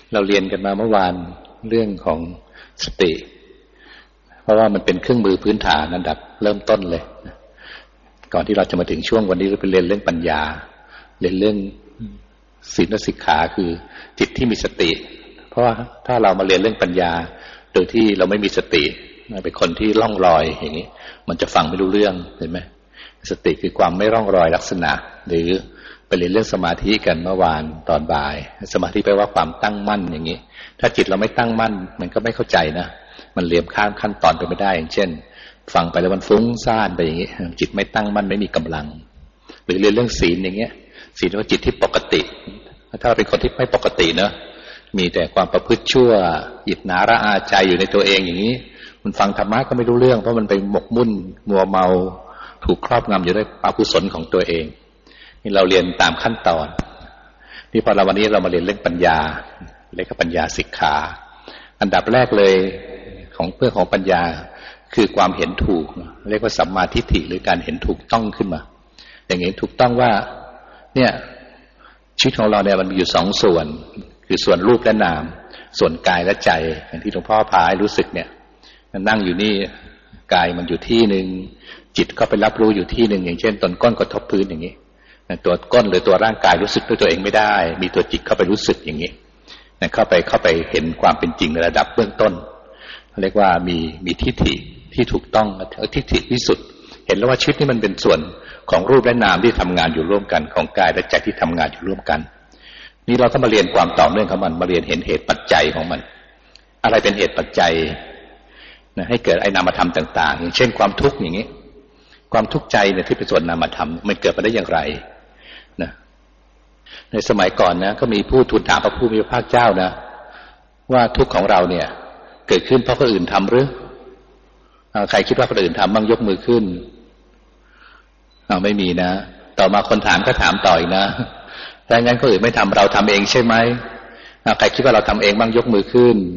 เราเรียนกันมาเมื่อวานเรื่องของสติเพราะว่ามันเป็นเครื่องมือพื้นฐานอันดับเริ่มต้นเลยก่อนที่เราจะมาถึงช่วงวันนี้เราไปเรียนเรื่องปัญญาเรียนเรื่องศีลสิกขาคือจิตที่มีสติเพราะว่าถ้าเรามาเรียนเรื่องปัญญาโดยที่เราไม่มีสติเป็นคนที่ล่องลอยอย่างนี้มันจะฟังไม่รู้เรื่องเห็นไหมสติคือความไม่ร่องรอยลักษณะหรือไปเรียนเรื่องสมาธิกันเมื่อวานตอนบ่ายสมาธิแปลว่าความตั้งมั่นอย่างนี้ถ้าจิตเราไม่ตั้งมั่นมันก็ไม่เข้าใจนะมันเรียมข้ามขั้นตอนไปไม่ได้อย่างเช่นฟังไปแล้วมันฟุ้งซ่านไปอย่างนี้จิตไม่ตั้งมั่นไม่มีกำลังหรือเรียนเรื่องศีลอย่างเงี้ยศีลว่าจิตที่ปกติถ้าเราเป็นคนที่ไม่ปกติเนอะมีแต่ความประพฤติชั่วอิจฉาระอาใจอยู่ในตัวเองอย่างนี้มันฟังธรรมะก็ไม่รู้เรื่องเพราะมันไปหมกมุ่นมัวเมาถูกครอบงำอยู่ด้วยอกุศลของตัวเองนี่เราเรียนตามขั้นตอนนี่พอเราวันนี้เรามาเรียนเรื่องปัญญาเรียกว่าปัญญาสิกขาอันดับแรกเลยของเพื่อของปัญญาคือความเห็นถูกเรียกว่าสัมมาทิฏฐิหรือการเห็นถูกต้องขึ้นมาอย่างนี้ถูกต้องว่าเนี่ยชีวิตของเราเนี่ยมันมีอยู่สองส่วนคือส่วนรูปและนามส่วนกายและใจอย่างที่หลวงพ่อพาให้รู้สึกเนี่ยนั่งอยู่นี่กายมันอยู่ที่หนึ่งจิตก็ไปรับรู้อยู่ที่หนึ่งอย่างเช่นต้นก้นกระทบพื้นอย่างนี้ตัวก้นหรือตัวร่างกายรู้สึกด้วยตัวเองไม่ได้มีตัวจิตเข้าไปรู้สึกอย่างนี้เข้าไปเห็นความเป็นจริงในระดับเบื้องต้นเรียกว่ามีทิฏฐิที่ถูกต้องทิฏฐิที่สุดเห็นแล้วว่าชีวิตนี้มันเป็นส่วนของรูปและนามที่ทำงานอยู่ร่วมกันของกายและใจที่ทำงานอยู่ร่วมกันนี่เราต้องมาเรียนความต่อเนื่องของมันมาเรียนเห็นเหตุปัจจัยของมันอะไรเป็นเหตุปัจจัยให้เกิดไอ้นามธรรมต่างๆอย่างเช่นความทุกข์อย่างนี้ความทุกข์ใจเนี่ยที่เป็นส่วนนามธรรมมันเกิดมาได้อย่างไรนะในสมัยก่อนนะก็มีผู้ทูลถามพระผู้มีพระภาคเจ้านะว่าทุกข์ของเราเนี่ยเกิดขึ้นเพราะคนอื่นทำหรือใครคิดว่าคนอื่นทำบ้างยกมือขึ้นไม่มีนะต่อมาคนถามก็ถามต่ออีกนะถ้างั้นคนอื่นไม่ทำเราทำเองใช่ไหมใครคิดว่าเราทำเองบ้างยกมือขึ้น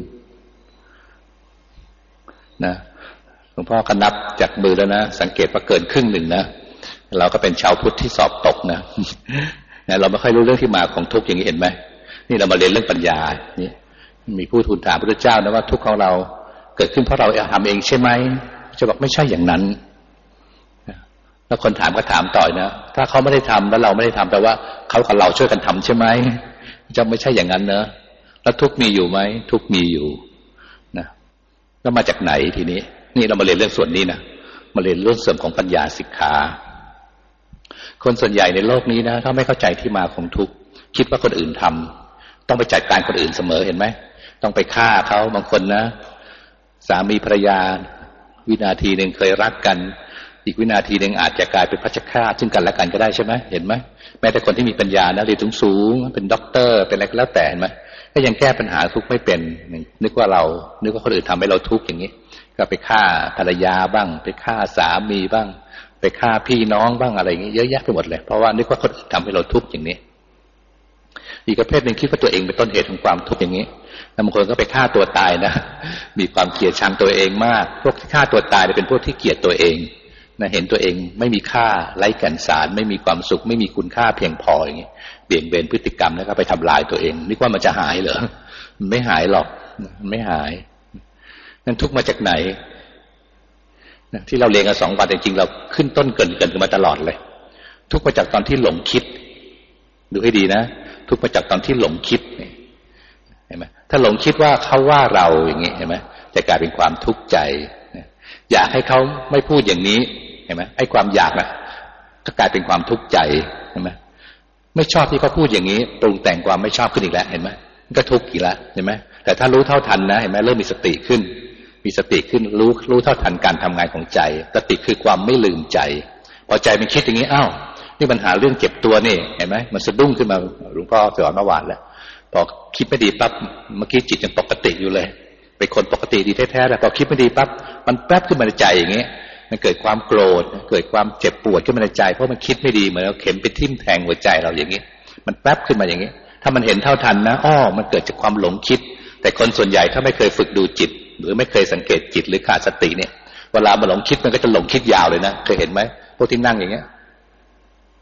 นะหลวงพ่อก็นับจากมือแล้วนะสังเกตว่าเกินครึ่งหนึ่งนะเราก็เป็นชาวพุทธที่สอบตกนะเราไม่ค่อยรู้เรื่องที่มาของทุกข์อย่างนี้เห็นไหมนี่เรามาเรียนเรื่องปัญญานี่มีผู้ทูลถามพระพุทธเจ้านะว่าทุกข์ของเราเกิดขึ้นเพราะเราทำเองใช่ไหมจะบอกไม่ใช่อย่างนั้นแล้วคนถามก็ถามต่อนะถ้าเขาไม่ได้ทำแล้วเราไม่ได้ทำแต่ว่าเขากับเราช่วยกันทำใช่ไหมจะไม่ใช่อย่างนั้นเนอะแล้วทุกข์มีอยู่ไหมทุกข์มีอยู่นะแล้วมาจากไหนทีนี้นี่เรามาเรียนเรื่องส่วนนี้นะมาเรียนเรื่องส่วนของปัญญาสิกขาคนส่วนใหญ่ในโลกนี้นะถ้าไม่เข้าใจที่มาของทุกข์คิดว่าคนอื่นทำต้องไปจัดการคนอื่นเสมอเห็นไหมต้องไปฆ่าเขาบางคนนะสามีภรรยาวินาทีหนึ่งเคยรักกันอีกวินาทีหนึ่งอาจจะกลายเป็นพัชฆาตซึ่งกันและกันก็ได้ใช่ไหมเห็นไหมแม้แต่คนที่มีปัญญานะเรียนสูงเป็นด็อกเตอร์เป็นอะไรก็แล้วแต่เห็นไหมก็ยังแก้ปัญหาทุกข์ไม่เป็นนึกว่าคนอื่นทำให้เราทุกข์อย่างนี้ก็ไปฆ่าภรรยาบ้างไปฆ่าสามีบ้างไปฆ่าพี่น้องบ้างอะไรอย่างนี้เยอะแยะไปหมดเลยเพราะว่านึกว่าคนอื่นทำให้เราทุกข์อย่างนี้อีกประเภทหนึ่งคิดว่าตัวเองเป็นต้นเหตุของความทุกข์อย่างนี้บางคนก็ไปฆ่าตัวตายนะมีความเกลียดชังตัวเองมากพวกที่ฆ่าตัวตายเป็นพวกที่เกลียดตัวเองนะเห็นตัวเองไม่มีค่าไร้แก่นสารไม่มีความสุขไม่มีคุณค่าเพียงพออย่างนี้เบี่ยงเบนพฤติกรรมแล้วก็ไปทำลายตัวเองนึกว่ามันจะหายเหรอมันไม่หายหรอกมันไม่หายนั่นทุกข์มาจากไหนนะที่เราเรียนกัน2 วันจริงๆเราขึ้นต้นเกินกันมาตลอดเลยทุกข์มาจากตอนที่หลงคิดดูให้ดีนะทุกข์มาจากตอนที่หลงคิดเห็นไหมถ้าหลงคิดว่าเขาว่าเราอย่างนี้เห็นไหมจะกลายเป็นความทุกข์ใจอยากให้เขาไม่พูดอย่างนี้เห็นไหมไอ้ความอยากนะก็กลายเป็นความทุกข์ใจเห็นไหมไม่ชอบที่เขาพูดอย่างนี้ปรุงแต่งความไม่ชอบขึ้นอีกแล้วเห็นไหมก็ทุกข์อีกแล้วเห็นไหมแต่ถ้ารู้เท่าทันนะเห็นไหมเริ่มมีสติขึ้นรู้เท่าทันการทำงานของใจสติคือความไม่ลืมใจพอใจมันคิดอย่างนี้อ้าวนี่ปัญหาเรื่องเจ็บตัวนี่เห็นไหมมันสะดุ้งขึ้นมาหลวงพ่อสอนเมื่อวานแล้วพอคิดไม่ดีปั๊บเมื่อกี้จิตยังปกติอยู่เลยเป็นคนปกติดีแท้ๆแต่พอคิดไม่ดีปั๊บมันแป๊บขึ้นมาในใจอย่างนี้มันเกิดความโกรธเกิดความเจ็บปวดขึ้นมาในใจเพราะมันคิดไม่ดีเหมือนเอาเข็มไปทิ่มแทงหัวใจเราอย่างนี้มันแป๊บขึ้นมาอย่างนี้ถ้ามันเห็นเท่าทันนะมันเกิดจากความหลงคิดแต่คนส่วนใหญ่ถ้าไม่เคยฝึกดูจิตหรือไม่เคยสังเกตจิตหรือขาดสติเนี่ยเวลามันหลงคิดมันก็จะหลงคิดยาวเลยนะเคยเห็นไหมพวกที่นั่งอย่างเงี้ย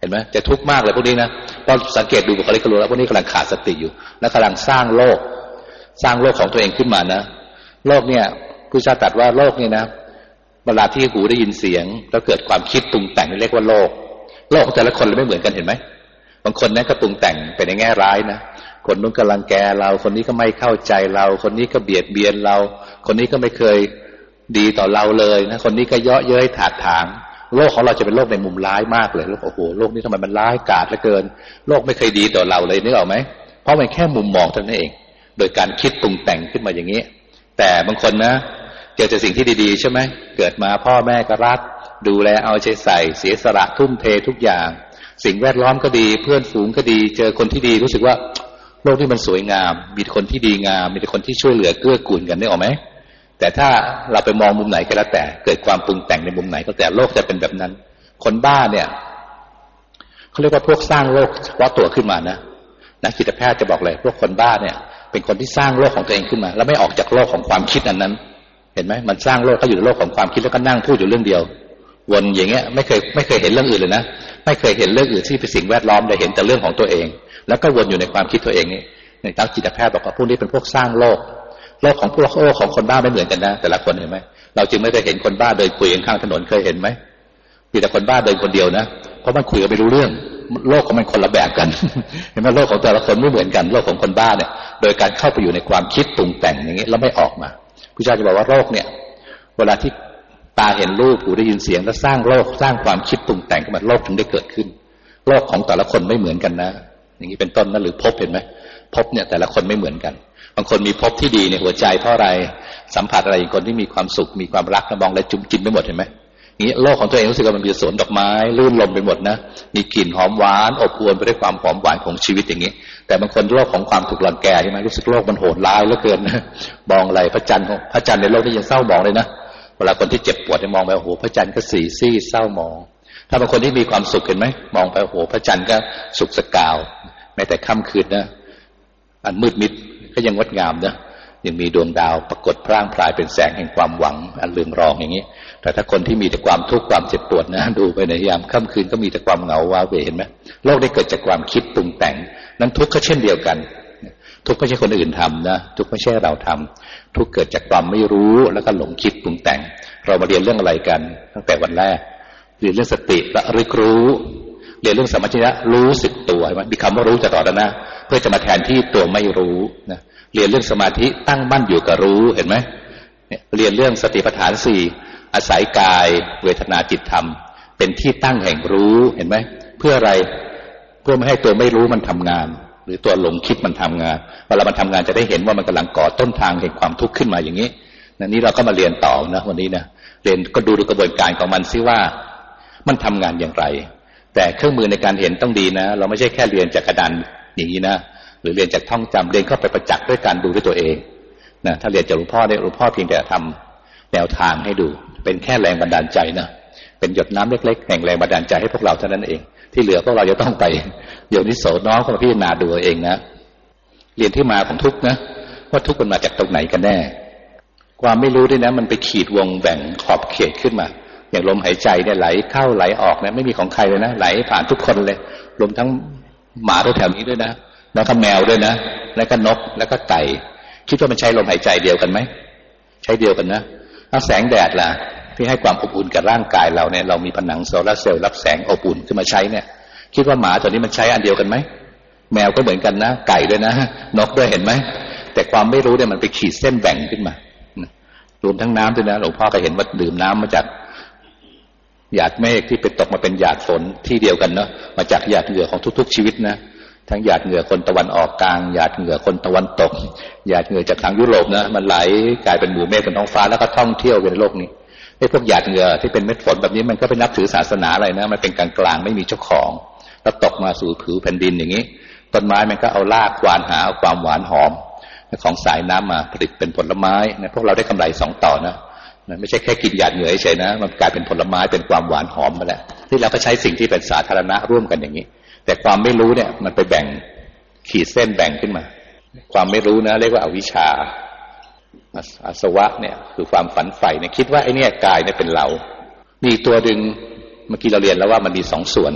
ห็นไหมจะทุกข์มากเลยพวกนี้นะก็สังเกตดูบุคลิกก็รู้แล้วพวกนี้กำลังขาดสติอยู่และกำลังสร้างโลกของตัวเองขึ้นมานะโลกเนี่ยพุทธเจ้าตรัสว่าโลกเนี่ยนะเวลาที่หูได้ยินเสียงแล้วเกิดความคิดปรุงแต่งเรียกว่าโลกของแต่ละคนไม่เหมือนกันเห็นไหมบางคนนั้นก็ปรุงแต่งไปในแง่ร้ายนะคนนู้นกำลังแกเราคนนี้ก็ไม่เข้าใจเราคนนี้ก็เบียดเบียนเราคนนี้ก็ไม่เคยดีต่อเราเลยนะคนนี้ก็เยาะเย้ยถากถางโลกของเราจะเป็นโลกในมุมร้ายมากเลยโลกโอ้โหโลกนี้ทำไมมันร้ายกาจเหลือเกินโลกไม่เคยดีต่อเราเลยนึกออกไหมเพราะมันแค่มุมมองเท่านั้นเองโดยการคิดปรุงแต่งขึ้นมาอย่างนี้แต่บางคนนะเจอแต่สิ่งที่ดีๆใช่ไหมเกิดมาพ่อแม่ก็รักดูแลเอาใจใส่เสียสละทุ่มเททุกอย่างสิ่งแวดล้อมก็ดีเพื่อนฝูงก็ดีเจอคนที่ดีรู้สึกว่าโลกนี้มันสวยงามมีคนที่ดีงามมีแต่คนที่ช่วยเหลือเกื้อกูลกันนึกออกไหมแต่ถ้าเราไปมองมุมไหนก็แล้วแต่เกิดความปรุงแต่งในมุมไหนก็แต่โลกจะเป็นแบบนั้นคนบ้าเนี่ยเขาเรียกว่าพวกสร้างโลกเฉพาะตัวขึ้นมานะนักจิตแพทย์จะบอกเลยพวกคนบ้าเนี่ยเป็นคนที่สร้างโลกของตัวเองขึ้นมาแล้วไม่ออกจากโลกของความคิดอันนั้นเห็นไหมมันสร้างโลกก็อยู่ในโลกของความคิดแล้วก็นั่งพูดอยู่เรื่องเดียววนอย่างเงี้ยไม่เคยเห็นเรื่องอื่นเลยนะไม่เคยเห็นเรื่องอื่นที่เป็นสิ่งแวดล้อมเลยเห็นแต่เรื่องของตัวเองแล้วก็วนอยู่ในความคิดตัวเองนี่นักจิตแพทย์บอกว่าพวกนี้เป็นพวกสร้างโลกของพวกของคนบ้าไม่เหมือนกันนะแต่ละคนเห็นไหมเราจึงไม่ได้เห็นคนบ้าเดินคุยกันข้างถนนเคยเห็นไหมมีแต่คนบ้าเดินคนเดียวนะเพราะมันคุยกันไม่รู้เรื่องโลกของมันคนละแบบกันเห็นไหมโลกของแต่ละคนไม่เหมือนกันโลกของคนบ้าเนี่ยโดยการเข้าไปอยู่ในความคิดปรุงแต่งอย่างนี้แล้วไม่ออกมาพระเจ้าจะบอกว่าโลกเนี่ยเวลาที่ตาเห็นรูปหูได้ยินเสียงแล้วสร้างโลกสร้างความคิดปรุงแต่งขึ้นมาโลกถึงได้เกิดขึ้นโลกของแต่ละคนไม่เหมือนกันนะอย่างนี้เป็นต้นนะหรือภพเห็นไหมภพเนี่ยแต่ละคนไม่เหมือนกันบางคนมีภพที่ดีในหัวใจเพราะอะไรสัมผัสอะไรอย่างคนที่มีความสุขมีความรักมองอะไรจุ่มกินไปหมดเห็นไหมนี้โลกของตัวเองรู้สึกว่ามันมีสวนดอกไม้ลื่นลมไปหมดนะมีกลิ่นหอมหวานอบอวลไปด้วยความหอมหวานของชีวิตอย่างนี้แต่บางคนโลกของความถูกรังแกใช่ไหมรู้สึกโลกมันโหดร้ายเหลือเกินนะมองอะไรพระจันทร์ในโลกนี้ยังเศร้าหมองเลยนะเวลาคนที่เจ็บปวดมองไปโอ้โหพระจันทร์ก็สีซีดเศร้าหมองถ้าบางคนที่มีความสุขเห็นไหมมองไปโอ้โหพระจันทร์ก็สุขสกาวแม้แต่ค่ำคืนนะอันมืดมิดก็ยังงดงามนะยังมีดวงดาวปรากฏพร่างพรายเป็นแสงแห่งความหวังอันเรืองรองอย่างนี้แต่ถ้าคนที่มีแต่ความทุกข์ความเจ็บปวดนะดูไปในยามค่ำคืนก็มีแต่ความเหงาว้าเหวเห็นไหมโลกได้เกิดจากความคิดปรุงแต่งนั้นทุกข์ก็เช่นเดียวกันทุกข์ไม่ใช่คนอื่นทำนะทุกข์ไม่ใช่เราทำทุกข์เกิดจากความไม่รู้แล้วก็หลงคิดปรุงแต่งเรามาเรียนเรื่องอะไรกันตั้งแต่วันแรกเรียนเรื่องสติระลึกรู้เรียนเรื่องสัมปชัญญะรู้สึกตัวใช่ไหมมีคำว่ารู้ตลอดนะเพื่อจะมาแทนที่ตัวไม่รู้นะเรียนเรื่องสมาธิตั้งมั่นอยู่กับรู้เห็นไหมเรียนเรื่องสติปัฏฐานสี่อาศัยกายเวทนาจิตธรรมเป็นที่ตั้งแห่งรู้เห็นไหมเพื่ออะไรเพื่อไม่ให้ตัวไม่รู้มันทำงานหรือตัวหลงคิดมันทำงานเวลามันทำงานจะได้เห็นว่ามันกำลังก่อต้นทางแห่งความทุกข์ขึ้นมาอย่างนี้นี่เราก็มาเรียนต่อนะวันนี้นะเรียนก็ดูกระบวนการของมันซิว่ามันทำงานอย่างไรแต่เครื่องมือในการเห็นต้องดีนะเราไม่ใช่แค่เรียนจากกระดานอย่างนี้นะหรือเรียนจากท่องจำเรียนเข้าไปประจักษ์ด้วยการดูด้วยตัวเองนะถ้าเรียนจากหลวงพ่อเนี่ยหลวงพ่อเพียงแต่ทำแนวทางให้ดูเป็นแค่แรงบันดาลใจนะเป็นหยดน้ำเล็กๆแห่งแรงบันดาลใจให้พวกเราเท่านั้นเองที่เหลือพวกเราจะต้องไปโยนิโสน้อมเข้ามาพิจารณาดูเองนะเรียนที่มาของทุกข์นะว่าทุกข์มันมาจากตรงไหนกันแน่ความไม่รู้ด้วยนะมันไปขีดวงแบ่งขอบเขตขึ้นมาอย่างลมหายใจเนี่ยไหลเข้าไหลออกนะไม่มีของใครเลยนะไหลผ่านทุกคนเลยรวมทั้งหมาแถวนี้ด้วยนะแล้วก็แมวด้วยนะแล้วก็นกแล้วก็ไก่คิดว่ามันใช้ลมหายใจเดียวกันไหมใช้เดียวกันนะแล้วแสงแดดล่ะที่ให้ความอบอุ่นกับร่างกายเราเนี่ยเรามีผนังโซลาร์เซลล์รับแสงอบอุ่นขึ้นมาใช้เนี่ยคิดว่าหมาตัวนี้มันใช้อันเดียวกันไหมแมวก็เหมือนกันนะไก่ด้วยนะนกด้วยเห็นไหมแต่ความไม่รู้เนี่ยมันไปขีดเส้นแบ่งขึ้นมารวมทั้งน้ำด้วยนะหลวงพ่อก็เห็นว่าดื่มน้ำมาจากหยาดเมฆที่ไปตกมาเป็นหยาดฝนที่เดียวกันเนาะมาจากหยาดเหงื่อของทุกๆชีวิตนะทั้งหยาดเหงื่อคนตะวันออกกลางหยาดเหงื่อคนตะวันตกหยาดเหงื่อจากทางยุโรปนะมันไหลกลายเป็นหมู่เมฆบนท้องฟ้าแล้วก็ท่องเที่ยวไปในโลกนี้ไอ้พวกหยาดเหงื่อที่เป็นเม็ดฝนแบบนี้มันก็เป็นนับถือศาสนาอะไรนะมันเป็นกลางๆไม่มีเจ้าของแล้วตกมาสู่ผิวแผ่นดินอย่างนี้ต้นไม้มันก็เอารากควานหาเอาความหวานหอมของสายน้ำมาผลิตเป็นผลไม้นะพวกเราได้กำไร2 ต่อนะมันไม่ใช่แค่กินหยาดเหงื่อเฉยนะมันกลายเป็นผลไม้เป็นความหวานหอมมาแล้วที่เราก็ใช้สิ่งที่เป็นสาธารณะร่วมกันอย่างนี้แต่ความไม่รู้เนี่ยมันไปแบ่งขีดเส้นแบ่งขึ้นมาความไม่รู้นะเรียกว่าอวิชชาอาสวะเนี่ยคือความฝันใฝ่เนี่ยคิดว่าไอ้เนี่ยกายเนี่ยเป็นเรามีตัวดึงเมื่อกี้เราเรียนแล้วว่ามันมี2 ส่วน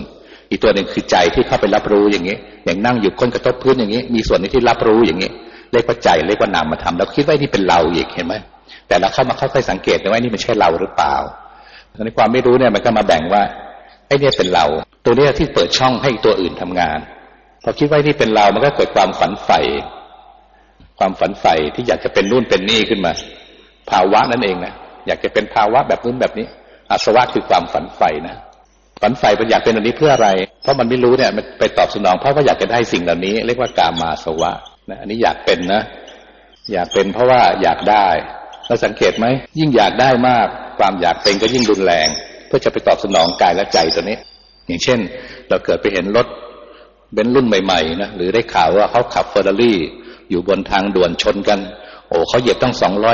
อีกตัวหนึ่งคือใจที่เข้าไปรับรู้อย่างนี้อย่างนั่งอยู่ก้นกระทบพื้นอย่างนี้มีส่วนนี้ที่รับรู้อย่างนี้เรียกว่าใจเรียกว่านามธรรมแล้วคิดว่านี่เป็นเราอีกเห็นไหมแต่เราเข้ามาค่อยๆสังเกตว่านี่มันใช่เราหรือเปล่าในความไม่รู้เนี่ยมันก็มาแบ่งว่าไอ้เนี่ยเป็นเราตัวนี้ที่เปิดช่องให้ตัวอื่นทำงานพอคิดว่านี่เป็นเรามันก็เกิดความฝันใฝ่ที่อยากจะเป็นนู่นเป็นนี่ขึ้นมาภาวะนั่นเองนะอยากจะเป็นภาวะแบบนู้นแบบนี้อาสวะคือความฝันใฝ่นะฝันใฝ่มันอยากเป็นอันนี้เพื่ออะไรเพราะมันไม่รู้เนี่ยมันไปตอบสนองเพราะว่าอยากจะได้สิ่งเหล่านี้เรียกว่ากามาสวะนะอันนี้อยากเป็นนะอยากเป็นเพราะว่าอยากได้แล้วสังเกตไหมยิ่งอยากได้มากความอยากเป็นก็ยิ่งรุนแรงเพื่อจะไปตอบสนองกายและใจตัวนี้อย่างเช่นเราเกิดไปเห็นรถเบนซ์รุ่นใหม่ๆนะหรือได้ข่าวว่าเขาขับเฟอร์รารี่อยู่บนทางด่วนชนกันโอ้เขาเหยียบตั้ง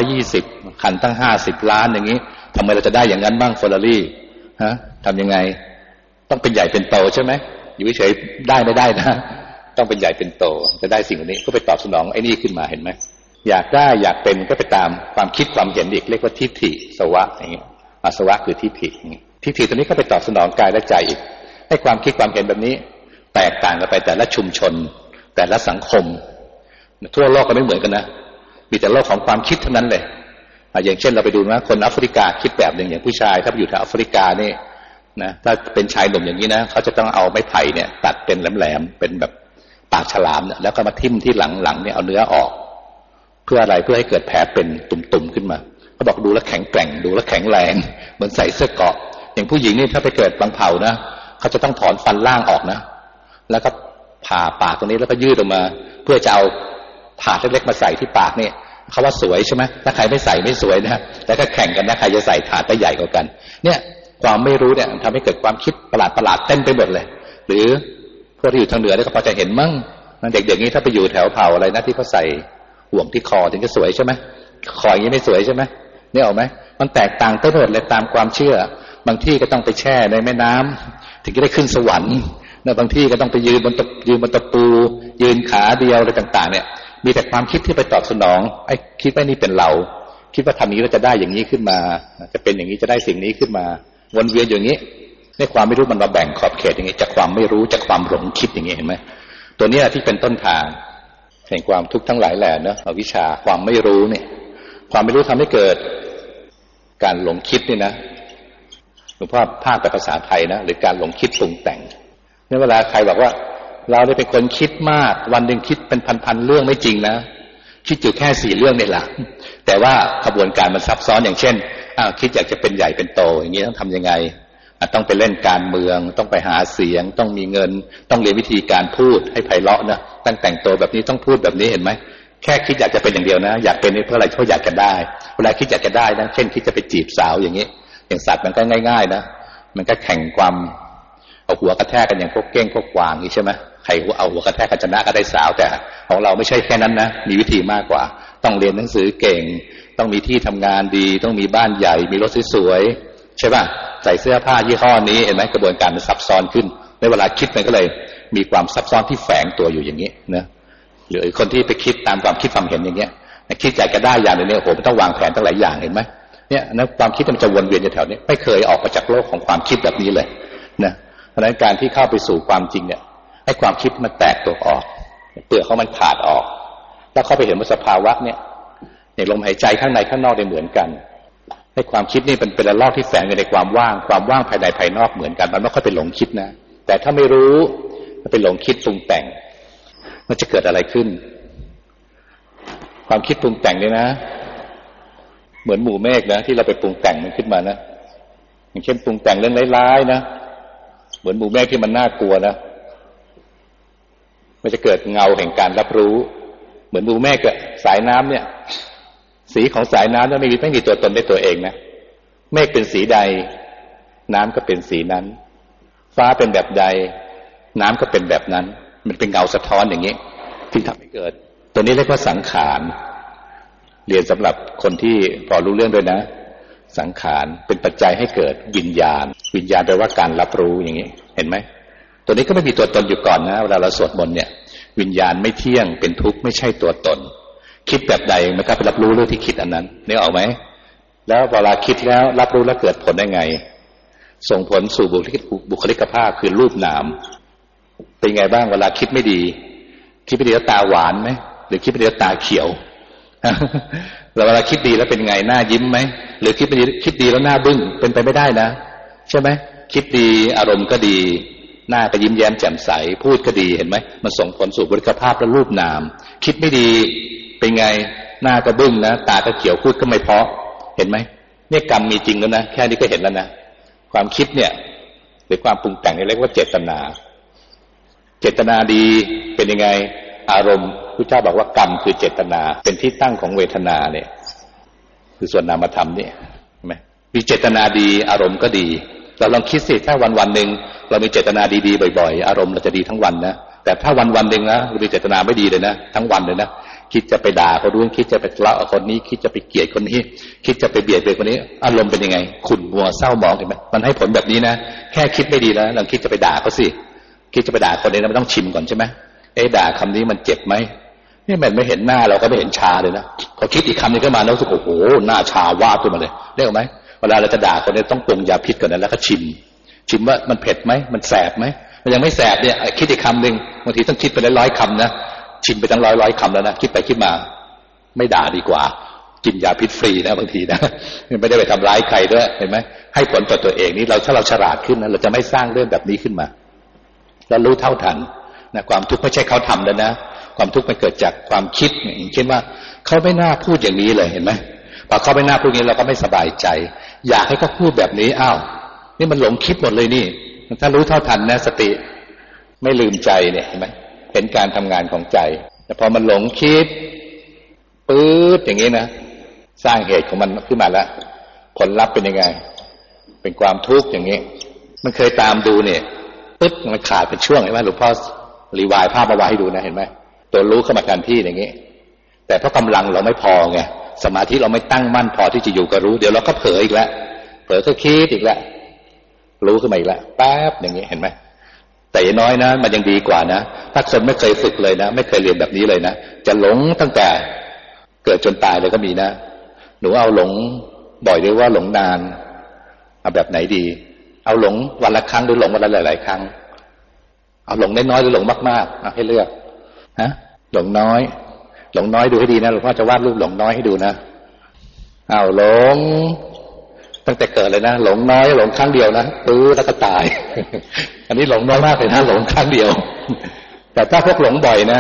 220คันตั้ง50ล้านอย่างนี้ทำไมเราจะได้อย่างนั้นบ้างเฟอร์รารี่ฮะทำยังไงต้องเป็นใหญ่เป็นโตใช่ไหมอยู่เฉยๆได้ไม่ได้นะต้องเป็นใหญ่เป็นโตจะได้สิ่งนี้ก็ไปตอบสนองไอ้นี่ขึ้นมาเห็นไหมอยากได้อยากเป็นก็ไปตามความคิดความเห็นอีกเรียกว่าทิฏฐิสวะอย่างนี้อาสวะคือทิฏฐิตัวนี้ก็ไปตอบสนองกายและใจอีกให้ความคิดความเห็นแบบนี้แตกต่างกันไปแต่ละชุมชนแต่ละสังคมทั่วโลกก็ไม่เหมือนกันนะมีแต่โลกของความคิดเท่านั้นเลยอย่างเช่นเราไปดูนะคนแอฟริกาคิดแบบหนึ่งอย่างผู้ชายถ้าไปอยู่แถวแอฟริกานี่นะถ้าเป็นชายหนุ่มอย่างนี้นะเขาจะต้องเอาไม้ไผ่เนี่ยตัดเป็นแหลมๆเป็นแบบปากฉลามเนี่ยแล้วก็มาทิ่มที่หลังเนี่ยเอาเนื้อออกเพื่ออะไรเพื่อให้เกิดแผลเป็นตุ่มๆขึ้นมาเขาบอกดูแล้วแข็งแกร่งดูแล้วแข็งแรงเหมือนใส่เสื้อเกราะอย่างผู้หญิงนี่ถ้าไปเกิดบางเผ่านะเขาจะต้องถอนฟันล่างออกนะแล้วก็ผ่าปากตรงนี้แล้วก็ยืดออกมาเพื่อจะเอาถาดเล็กๆมาใส่ที่ปากเนี่ยเขาว่าสวยใช่ไหมถ้าใครไม่ใส่ไม่สวยนะแล้วก็แข่งกันนะใครจะใส่ถาดได้ใหญ่กว่ากันเนี่ยความไม่รู้เนี่ยทำให้เกิดความคิดประหลาดเต็มไปหมดเลยหรือพวกที่อยู่ทางเหนือเนี่ยก็พอจะเห็นมั่งเด็กๆนี้ถ้าไปอยู่แถวเผ่าอะไรนะที่เขาใส่ห่วงที่คอถึงจะสวยใช่ไหมคออย่างนี้ไม่สวยใช่ไหมเนี่ยเอาไหมมันแตกต่างไปหมดเลยตามความเชื่อบางที่ก็ต้องไปแช่ในแม่น้ำถึงจะได้ขึ้นสวรรค์บางที่ก็ต้องไปยืนบนตะปูยืนขาเดียวอะไรต่างๆเนี่ยมีแต่ความคิดที่ไปตอบสนองไอ้คิดว่านี่เป็นเราคิดว่าทำนี้แล้วจะได้อย่างนี้ขึ้นมาจะเป็นอย่างนี้จะได้สิ่งนี้ขึ้นมาวนเวียนอย่างนี้ในความไม่รู้มันมาแบ่งขอบเขตอย่างนี้จากความไม่รู้จากความหลงคิดอย่างนี้เห็นไหมตัวนี้ที่เป็นต้นทางแห่งความทุกข์ทั้งหลายแหล่เนอะอวิชชาความไม่รู้เนี่ยความไม่รู้ทำให้เกิดการหลงคิดนี่นะหลวงพ่อภาคแต่ภาษาไทยนะหรือการหลงคิดปรุงแต่งเนี่ยเวลาใครบอกว่าเราได้เป็นคนคิดมากวันหนึ่งคิดเป็นพันๆเรื่องไม่จริงนะคิดอยู่แค่4เรื่องนี่แหละแต่ว่าขบวนการมันซับซ้อนอย่างเช่นคิดอยากจะเป็นใหญ่เป็นโตอย่างนี้ต้องทำยังไงต้องไปเล่นการเมืองต้องไปหาเสียงต้องมีเงินต้องเรียนวิธีการพูดให้ไพเราะนะตั้งแต่งตัวแบบนี้ต้องพูดแบบนี้เห็นไหมแค่คิดอยากจะเป็นอย่างเดียวนะอยากเป็นนี่เพื่ออะไรเพราะอยากจะได้เวลาคิดอยากจะได้นะเช่นคิดจะไปจีบสาวอย่างนี้อย่างสัตว์มันก็ง่ายๆนะมันก็แข่งความเอาหัวกระแทกกันอย่างพวกเก้งพวกกวางนี่ใช่ไหมใครเอาหัวกระแทกกันชนะก็ได้สาวแต่ของเราไม่ใช่แค่นั้นนะมีวิธีมากกว่าต้องเรียนหนังสือเก่งต้องมีที่ทำงานดีต้องมีบ้านใหญ่มีรถสวยๆใช่ป่ะใส่เสื้อผ้ายี่ห้อนี้เห็นไหมกระบวนการมันซับซ้อนขึ้นในเวลาคิดมันก็เลยมีความซับซ้อนที่แฝงตัวอยู่อย่างนี้นะหรือคนที่ไปคิดตามความคิดความเห็นอย่างเงี้ยคิดอยากจะได้อย่างนี้โอ้โหมันต้องวางแผนตั้งหลายอย่างเห็นไหมเนี่ยนะความคิดมันจะวนเวียนอยู่แถวนี้ไม่เคยออกมาจากโลกของความคิดแบบนี้เลยนะเพราะฉะนั้นการที่เข้าไปสู่ความจริงเนี่ยให้ความคิดมันแตกตัวออกเปลือกเขามันขาดออกแล้วเข้าไปเห็นว่าสภาวะเนี่ยในลมหายใจข้างในข้างนอกได้เหมือนกันให้ความคิดนี่เป็นระลอกที่แฝงอยู่ในความว่างภายในภายนอกเหมือนกันมันไม่ค่อยไปหลงคิดนะแต่ถ้าไม่รู้มันไปหลงคิดปรุงแต่งมันจะเกิดอะไรขึ้นความคิดปรุงแต่งเนี่ยนะเหมือนหมู่เมฆนะที่เราไปปรุงแต่งมันขึ้นมานะอย่างเช่นปรุงแต่งเรื่องร้ายๆนะเหมือนหมู่เมฆที่มันน่ากลัวนะมันจะเกิดเงาแห่งการรับรู้เหมือนหมู่เมฆกับสายน้ำเนี่ยสีของสายน้ำนั้นไม่มีตัวตนได้ตัวเองนะเมฆเป็นสีใดน้ำก็เป็นสีนั้นฟ้าเป็นแบบใดน้ำก็เป็นแบบนั้นมันเป็นเงาสะท้อนอย่างนี้ที่ทำให้เกิดตัวนี้เรียกว่าสังขารเรียนสำหรับคนที่พอรู้เรื่องด้วยนะสังขารเป็นปัจจัยให้เกิดวิญญาณแปลว่าการรับรู้อย่างนี้เห็นไหมตัวนี้ก็ไม่มีตัวตนอยู่ก่อนนะเวลาเราสวดมนต์เนี่ยวิญญาณไม่เที่ยงเป็นทุกข์ไม่ใช่ตัวตนคิดแบบใดมันก็ไปรับรู้เรื่องที่คิดอันนั้นนึกออกไหมแล้วเวลาคิดแล้วรับรู้แล้วเกิดผลได้ไงส่งผลสู่บุคลิกภาพคือรูปนามเป็นไงบ้างเวลาคิดไม่ดีแล้วตาหวานไหมหรือคิดไม่ดีแล้วตาเขียวแล้วเวลาคิดดีแล้วเป็นไงหน้ายิ้มไหมหรือคิดดีแล้วหน้าบึ้งเป็นไปไม่ได้นะใช่ไหมคิดดีอารมณ์ก็ดีหน้าก็ยิ้มแย้มแจ่มใสพูดก็ดีเห็นไหมมันส่งผลสู่บุคลิกภาพและรูปนามคิดไม่ดีเป็นไงหน้าก็บึ้งนะตาก็เขียวพูดก็ไม่เพราะเห็นไหมเนี่ยกรรมมีจริงแล้วนะแค่นี้ก็เห็นแล้วนะความคิดเนี่ยหรือความปรุงแต่งเรียกว่าเจตนาดีเป็นยังไงอารมณ์พระเจ้าบอกว่ากรรมคือเจตนาเป็นที่ตั้งของเวทนาเนี่ยคือส่วนนามธรรมเนี่ยเห็นไหมมีเจตนาดีอารมณ์ก็ดีเราลองคิดสิถ้าวันหนึ่งเรามีเจตนาดีๆบ่อยๆอารมณ์เราจะดีทั้งวันนะแต่ถ้าวันหนึ่งนะเรามีเจตนาไม่ดีเลยนะทั้งวันเลยนะคิดจะไปด่าเขาด้วยคิดจะไปทะเลาะกับคนนี้คิดจะไปเกลียดคนนี้คิดจะไปเบียดเบียนคนนี้อารมณ์เป็นยังไงขุ่นมัวเศร้าหมองเห็นไหมมันให้ผลแบบนี้นะแค่คิดไม่ดีแล้วลองคิดจะไปด่าเขาสิคิดจะไปด่าคนนี้มันต้องชิมก่อนใช่ไหมด่าคำนี้มันเจ็บไหมนี่มันไม่เห็นหน้าเราก็ไม่เห็นชาเลยนะพอคิดอีกคำนึงขึ้นมาแล้วรู้สึกโอ้โหหน้าชาวาบขึ้นมาเลยเรียกไหมเวลาเราจะด่าคนนี้ต้องปรุงยาพิษก่อนนะแล้วก็ชิมว่ามันเผ็ดไหมมันแสบไหมมันยังไม่แสบเนี่ยคิดอีกคำนึงบางทีต้องคิดไปร้อยคำนะชิมไปตั้งร้อยคำแล้วนะคิดไปคิดมาไม่ด่าดีกว่ากินยาพิษฟรีนะบางทีนะไม่ได้ไปทำร้ายใครด้วยเห็นไหมให้ผลต่อตัวเองนี่ถ้าเราฉลาดขึ้นนะเราจะไม่สร้างเรื่องแบบนี้ขึ้นมาแล้วรู้เท่าทันนะความทุกข์ไม่ใช่เขาทำแล้วนะความทุกข์มันเกิดจากความคิดอย่างเช่นว่าเขาไม่น่าพูดอย่างนี้เลยเห็นไหมพอเขาไม่น่าพูดอย่างนี้เราก็ไม่สบายใจอยากให้เขาพูดแบบนี้อ้าวนี่มันหลงคิดหมดเลยนี่ถ้ารู้เท่าทันนะสติไม่ลืมใจเนี่ยเห็นไหมเห็นการทำงานของใจแต่พอมันหลงคิดปื๊ดอย่างนี้นะสร้างเหตุของมันขึ้นมาแล้วผลลัพธ์เป็นยังไงเป็นความทุกข์อย่างนี้มันเคยตามดูเนี่ยปึ๊ดมันขาดเป็นช่วงเห็นไหมหลวงพ่อรีวายภาพมาไว้ให้ดูนะเห็นไหมตัวรู้เข้ามาแทนที่อย่างนี้แต่เพราะกำลังเราไม่พอไงสมาธิเราไม่ตั้งมั่นพอที่จะอยู่กับรู้เดี๋ยวเราก็เผลออีกแล้วเผลอก็คิดอีกแล้วรู้ขึ้นมาอีกแล้วแป๊บอย่างนี้เห็นไหมแต่น้อยนะมันยังดีกว่านะถ้าคนไม่เคยฝึกเลยนะไม่เคยเรียนแบบนี้เลยนะจะหลงตั้งแต่เกิดจนตายเลยก็มีนะหนูเอาหลงบ่อยหรือว่าหลงนานเอาแบบไหนดีเอาหลงวันละครั้งหรือหลงวันละหลายๆครั้งเอาหลงน้อยๆหรือหลงมากๆเอาให้เลือกหลงน้อยดูให้ดีนะหลวงพ่อจะวาดรูปหลงน้อยให้ดูนะเอาหลงตั้งแต่เกิดเลยนะหลงน้อยหลงครั้งเดียวนะแล้วก็ตาย อันนี้หลงน้อยมากเลยนะหลงครั้งเดียว แต่ถ้าพวกหลงบ่อยนะ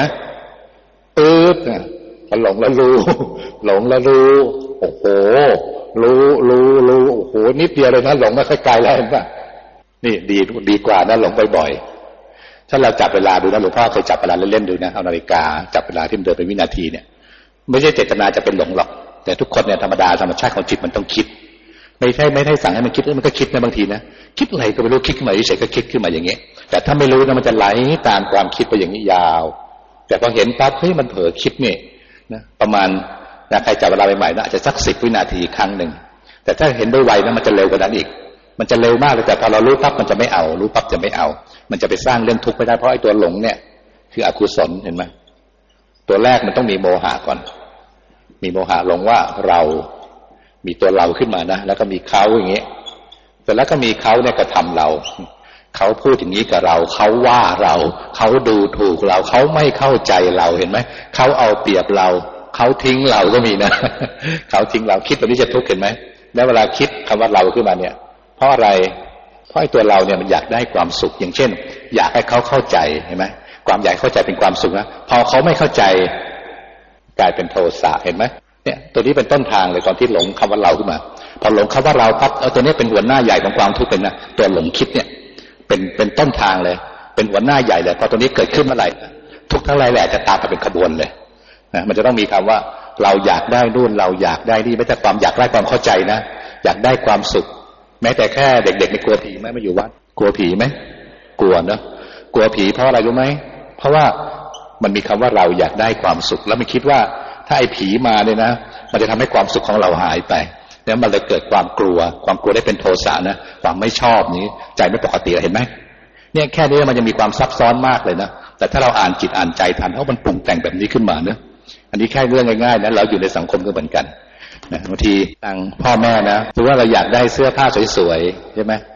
พอหลงแล้วรู้หลงแล้วรู้โอ้โหรู้โอ้โหนิดเดียวเลยนะหลงไม่ค่อยไกลแล้วเห็นป่ะนี่ดีกว่านะหลงบ่อยๆถ้าเราจับเวลาดูนะหลวงพ่อเคยจับเวลาเล่นๆดูนะเอานาฬิกาจับเวลาที่มันเดินเป็นวินาทีเนี่ยไม่ใช่เจตนาจะเป็นหลงหรอกแต่ทุกคนเนี่ยธรรมชาติของจิตมันต้องคิดไม่ได้สั่งให้มันคิดมันก็คิดนะบางทีนะคิดอะไรก็ไม่รู้คิดขึ้นมาเฉยๆก็คิดขึ้นมาอย่างเงี้ยแต่ถ้าไม่รู้นะมันจะไหลตามความคิดไปอย่างนี้ยาวแต่พอเห็นปั๊บเฮ้ยมันเผลอคิดนี่นะประมาณใครจับเวลาใหม่ๆนะอาจจะสัก10 วินาทีครั้งหนึ่งแต่ถ้าเห็นไวๆนะมันจะเร็วกว่านั้นอีกมันจะเร็วมากเลยแต่พอเรารู้ปั๊บมันจะไม่เอารู้ปั๊บจะไม่เอามันจะไปสร้างเรื่องทุกข์ไม่ได้เพราะไอ้ตัวหลงเนี่ยคืออกุศลเห็นไหมตัวแรกมันต้องมีโมหะก่อนมีโมหะหลงว่าเรามีตัวเราขึ้นมานะแล้วก็มีเขาอย่างเงี้ยแต่แล้วก็มีเขาเนี่ยกระทำเราเขาพูดอย่างนี้กับเราเขาว่าเราเขาดูถูกเราเขาไม่เข้าใจเราเห็นไหมเขาเอาเปรียบเราเขาทิ้งเราก็มีนะ เขาทิ้งเราคิดแบบนี้จะทุกข์เห็นไหมแล้วเวลาคิดคำว่าเราขึ้นมาเนี่ยเพราะอะไรเพราะไอ้ตัวเราเนี่ยมันอยากได้ความสุขอย่างเช่นอยากให้เขาเข้าใจเห็นไหมความอยากเข้าใจเป็นความสุขนะพอเขาไม่เข้าใจกลายเป็นโทสะเห็นไหมเนี่ยตัวนี้เป็นต้นทางเลยตอนที่หลงคำว่าเราขึ้นมาพอหลงคำว่าเราปั๊บตัวนี้เป็นหัวหน้าใหญ่ของความทุกข์เป็นนะตัวหลงคิดเนี่ยเป็นต้นทางเลยเป็นหัวหน้าใหญ่เลยพอตัวนี้เกิดขึ้นเมื่อไหร่ทุกทั้งหลายแหละจะตามมาเป็นขบวนเลยนะมันจะต้องมีคำว่าเราอยากได้นู่นเราอยากได้นี่ไม่ใช่ความอยากได้ความเข้าใจนะอยากได้ความสุขแม้แต่แค่เด็กๆไม่กลัวผีไหมมาอยู่วัดกลัวผีไหมกลัวเนอะกลัวผีเพราะอะไรรู้ไหมเพราะว่ามันมีคำว่าเราอยากได้ความสุขแล้วมันคิดว่าถ้าไอ้ผีมาเนี่ยนะมันจะทำให้ความสุขของเราหายไปแล้วมันเลยเกิดความกลัวได้เป็นโทสะนะความไม่ชอบนี้ใจไม่ปกติเห็นไหมเนี่ยแค่นี้มันจะมีความซับซ้อนมากเลยนะแต่ถ้าเราอ่านจิตอ่านใจทันเพราะมันปรุงแต่งแบบนี้ขึ้นมาเนอะอันนี้แค่เรื่องง่ายๆนะเราอยู่ในสังคมก็เหมือนกันนะบางทีทางพ่อแม่นะถือว่าเราอยากได้เสื้อผ้าสวยๆใช่ไหม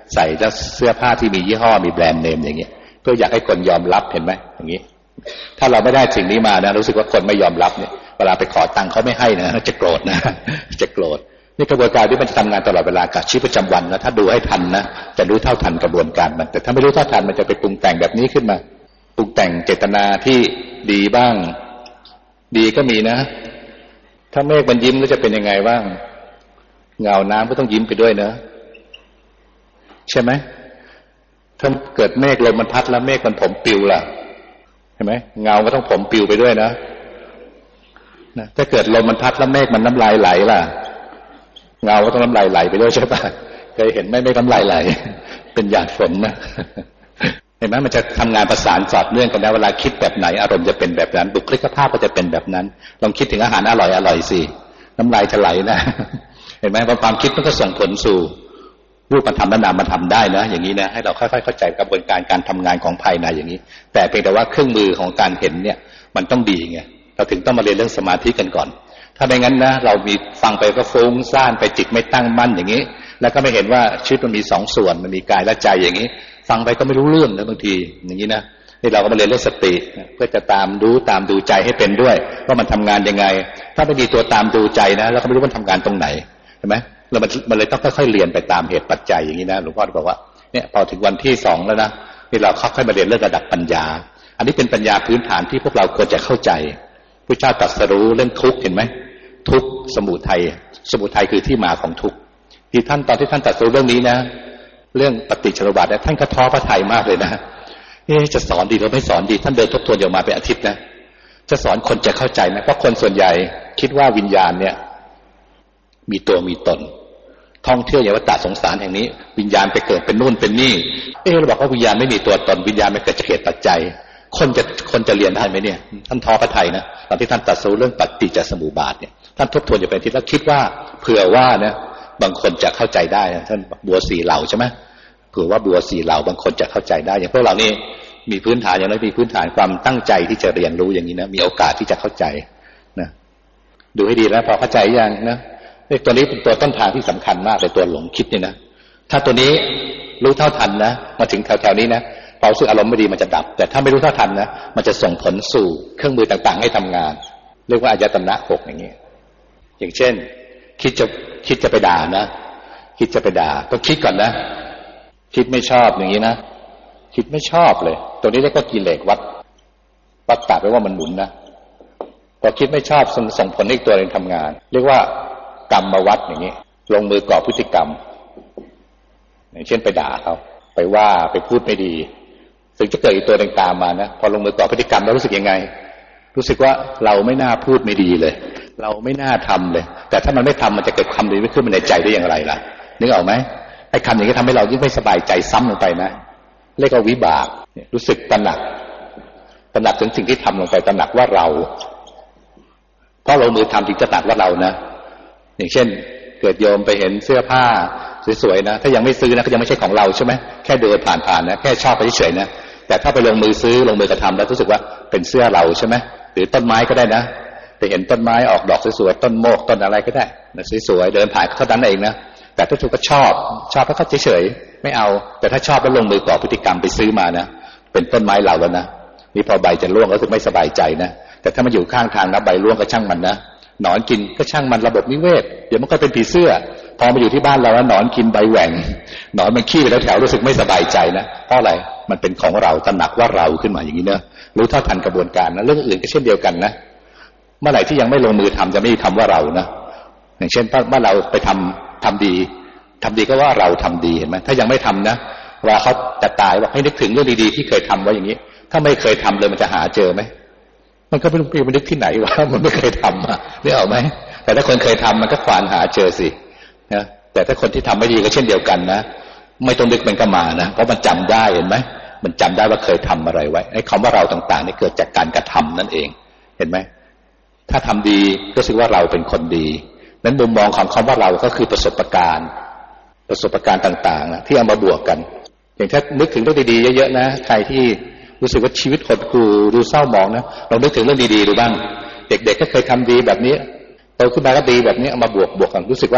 ใส่เสื้อผ้าที่มียี่ห้อมีแบรนด์เนมอย่างเงี้ยเพื่ออยากให้คนยอมรับเห็นไหมอย่างนี้ถ้าเราไม่ได้สิ่งนี้มานะรู้สึกว่าคนไม่ยอมรับเนี่ยเวลาไปขอตังค์เขาไม่ให้นะจะโกรธนะจะโกรธนี่กระบวนการที่มันทำงานตลอดเวลากับชีวิตประจำวันนะถ้าดูให้ทันนะจะรู้เท่าทันกระบวนการมันแต่ถ้าไม่รู้เท่าทันมันจะไปปรุงแต่งแบบนี้ขึ้นมาปรุงแต่งเจตนาที่ดีบ้างดีก็มีนะถ้าเมฆมันยิ้มแล้วจะเป็นยังไงบ้างเงาน้ำก็ต้องยิ้มไปด้วยนะใช่ไหมถ้าเกิดเมฆลมมันพัดแล้วเมฆมันผมปิวล่ะเห็นไหมเงาก็ต้องผมปิวไปด้วยนะถ้าเกิดลมมันพัดแล้วเมฆมันน้ำลายไหลล่ะเงาก็ต้องน้ำลายไหลไปด้วยใช่ปะเคยเห็นไหมเมฆน้ำลายไหลเป็นหยาดฝนนะเห็นไหมมันจะทำงานประสานสอดเนื่องกันได้เวลาคิดแบบไหนอารมณ์จะเป็นแบบนั้นบุคลิกภาพก็จะเป็นแบบนั้นลองคิดถึงอาหารอร่อยสิน้ำลายจะไหลนะเห็นไหมพอความคิดมันก็ส่งผลสู่รูปธรรมและนามธรรมได้นะอย่างนี้นะให้เราค่อยๆเข้าใจกระบวนการทำงานของภายในอย่างนี้แต่เพียงแต่ว่าเครื่องมือของการเห็นเนี่ยมันต้องดีไงเราถึงต้องมาเรียนเรื่องสมาธิกันก่อนถ้าไม่งั้นนะเรามีฟังไปก็ฟุ้งซ่านไปจิตไม่ตั้งมั่นอย่างนี้แล้วก็ไม่เห็นว่าชีวิตมันมีสองส่วนมันมีกายและใจอย่างนี้ฟังไปก็ไม่รู้เรื่องนะบางทีอย่างนี้นะนี่เราก็มาเรียนเรื่องสติเพื่อจะตามดูใจให้เป็นด้วยว่ามันทำงานยังไงถ้าไม่มีตัวตามดูใจนะเราก็ไม่รู้มันทำงานตรงไหนเห็นไหมแล้วมันเลยต้องค่อยๆเรียนไปตามเหตุปัจจัยอย่างนี้นะหลวงพ่อบอกว่าเนี่ยพอถึงวันที่2แล้วนะนี่เราค่อยๆมาเรียนเรื่องระดับปัญญาอันนี้เป็นปัญญาพื้นฐานที่พวกเราควรจะเข้าใจพระเจ้าตรัสรู้เรื่องทุกข์เห็นไหมทุกข์สมุทัยคือที่มาของทุกข์ที่ท่านตอนที่ท่านตรัสรู้เรื่องนี้นะเรื่องปฏิจจสมุปบาทเนี่ยท่านก็ท้อพระทัยมากเลยนะจะสอนดีหรือไม่สอนดีท่านเดินทบทวนอยู่มาเป็นอาทิตย์นะจะสอนคนจะเข้าใจไหมเพราะคนส่วนใหญ่คิดว่าวิญญาณเนี่ยมีตัวมีตนท่องเที่ยวอย่างวัฏสงสารแห่งนี้วิญญาณไปเกิดเป็นนู่นเป็นนี่เราบอกว่าวิญญาณไม่มีตัวตนวิญญาณไม่เกิดจากเหตุปัจจัยคนจะเรียนได้ไหมเนี่ยท่านท้อพระทัยนะตอนที่ท่านตรัสรู้เรื่องปฏิจจสมุปบาทเนี่ยท่านทบทวนอยู่เป็นอาทิตย์แล้วคิดว่าเผื่อว่านะบางคนจะเข้าใจได้นะท่านบัว4เหล่าใช่ไหมเผื่อว่าบัว4เหล่าบางคนจะเข้าใจได้อย่างพวกเรานี่มีพื้นฐานอย่างไรมีพื้นฐานความตั้งใจที่จะเรียนรู้อย่างนี้นะมีโอกาสที่จะเข้าใจนะดูให้ดีแล้วพอเข้าใจยังนะตัวนี้เป็นตัวต้นทางที่สำคัญมากเลยตัวหลงคิดเนี่ยนะถ้าตัวนี้รู้เท่าทันนะมาถึงแถวๆนี้นะพอรู้สึกอารมณ์ไม่ดีมันจะดับแต่ถ้าไม่รู้เท่าทันนะมันจะส่งผลสู่เครื่องมือต่างๆให้ทำงานเรียกว่าอายตนะ6อย่างนี้อย่างเช่นคิดจะไปด่านะคิดจะไปด่าต้องคิดก่อนนะคิดไม่ชอบอย่างนี้นะคิดไม่ชอบเลยตัวนี้เรียกว่ากิเลสวัดตาไปว่ามันหมุนนะพอคิดไม่ชอบส่งผลให้ตัวเองทำงานเรียกว่ากรรมวัดอย่างนี้ลงมือก่อพฤติกรรมอย่างเช่นไปด่าเขาไปว่าไปพูดไม่ดีถึงจะเกิดอีกตัวหนึ่งตามมานะพอลงมือก่อพฤติกรรมแล้วรู้สึกยังไงรู้สึกว่าเราไม่น่าพูดไม่ดีเลยเราไม่น่าทำเลยแต่ถ้ามันไม่ทำมันจะเกิดคำดีไม่ขึ้นมาในใจได้อย่างไรล่ะนึกออกไหมไอ้คำอย่างนี้ทำให้เรายิ่งไม่สบายใจซ้ำลงไปนะเรียกว่าวิบากรู้สึกตระหนักถึงสิ่งที่ทำลงไปตระหนักว่าเราเพราะลงมือทำถึงจะตระหนักว่าเรานะอย่างเช่นเกิดโยมไปเห็นเสื้อผ้าสวยๆนะถ้ายังไม่ซื้อนะก็ยังไม่ใช่ของเราใช่ไหมแค่เดินผ่านๆนะแค่ชอบไปเฉยๆนะแต่ถ้าไปลงมือซื้อลงมือกระทำแล้วรู้สึกว่าเป็นเสื้อเราใช่ไหมหรือต้นไม้ก็ได้นะไปเห็นต้นไม้ออกดอกสวยๆต้นโมกต้นอะไรก็ได้นะสวยๆเดินผ่านเท่านั้นเองนะแต่ถ้าถูกก็ชอบแล้วก็เฉยๆไม่เอาแต่ถ้าชอบแล้วลงมือก่อพฤติกรรมไปซื้อมานะเป็นต้นไม้เราแล้วนะนี่พอใบจะร่วงก็รู้สึกไม่สบายใจนะแต่ถ้ามันอยู่ข้างทางนะใบร่วงก็ช่างมันนะหนอนกินก็ช่างมันระบบนิเวศเดี๋ยวมันก็เป็นผีเสื้อพอมาอยู่ที่บ้านเราแล้วหนอนกินใบแหว่งหนอนมันขี้ไปแล้วแถวรู้สึกไม่สบายใจนะเพราะอะไรมันเป็นของเราตระหนักว่าเราขึ้นมาอย่างนี้เนอะรู้เท่าทันกระบวนการนะเรื่องอื่นก็เช่นเดียวกันนะเมื่อไหร่ที่ยังไม่ลงมือทำจะไม่มีคำว่าเรานะอย่างเช่นเมื่อเราไปทำดีก็ว่าเราทำดีเห็นไหมถ้ายังไม่ทำนะเวลาเขาจะตายบอกให้นึกถึงเรื่องดีๆที่เคยทำไว้อย่างนี้ถ้าไม่เคยทำเลยมันจะหาเจอไหมมันก็ไม่รู้มันนึกที่ไหนวะมันไม่เคยทำอ่ะนึกออกไหมแต่ถ้าคนเคยทำมันก็ควานหาเจอสินะแต่ถ้าคนที่ทำไม่ดีก็เช่นเดียวกันนะไม่ต้องนึกมันก็มานะเพราะมันจำได้เห็นไหมมันจำได้ว่าเคยทำอะไรไว้ไอ้คำว่าเราต่างๆนี่เกิดจากการกระทำนั่นเองเห็นไหมถ้าทำดีก็รู้สึกว่าเราเป็นคนดีนั้นมุมมองของคำว่าเราก็คือประสบการณ์ต่างๆนะที่เอามาบวกกันอย่างถ้านึกถึงเรื่องดีๆเยอะๆนะใครที่รู้สึกว่าชีวิตหดหู่ดูเศร้าหมองนะเรานึกถึงเรื่องดีๆดูบ้างเด็กๆก็เคยทำดีแบบนี้โตขึ้นมาก็ดีแบบนี้เอามาบวกกันรู้สึกว่า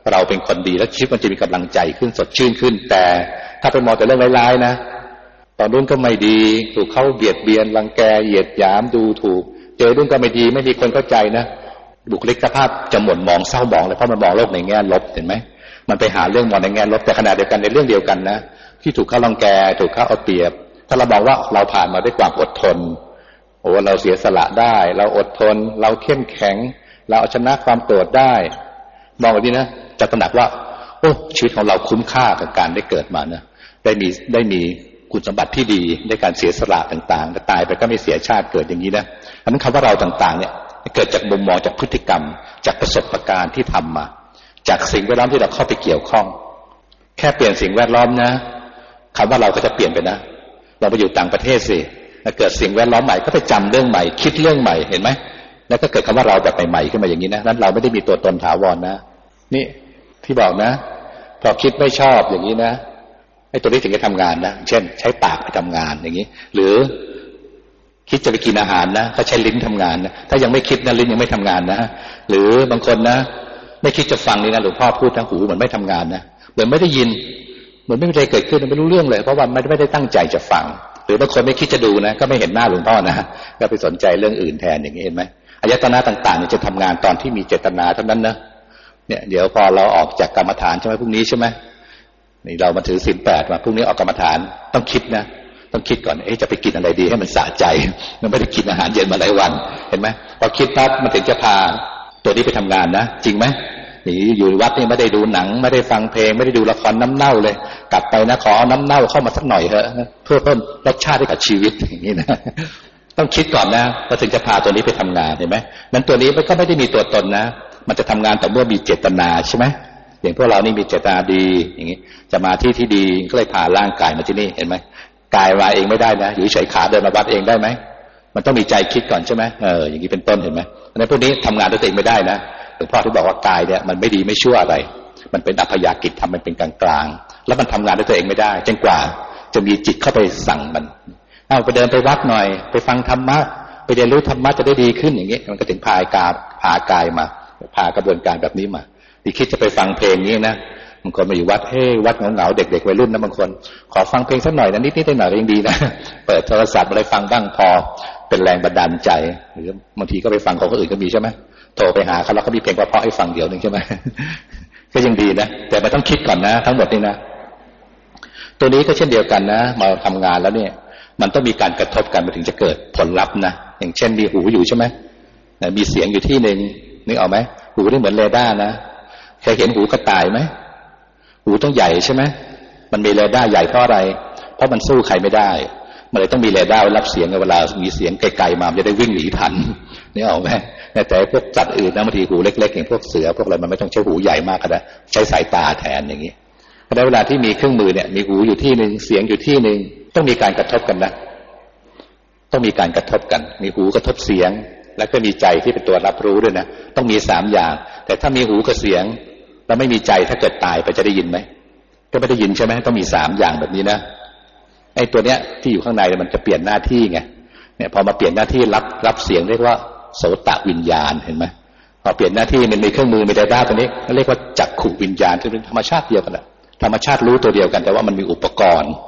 เราเป็นคนดีแล้วชีวิตมันจะมีกำลังใจขึ้นสดชื่นขึ้นแต่ถ้าไปมองแต่เรื่องร้ายๆนะตอนนู้นก็ไม่ดีถูกเขาเบียดเบียนรังแกเหยียดหยามดูถูกเจอรุ่นก็ไม่ดีไม่มีคนเข้าใจนะบุคลิกภาพจะหม่นหมองเศร้าหมองเลยเพราะมันมองโลกในแง่ลบเห็นไหมมันไปหาเรื่องมองในแง่ลบแต่ขณะเดียวกันในเรื่องเดียวกันนะที่ถูกเขารังแกถูกเขาเอาเปรียบถ้าเราบอกว่าเราผ่านมาด้วยความอดทนโอ้เราเสียสละได้เราอดทนเราเข้มแข็งเราเอาชนะความโกรธได้มองแบบนี้นะจะตระหนักว่าโอ้ชีวิตของเราคุ้มค่ากับการได้เกิดมานะได้มีคุณสมบัติที่ดีในการเสียสละต่างๆแต่ตายไปก็ไม่เสียชาติเกิดอย่างนี้นะอันนั้นคำว่าเราต่างๆเนี่ยเกิดจากมุมมองจากพฤติกรรมจากประสบการณ์ที่ทำมาจากสิ่งแวดล้อมที่เราเข้าไปเกี่ยวข้องแค่เปลี่ยนสิ่งแวดล้อมนะคำว่าเราก็จะเปลี่ยนไปนะเราไปอยู่ต่างประเทศสิเกิดสิ่งแวดล้อมใหม่ก็ไปจำเรื่องใหม่คิดเรื่องใหม่เห็นไหมแล้วก็เกิดคำว่าเราแบบใหม่ๆขึ้นมาอย่างนี้นะนั้นเราไม่ได้มีตัวตนถาวรนะนี่ที่บอกนะพอคิดไม่ชอบอย่างนี้นะไอ้ตัวนี้ถึงจะทำงานนะเช่นใช้ปากไปทำงานอย่างนี้หรือคิดจะไปกินอาหารนะก็ใช้ลิ้นทำงานนะถ้ายังไม่คิดนะลิ้นยังไม่ทำงานนะหรือบางคนนะไม่คิดจะฟังนี่นะหลวงพ่อพูดทางหูเหมือนไม่ทำงานนะเหมือนไม่ได้ยินเหมือนไม่มีอะไรเกิดขึ้นไม่รู้เรื่องเลยเพราะว่าไม่ได้ตั้งใจจะฟังหรือบางคนไม่คิดจะดูนะก็ไม่เห็นหน้าหลวงพ่อนะก็ไปสนใจเรื่องอื่นแทนอย่างนี้เห็นไหมอายตนะต่างๆเนี่ยจะทำงานตอนที่มีเจตนาเท่านั้นนะเนี่ยเดี๋ยวพอเราออกจากกรรมฐานใช่ไหมพรุ่งนี้ใช่ไหมนี่เรามาถือศีล 8มาพรุ่งนี้ออกกรรมฐานต้องคิดนะต้องคิดก่อนจะไปกินอะไรดีให้มันสะใจมันไม่ได้กินอาหารเย็นมาหลายวันเห็นไหมพอคิดปั๊บมันถึงจะพาตัวนี้ไปทำงานนะจริงไหมนี่อยู่วัดนี่ไม่ได้ดูหนังไม่ได้ฟังเพลงไม่ได้ดูละครน้ำเน่าเลยกลับไปนะขอน้ำเน่าเข้ามาสักหน่อยเถอะเพื่อเพิ่มรสชาติให้กับชีวิตอย่างนี้นะต้องคิดก่อนนะเราถึงจะพาตัวนี้ไปทำงานเห็นไหมนั้นตัวนี้มันก็ไม่ได้มีตัวตนนะมันจะทำงานแต่เมื่อมีเจตนาใช่ไหมอย่างพวกเรานี่มีเจตนาดีอย่างนี้จะมาที่ดีก็เลยพาร่างกายมาที่นี่เห็นไหมกายมาเองไม่ได้นะอยู่เฉยขาเดินมาวัดเองได้ไหมมันต้องมีใจคิดก่อนใช่ไหมอย่างนี้เป็นต้นเห็นไหมเพราะฉะนั้นพวกนี้ทำงานด้วยตัวเองไม่ได้นะหลวงพ่อที่บอกว่ากายเนี่ยมันไม่ดีไม่ชั่วอะไรมันเป็นอัพยากิจทำมันเป็นกลางๆแล้วมันทำงานด้วยตัวเองไม่ได้จนกว่าจะมีจิตเข้าไปสั่งมันเอาไปเดินไปวัดหน่อยไปฟังธรรมะไปเรียนรู้ธรรมะจะได้ดีขึ้นอย่างนี้มันก็ถึงพากายมาพากระบวนการแบบนี้มาที่คิดจะไปฟังเพลงนี้นะบางคนมาอยู่วัดวัดเหงาๆเด็กๆวัยรุ่นนะบางคนขอฟังเพลงสักหน่อยนะนิดๆหน่อยๆยังดีนะเปิดโทรศัพท์อะไรฟังบ้างพอเป็นแรงบันดาลใจหรือบางทีก็ไปฟังของคนอื่นก็มีใช่ไหมโทรไปหาเขาแล้วก็มีเพลงเพราะๆให้ฟังเดี๋ยวนึงใช่ไหมก็ยังดีนะแต่มันต้องคิดก่อนนะทั้งหมดนี่นะตัวนี้ก็เช่นเดียวกันนะมาทำงานแล้วเนี่ยมันต้องมีการกระทบกันมันถึงจะเกิดผลลัพธ์นะอย่างเช่นมีหูอยู่ใช่ไหมมีเสียงอยู่ที่หนึ่งนึกออกไหมหูนี่เหมือนเรดาร์นะเคยเห็นหูกระต่ายไหมหูต้องใหญ่ใช่ไหมมันมีเรดาร์ใหญ่เพราะอะไรเพราะมันสู้ใครไม่ได้มันเลยต้องมีเรดาร์รับเสียงเวลามีเสียงไกลๆมาจะได้วิ่งหนีทันนี่ออกไหมแต่พวกสัตว์อื่นนะบางทีหูเล็กๆอย่างพวกเสือพวกอะไรมันไม่ต้องใช้หูใหญ่มากก็ได้ใช้สายตาแทนอย่างนี้เพราะในเวลาที่มีเครื่องมือเนี่ยมีหูอยู่ที่หนึ่งเสียงอยู่ที่หนึ่งต้องมีการกระทบกันนะต้องมีการกระทบกันมีหูกระทบเสียงแล้วก็มีใจที่เป็นตัวรับรู้ด้วยนะต้องมี3อย่างแต่ถ้ามีหูกับเสียงแล้วไม่มีใจถ้าเกิดตายไปจะได้ยินไหมก็ไม่ได้ยินใช่ไหมต้องมี3อย่างแบบนี้นะไอ้ตัวเนี้ยที่อยู่ข้างในมันจะเปลี่ยนหน้าที่ไงเนี่ยพอมาเปลี่ยนหน้าที่รับเสียงเรียกว่าโสตวิญญาณเห็นไหมพอเปลี่ยนหน้าที่มันมีเครื่องมือมีเรดาร์ตัวนี้เรียกว่าจักขุวิญญาณที่เป็นธรรมชาติเดียวกันแหละธรรมชาติรู้ตัวเดียวกันแต่ว่ามันมีอุปกรณ์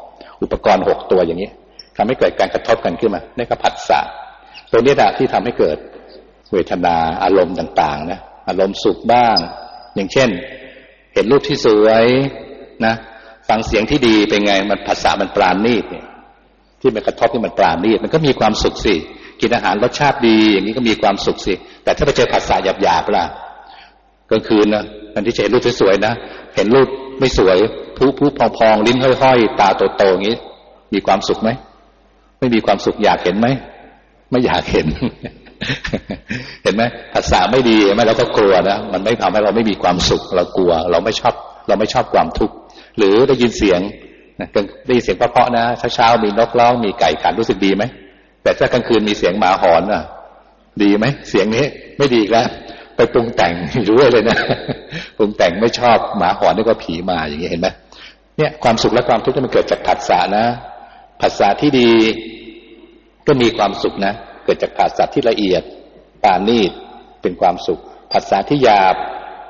6ตัวอย่างนี้ทำให้เกิดการกระทบกันขึ้นมานี่ก็ผัสสะตัวนี้แหละที่ทำให้เกิดเวทนาอารมณ์ต่างๆนะอารมณ์สุขบ้างอย่างเช่นเห็นรูปที่สวยนะฟังเสียงที่ดีเป็นไงมันผัสสะมันปราณีตเนี่ยที่มันกระทบที่มันปราณีตมันก็มีความสุขสิกินอาหารรสชาติดีอย่างนี้ก็มีความสุขสิแต่ถ้าไปเจอผัสสะหยาบๆล่ะกลางคืนนะมันที่จะเห็นรูปสวยๆนะเห็นรูปไม่สวยพุพองๆลิ้นห้อยๆตาโตๆอย่างนี้มีความสุขไหมไม่มีความสุขอยากเห็นไหมไม่อยากเห็น เห็นไหมภาษาไม่ดีไหมเราก็กลัวนะมันไม่ทำให้เราไม่มีความสุขเรากลัวเราไม่ชอบความทุกข์หรือได้ยินเสียงได้ยินเสียงเพราะๆนะเช้าๆมีนกร้องมีไก่ขันรู้สึกดีไหมแต่ถ้ากลางคืนมีเสียงหมาหอนอ่ะดีไหมเสียงนี้ไม่ดีแล้วไปปรุงแต่งรู้เลยนะปรุงแต่งไม่ชอบหมาหอนนี่ก็ผีมาอย่างนี้เห็นไหมเนี่ยความสุขและความทุกข์ที่มันเกิดจากผัสสะนะผัสสะที่ดีก็มีความสุขนะเกิดจากผัสสะที่ละเอียดปราณีตเป็นความสุขผัสสะที่หยาบ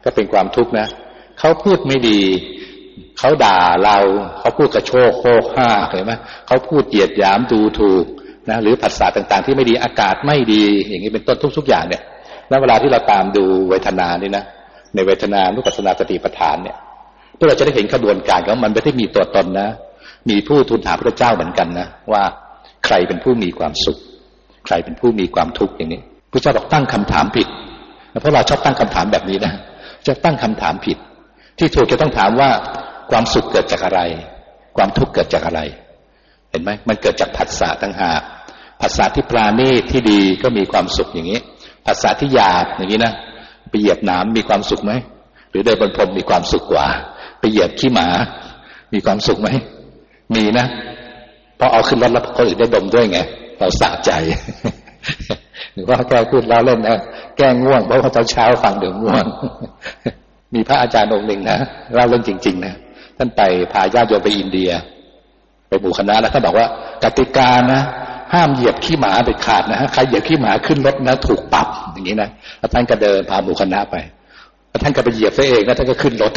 ก็เป็นความทุกข์นะเขาพูดไม่ดีเขาด่าเราเขาพูดกระโชกโคกห้าเห็นไหมเขาพูดเหยียดหยามดูถูกนะหรือภาษาต่างๆที่ไม่ดีอากาศไม่ดีอย่างนี้เป็นต้นทุกๆอย่างเนี่ยแล้วเวลาที่เราตามดูเวทนานี่นะในเวทนานุปัสสนาสติปัฏฐานเนี่ยเพื่อเราจะได้เห็นกระบวนการของมันไม่ได้มีตัวตนนะมีผู้ทูลถามพระเจ้าเหมือนกันนะว่าใครเป็นผู้มีความสุขใครเป็นผู้มีความทุกข์อย่างนี้พระเจ้าบอกตั้งคำถามผิดเพราะเราชอบตั้งคำถามแบบนี้นะจะตั้งคำถามผิดที่ถูกจะต้องถามว่าความสุขเกิดจากอะไรความทุกข์เกิดจากอะไรเห็นไหมมันเกิดจากผัสสะต่างหากผัสสะที่ปราณีตที่ดีก็มีความสุขอย่างนี้ผัสสะที่หยาบอย่างนี้นะไปเหยียบหนามมีความสุขไหมหรือเดินบนพรมมีความสุขกว่าไปเหยียบขี้หมามีความสุขไหมมีนะเพราะเอาขึ้นรถแล้วคนอื่นได้ดมด้วยไงเราสะใจหรือว่าแก้พูดแล้วเล่นนะแก้ง่วงเพราะว่าเช้าฟังเดี๋ยวง่วงมีพระอาจารย์องค์หนึ่งนะเล่าเรื่องจริงๆนะท่านไปพาญาติโยมไปอินเดียไปหมู่คณะแล้วท่านบอกว่ากติกานะห้ามเหยียบขี้หมาเด็ดขาดนะใครเหยียบขี้หมาขึ้นรถนะถูกปรับอย่างนี้นะแล้วท่านก็เดินพาหมู่คณะไปแล้วท่านก็ไปเหยียบซะเองแล้วท่านก็ขึ้นรถ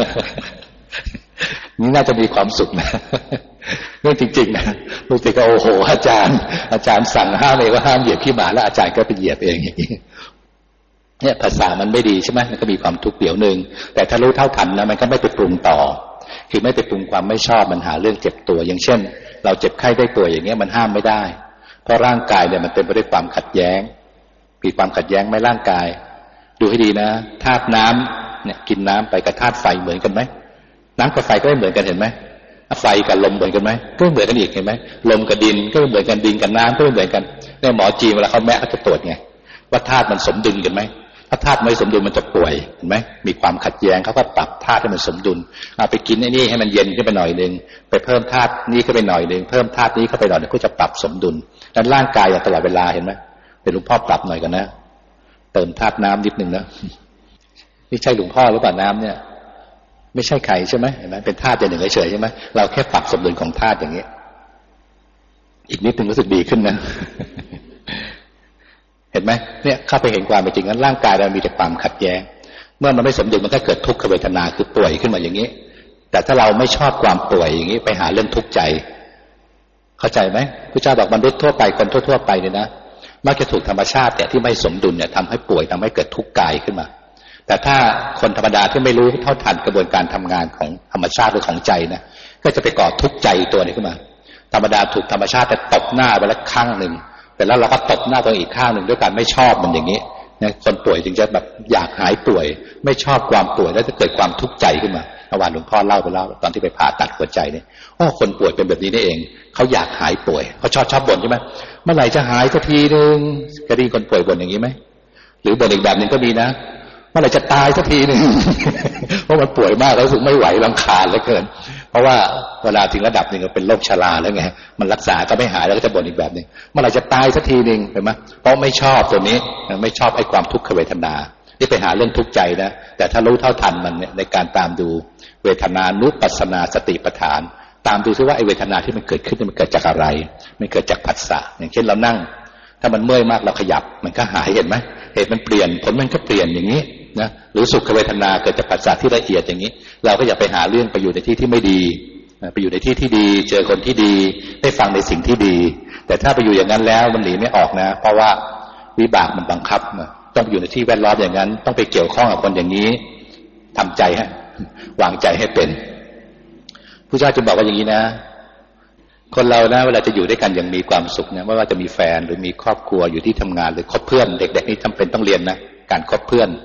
นี่น่าจะมีความสุขนะเรื่องจริงๆนะลูกศิษย์ก็โอ้โหอาจารย์สั่งห้ามเองว่าห้ามเหยียบขี้หมาแล้วอาจารย์ก็ไปเหยียบเองอย่างนี้เนี่ยภาษามันไม่ดีใช่ไหมมันก็มีความทุกข์เดี๋ยวนึงแต่ถ้ารู้เท่าทันนะมันก็ไม่ไปปรุงต่อคือไม่ไปปรุงความไม่ชอบมันหาเรื่องเจ็บตัวอย่างเช่นเราเจ็บไข้ได้ป่วยอย่างเงี้ยมันห้ามไม่ได้เพราะร่างกายเนี่ยมันเต็มไปด้วยความขัดแย้งมีความขัดแย้งไหมร่างกายดูให้ดีนะธาตุน้ำเนี่ยกินน้ำไปกับธาตุไฟเหมือนกันไหมน้ำกับไฟก็ไม่เหมือนกันเห็นไหมไฟกับลมเหมือนกันไหมก็เหมือนกันอีกเห็นไหมลมกับดินก็เหมือนกันดินกับน้ำก็เหมือนกันเนี่ยหมอจีนเวลาเขาแมะเขาจะตรวจไงว่าธาตุมันสมดุลกันไหมถ้าธาตุไม่สมดุลมันจะป่วยเห็นไหมมีความขัดแย้งเขาก็ปรับธาตุให้มันสมดุลเอาไปกินไอ้นี่ให้มันเย็นขึ้นไปหน่อยนึงไปเพิ่มธาตุนี้เข้าไปหน่อยนึงเพิ่มธาตุนี้เข้าไปหน่อยนึงก็จะปรับสมดุลดังนั้นร่างกายอย่างตลอดเวลาเห็นไหมเป็นหลวงพ่อปรับหน่อยกันนะเติมธาตุน้ำนิดนึงนะนี่ใช่หลวงพ่อหรือเปล่าน้ำเนี่ยไม่ใช่ไข่ใช่ไหมเห็นไหมเป็นธาตุอย่างหนึ่งเฉยๆใช่ไหมเราแค่ปรับสมดุลของธาตุอย่างนี้อีกนิดนึงรู้สึกดีขึ้นนะเห็นไหมเนี่ยเข้าไปเห็นความเป็นจริงนั้นร่างกายเรามีแต่ความขัดแย้งเมื่อมันไม่สมดุลมันก็เกิดทุกขเวทนาคือป่วยขึ้นมาอย่างนี้แต่ถ้าเราไม่ชอบความป่วยอย่างนี้ไปหาเรื่องทุกข์ใจเข้าใจไหมพระเจ้าบอกมนุษย์ทั่วไปคนทั่วๆไปเนี่ยนะมักจะถูกธรรมชาติเนี่ยที่ไม่สมดุลเนี่ยทำให้ป่วยทำให้เกิดทุกข์กายขึ้นมาแต่ถ้าคนธรรมดาที่ไม่รู้เท่าทันกระบวนการทำงานของธรรมชาติหรือของใจนะก็จะไปก่อทุกข์ใจตัวนี้ขึ้นมาธรรมดาถูกธรรมชาติแต่ตบหน้าไปแล้วข้างหนึ่งแต่แล้วเราก็ตบหน้าตัวอีกข้างหนึ่งด้วยการไม่ชอบมันอย่างนี้นะคนป่วยจึงจะแบบอยากหายป่วยไม่ชอบความป่วยแล้วจะเกิดความทุกข์ใจขึ้นมาเมื่อวานหลวงพ่อเล่าไปแล้วตอนที่ไปผ่าตัดหัวใจเนี่ยคนป่วยเป็นแบบนี้นี่เองเขาอยากหายป่วยเขาชอบบ่นใช่ไหมเมื่อไหร่จะหายสักทีนึงเคยได้ยินคนป่วยบ่นอย่างนี้ไหมหรือบ่นอีกแบบหนึ่งก็มีนะเมื่อไหร่จะตายสักทีนึง เพราะมันป่วยมากแล้วรู้สึกไม่ไหวรำคาญเหลือเกินเพราะว่าเวลาถึงระดับหนึ่งก็เป็นโรคชราแล้วไงมันรักษาก็ไม่หายแล้วก็จะบ่นอีกแบบหนึ่งเมื่อไหร่จะตายสักทีนึงเห็นไหมเพราะไม่ชอบตัวนี้ไม่ชอบไอ้ความทุกขเวทนาที่ไปหาเรื่องทุกข์ใจนะแต่ถ้ารู้เท่าทันมันเนี่ยในการตามดูเวทนานุปัสสนาสติปัฏฐานตามดูซิว่าไอ้เวทนาที่มันเกิดขึ้นมันเกิดจากอะไรมันเกิดจากผัสสะอย่างเช่นเรานั่งถ้ามันเมื่อยมากเราขยับมันก็หายเห็นไหมเหตุมันเปลี่ยนผลมันก็เปลี่ยนอย่างนี้นะหรือสุขเวทนาเกิดจากผัสสะที่ละเอียดอย่างนี้เราก็อย่าไปหาเรื่องไปอยู่ในที่ที่ไม่ดีไปอยู่ในที่ที่ดีเจอคนที่ดีได้ฟังในสิ่งที่ดีแต่ถ้าไปอยู่อย่างนั้นแล้วมันหนีไม่ออกนะเพราะว่าวิบากมันบังคับต้องไปอยู่ในที่แวดล้อมอย่างนั้นต้องไปเกี่ยวข้องกับคนอย่างนี้ทำใจให้วางใจให้เป็นพระเจ้าจึงบอกว่าอย่างนี้นะคนเรานะเวลาจะอยู่ด้วยกันอย่างมีความสุขนะไม่ว่าจะมีแฟนหรือมีครอบครัวอยู่ที่ทำงานหรือคบเพื่อนเด็กๆนี่จำเป็นต้องเรียนนะการคบเพื่อน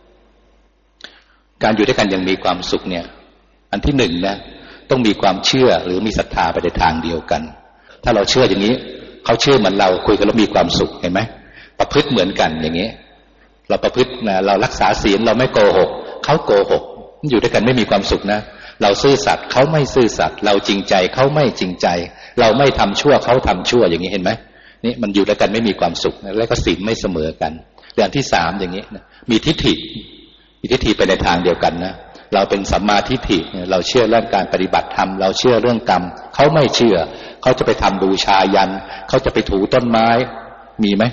การอยู่ด้วยกันอย่างมีความสุขเนี่ยอันที่หนึ่งนะต้องมีความเชื่อหรือมีศรัทธาไปในทางเดียวกันถ้าเราเชื่ออย่างนี้เขาเชื่อเหมือนเราคุยกันแล้วมีความสุขเห็นไหมประพฤติเหมือนกันอย่างนี้เราประพฤตินะเรารักษาศีลเราไม่โกหกเขาโกหกอยู่ด้วยกันไม่มีความสุขนะเราซื่อสัตย์เขาไม่ซื่อสัตย์เราจริงใจเขาไม่จริงใจเราไม่ทำชั่วเขาทำชั่วอย่างนี้เห็นไหมนี่มันอยู่ด้วยกันไม่มีความสุขแล้วก็ศีลไม่เสมอกันเรื่องที่สามอย่างนี้มีทิฏฐิไปในทางเดียวกันนะเราเป็นสัมมาทิฏฐิเราเชื่อเรื่องการปฏิบัติธรรมเราเชื่อเรื่องกรรมเขาไม่เชื่อเขาจะไปทำบูชายันเขาจะไปถูต้นไม้มีไหม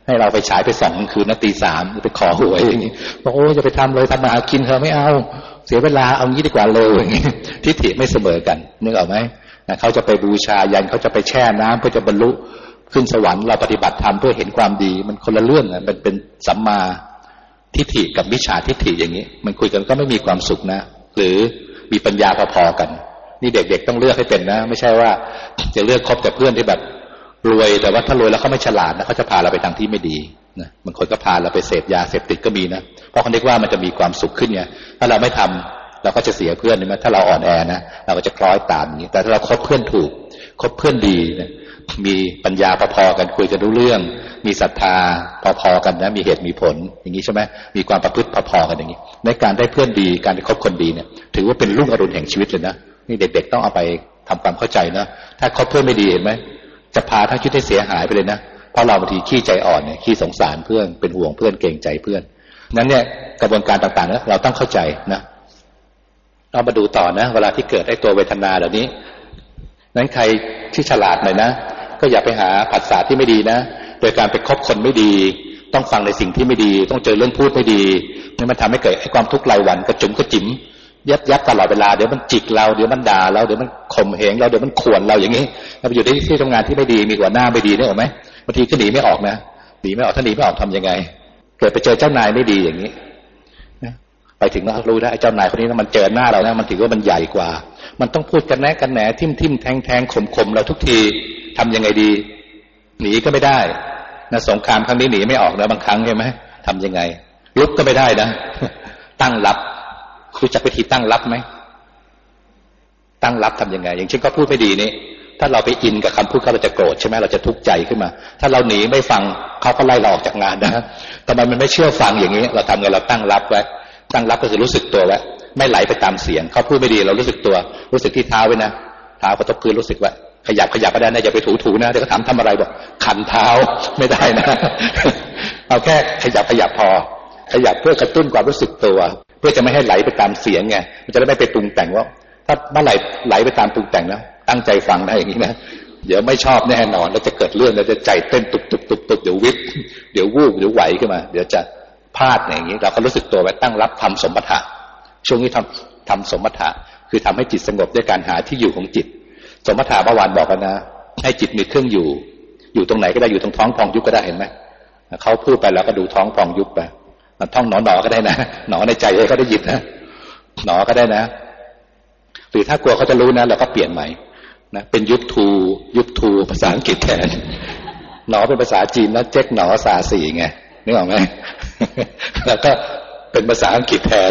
ให้เราไปฉายไปส่องกลางคืนนะตี 3ไปขอหวยอย่างนี้บอกโอ้จะไปทำเลยทำมาหากินเธอไม่เอาเสียเวลาเอางี้ดีกว่าเลยอย่างนี้ทิฏฐิไม่เสมอกันนึกออกไหมเขาจะไปบูชายันเขาจะไปแช่น้ำเพื่อจะบรรลุขึ้นสวรรค์เราปฏิบัติธรรมเพื่อเห็นความดีมันคนละเรื่องมันเป็นสัมมาทิฏฐิกับมิจฉาทิฏฐิอย่างนี้มันคุยกันก็ไม่มีความสุขนะหรือมีปัญญาพอๆกันนี่เด็กๆต้องเลือกให้เป็นนะไม่ใช่ว่าจะเลือกคบแต่เพื่อนที่แบบรวยแต่ว่าถ้ารวยแล้วเขาไม่ฉลาดนะเขาจะพาเราไปทางที่ไม่ดีนะบางคนก็พาเราไปเสพยาเสพติดก็มีนะเพราะเขาคิดว่ามันจะมีความสุขขึ้นเนี่ยถ้าเราไม่ทำเราก็จะเสียเพื่อนใช่ไหมถ้าเราอ่อนแอนะเราก็จะคล้อยตามอย่างนี้แต่ถ้าเราคบเพื่อนถูกคบเพื่อนดีนะมีปัญญาพอๆกันคุยกันรู้เรื่องมีศรัทธาพอๆกันนะมีเหตุมีผลอย่างนี้ใช่ไหมมีความประพฤติพอๆกันอย่างนี้ในการได้เพื่อนดีการได้คบคนดีเนี่ยถือว่าเป็นรุ่งอรุณแห่งชีวิตเลยนะนี่เด็กๆต้องเอาไปทำความเข้าใจนะถ้าคบเพื่อนไม่ดีเห็นไหมจะพาทั้งชีวิตให้เสียหายไปเลยนะเพราะเราบางทีขี้ใจอ่อนเนี่ยขี้สงสารเพื่อนเป็นห่วงเพื่อนเกรงใจเพื่อนนั้นเนี่ยกระบวนการต่างๆเนี่ยเราต้องเข้าใจนะเรามาดูต่อนะเวลาที่เกิดไอ้ตัวเวทนาเหล่านี้นั้นใครที่ฉลาดหน่อยนะก็อย่าไปหาผัสสะที่ไม่ดีนะโดยการไปคบคนไม่ดีต้องฟังในสิ่งที่ไม่ดีต้องเจอเรื่องพูดไม่ดีนี่มันทำให้เกิดไอ้ความทุกข์รายวันกระจุมกระจิ๋มยับตลอดเวลาเดี๋ยวมันจิกเราเดี๋ยวมันด่าเราเดี๋ยวมันข่มเหงเราเดี๋ยวมันข่วนเราอย่างนี้เราไปอยู่ในที่ทำงานที่ไม่ดีมีหัวหน้าไม่ดีเนี่ยหรอไหมบางทีก็หนีไม่ออกนะหนีไม่ออกถ้าหนีไม่ออกทำยังไงเกิดไปเจอเจ้านายไม่ดีอย่างนี้ไปถึงแล้วรู้ได้ไอ้เจ้านายคนนี้มันเจอหน้าเรานะมันถือว่ามันใหญ่กว่ามันต้องพูดกันแนะกันแหนทิ่มแทงข่มเราทุกทีทำยังไงดีหนีก็ไม่ได้นะสงครามครั้งนี้หนีไม่ออกนะบางครั้งใช่ไหมทำยังไงลุกก็ไม่ได้นะตั้งรับรู้จักวิธีตั้งรับไหมตั้งรับทำยังไงอย่างเช่นก็พูดไม่ดีนี่ถ้าเราไปอินกับคำพูดเขาเราจะโกรธใช่ไหมเราจะทุกข์ใจขึ้นมาถ้าเราหนีไม่ฟังเขาก็ไล่เราออกจากงานนะแต่มันไม่เชื่อฟังอย่างนี้เราทำไงเราตั้งรับไว้ตั้งรับก็คือรู้สึกตัวไว้ไม่ไหลไปตามเสียงเขาพูดไม่ดีเรารู้สึกตัวรู้สึกที่เท้าไว้นะเท้ากระทบพื้นรู้สึกว่าขยับก็ได้นะอย่าไปถูนะเดี๋ยวเขาถามทำอะไรบอกขันเท้าไม่ได้นะเอาแค่ขยับพอขยับเพื่อกระตุ้นความรู้สึกตัวเพื่อจะไม่ให้ไหลไปตามเสียงไงมันจะได้ไม่ไปปรุงแต่งว่าถ้าเมื่อไหลไปตามปรุงแต่งแล้วตั้งใจฟังได้อย่างนี้นะเดี๋ยวไม่ชอบแน่นอนแล้วจะเกิดเรื่องแล้วจะใจเต้นตุบเดี๋ยววิบเดี๋ยววูบเดี๋ยวไหวขึ้นมาเดี๋ยวจะพลาดอย่างนี้เราก็รู้สึกตัวไว้ตั้งรับทำสมถะช่วงนี้ทำสมถะคือทำให้จิตสงบด้วยการหาที่อยู่ของจิตสมถะเมื่อวานบอกกันนะให้จิตมีเครื่องอยู่ตรงไหนก็ได้อยู่ตรงท้องพองยุบก็ได้เห็นไหมเขาพูดไปแล้วก็ดูท้องพองยุบไปท่องหนอก็ได้นะหนอในใจให้เขาได้ยินนะหนอก็ได้นะหรือถ้ากลัวเขาจะรู้นะเราก็เปลี่ยนใหม่นะเป็นยุบทูภาษาอังกฤษแทนหนอเป็นภาษาจีนแล้วเจ๊กหนอสาสีไงนึกออกไหมแล้วก็เป็นภาษาอังกฤษแทน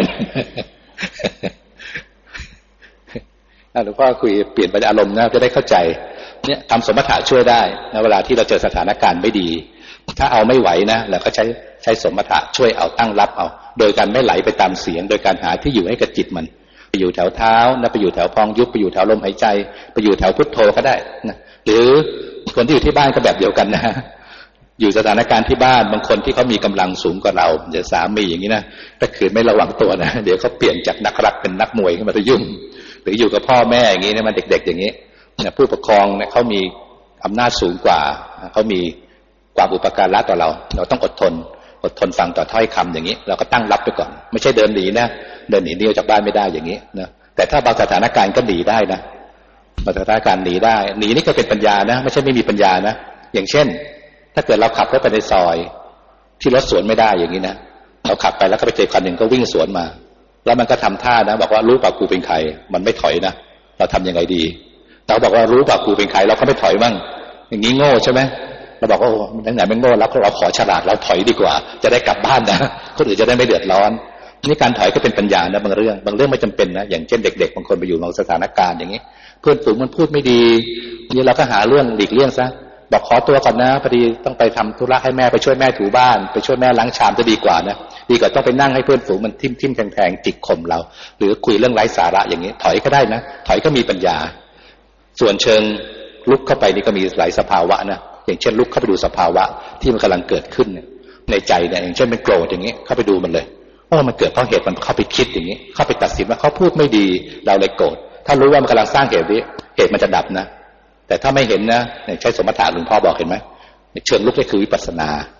หลวงพ่อคุยเปลี่ยนไปอารมณ์นะจะได้เข้าใจเนี่ยทำสมถะช่วยได้นะเวลาที่เราเจอสถานการณ์ไม่ดีถ้าเอาไม่ไหวนะเราก็ใช้สมถะช่วยเอาตั้งรับเอาโดยการไม่ไหลไปตามเสียงโดยการหาที่อยู่ให้กับจิตมันไปอยู่แถวเท้านะไปอยู่แถวพองยุบไปอยู่แถวลมหายใจไปอยู่แถวพุทโธก็ได้นะหรือคนที่อยู่ที่บ้านก็แบบเดียวกันนะอยู่สถานการณ์ที่บ้านบางคนที่เขามีกำลังสูงกว่าเราเดี๋ยวสามีอย่างนี้นะถ้าขืนไม่ระวังตัวนะเดี๋ยวเขาเปลี่ยนจากนักรักเป็นนักมวยขึ้นมาจะยุ่งหรืออยู่กับพ่อแม่อย่างนี้นะมันเด็กๆอย่างนี้ผู้ปกครองเนี่ยเขามีอำนาจสูงกว่าเขามีความอุปการะต่อเราต้องอดทนฟังต่อถ้อยคำอย่างนี้เราก็ตั้งรับไปก่อนไม่ใช่เดินหนีนะเดินหนีเดียวจากบ้านไม่ได้อย่างนี้นะแต่ถ้าบางสถานการณ์ก็หนีได้นะบางสถานการณ์หนีได้หนีนี่ก็เป็นปัญญานะไม่ใช่ไม่มีปัญญานะอย่างเช่นถ้าเกิดเราขับรถไปในซอยที่รถสวนไม่ได้อย่างนี้นะเราขับไปแล้วก็ไปเจอคันหนึ่งก็วิ่งสวนมาแล้วมันก็ทำท่านะบอกว่ารู้ป่ะกูเป็นใครมันไม่ถอยนะเราทำยังไงดีเราบอกว่ารู้ป่ะกูเป็นใครเราก็ไม่ถอยมั่งอย่างนี้โง่ใช่ไหมเราบอกว่าโอ้ไหนมันโง่แล้วเราขอฉลาดเราถอยดีกว่าจะได้กลับบ้านนะคนอื่นจะได้ไม่เดือดร้อนนี่การถอยก็เป็นปัญญานะบางเรื่องไม่จำเป็นนะอย่างเช่นเด็กๆบางคนไปอยู่ในสถานการณ์อย่างนี้เพื่อนฝูงมันพูดไม่ดีนี่เราก็หาเรื่องหลีกเลี่ยงซะบอกขอตัวก่อนนะพอดีต้องไปทำธุระให้แม่ไปช่วยแม่ถูบ้านไปช่วยแม่ล้างชามจะดีกว่านะดีกว่าต้องไปนั่งให้เพื่อนฝูงมันทิ่มแทงจิกข่มเราหรือคุยเรื่องไร้สาระอย่างนี้ถอยก็ได้นะถอยก็มีปัญญาส่วนเชิงลุกเข้าไปนี่ก็มีหลายสภาวะนะอย่างเช่นลุกเข้าไปดูสภาวะที่มันกำลังเกิดขึ้นในใจเนี่ยอย่างเช่นมันโกรธอย่างนี้เข้าไปดูมันเลยมันเกิดเพราะเหตุมันเข้าไปคิดอย่างนี้เข้าไปตัดสินว่าเขาพูดไม่ดีเราเลยโกรธถ้ารู้ว่ามันกำลังสร้างเหตุนี้เหตุมันจะดับนะแต่ถ้าไม่เห็นนะใช้สมถะหลวงพ่อบอกเห็นไหมเชิงลุกนี่คือวิปัสสนา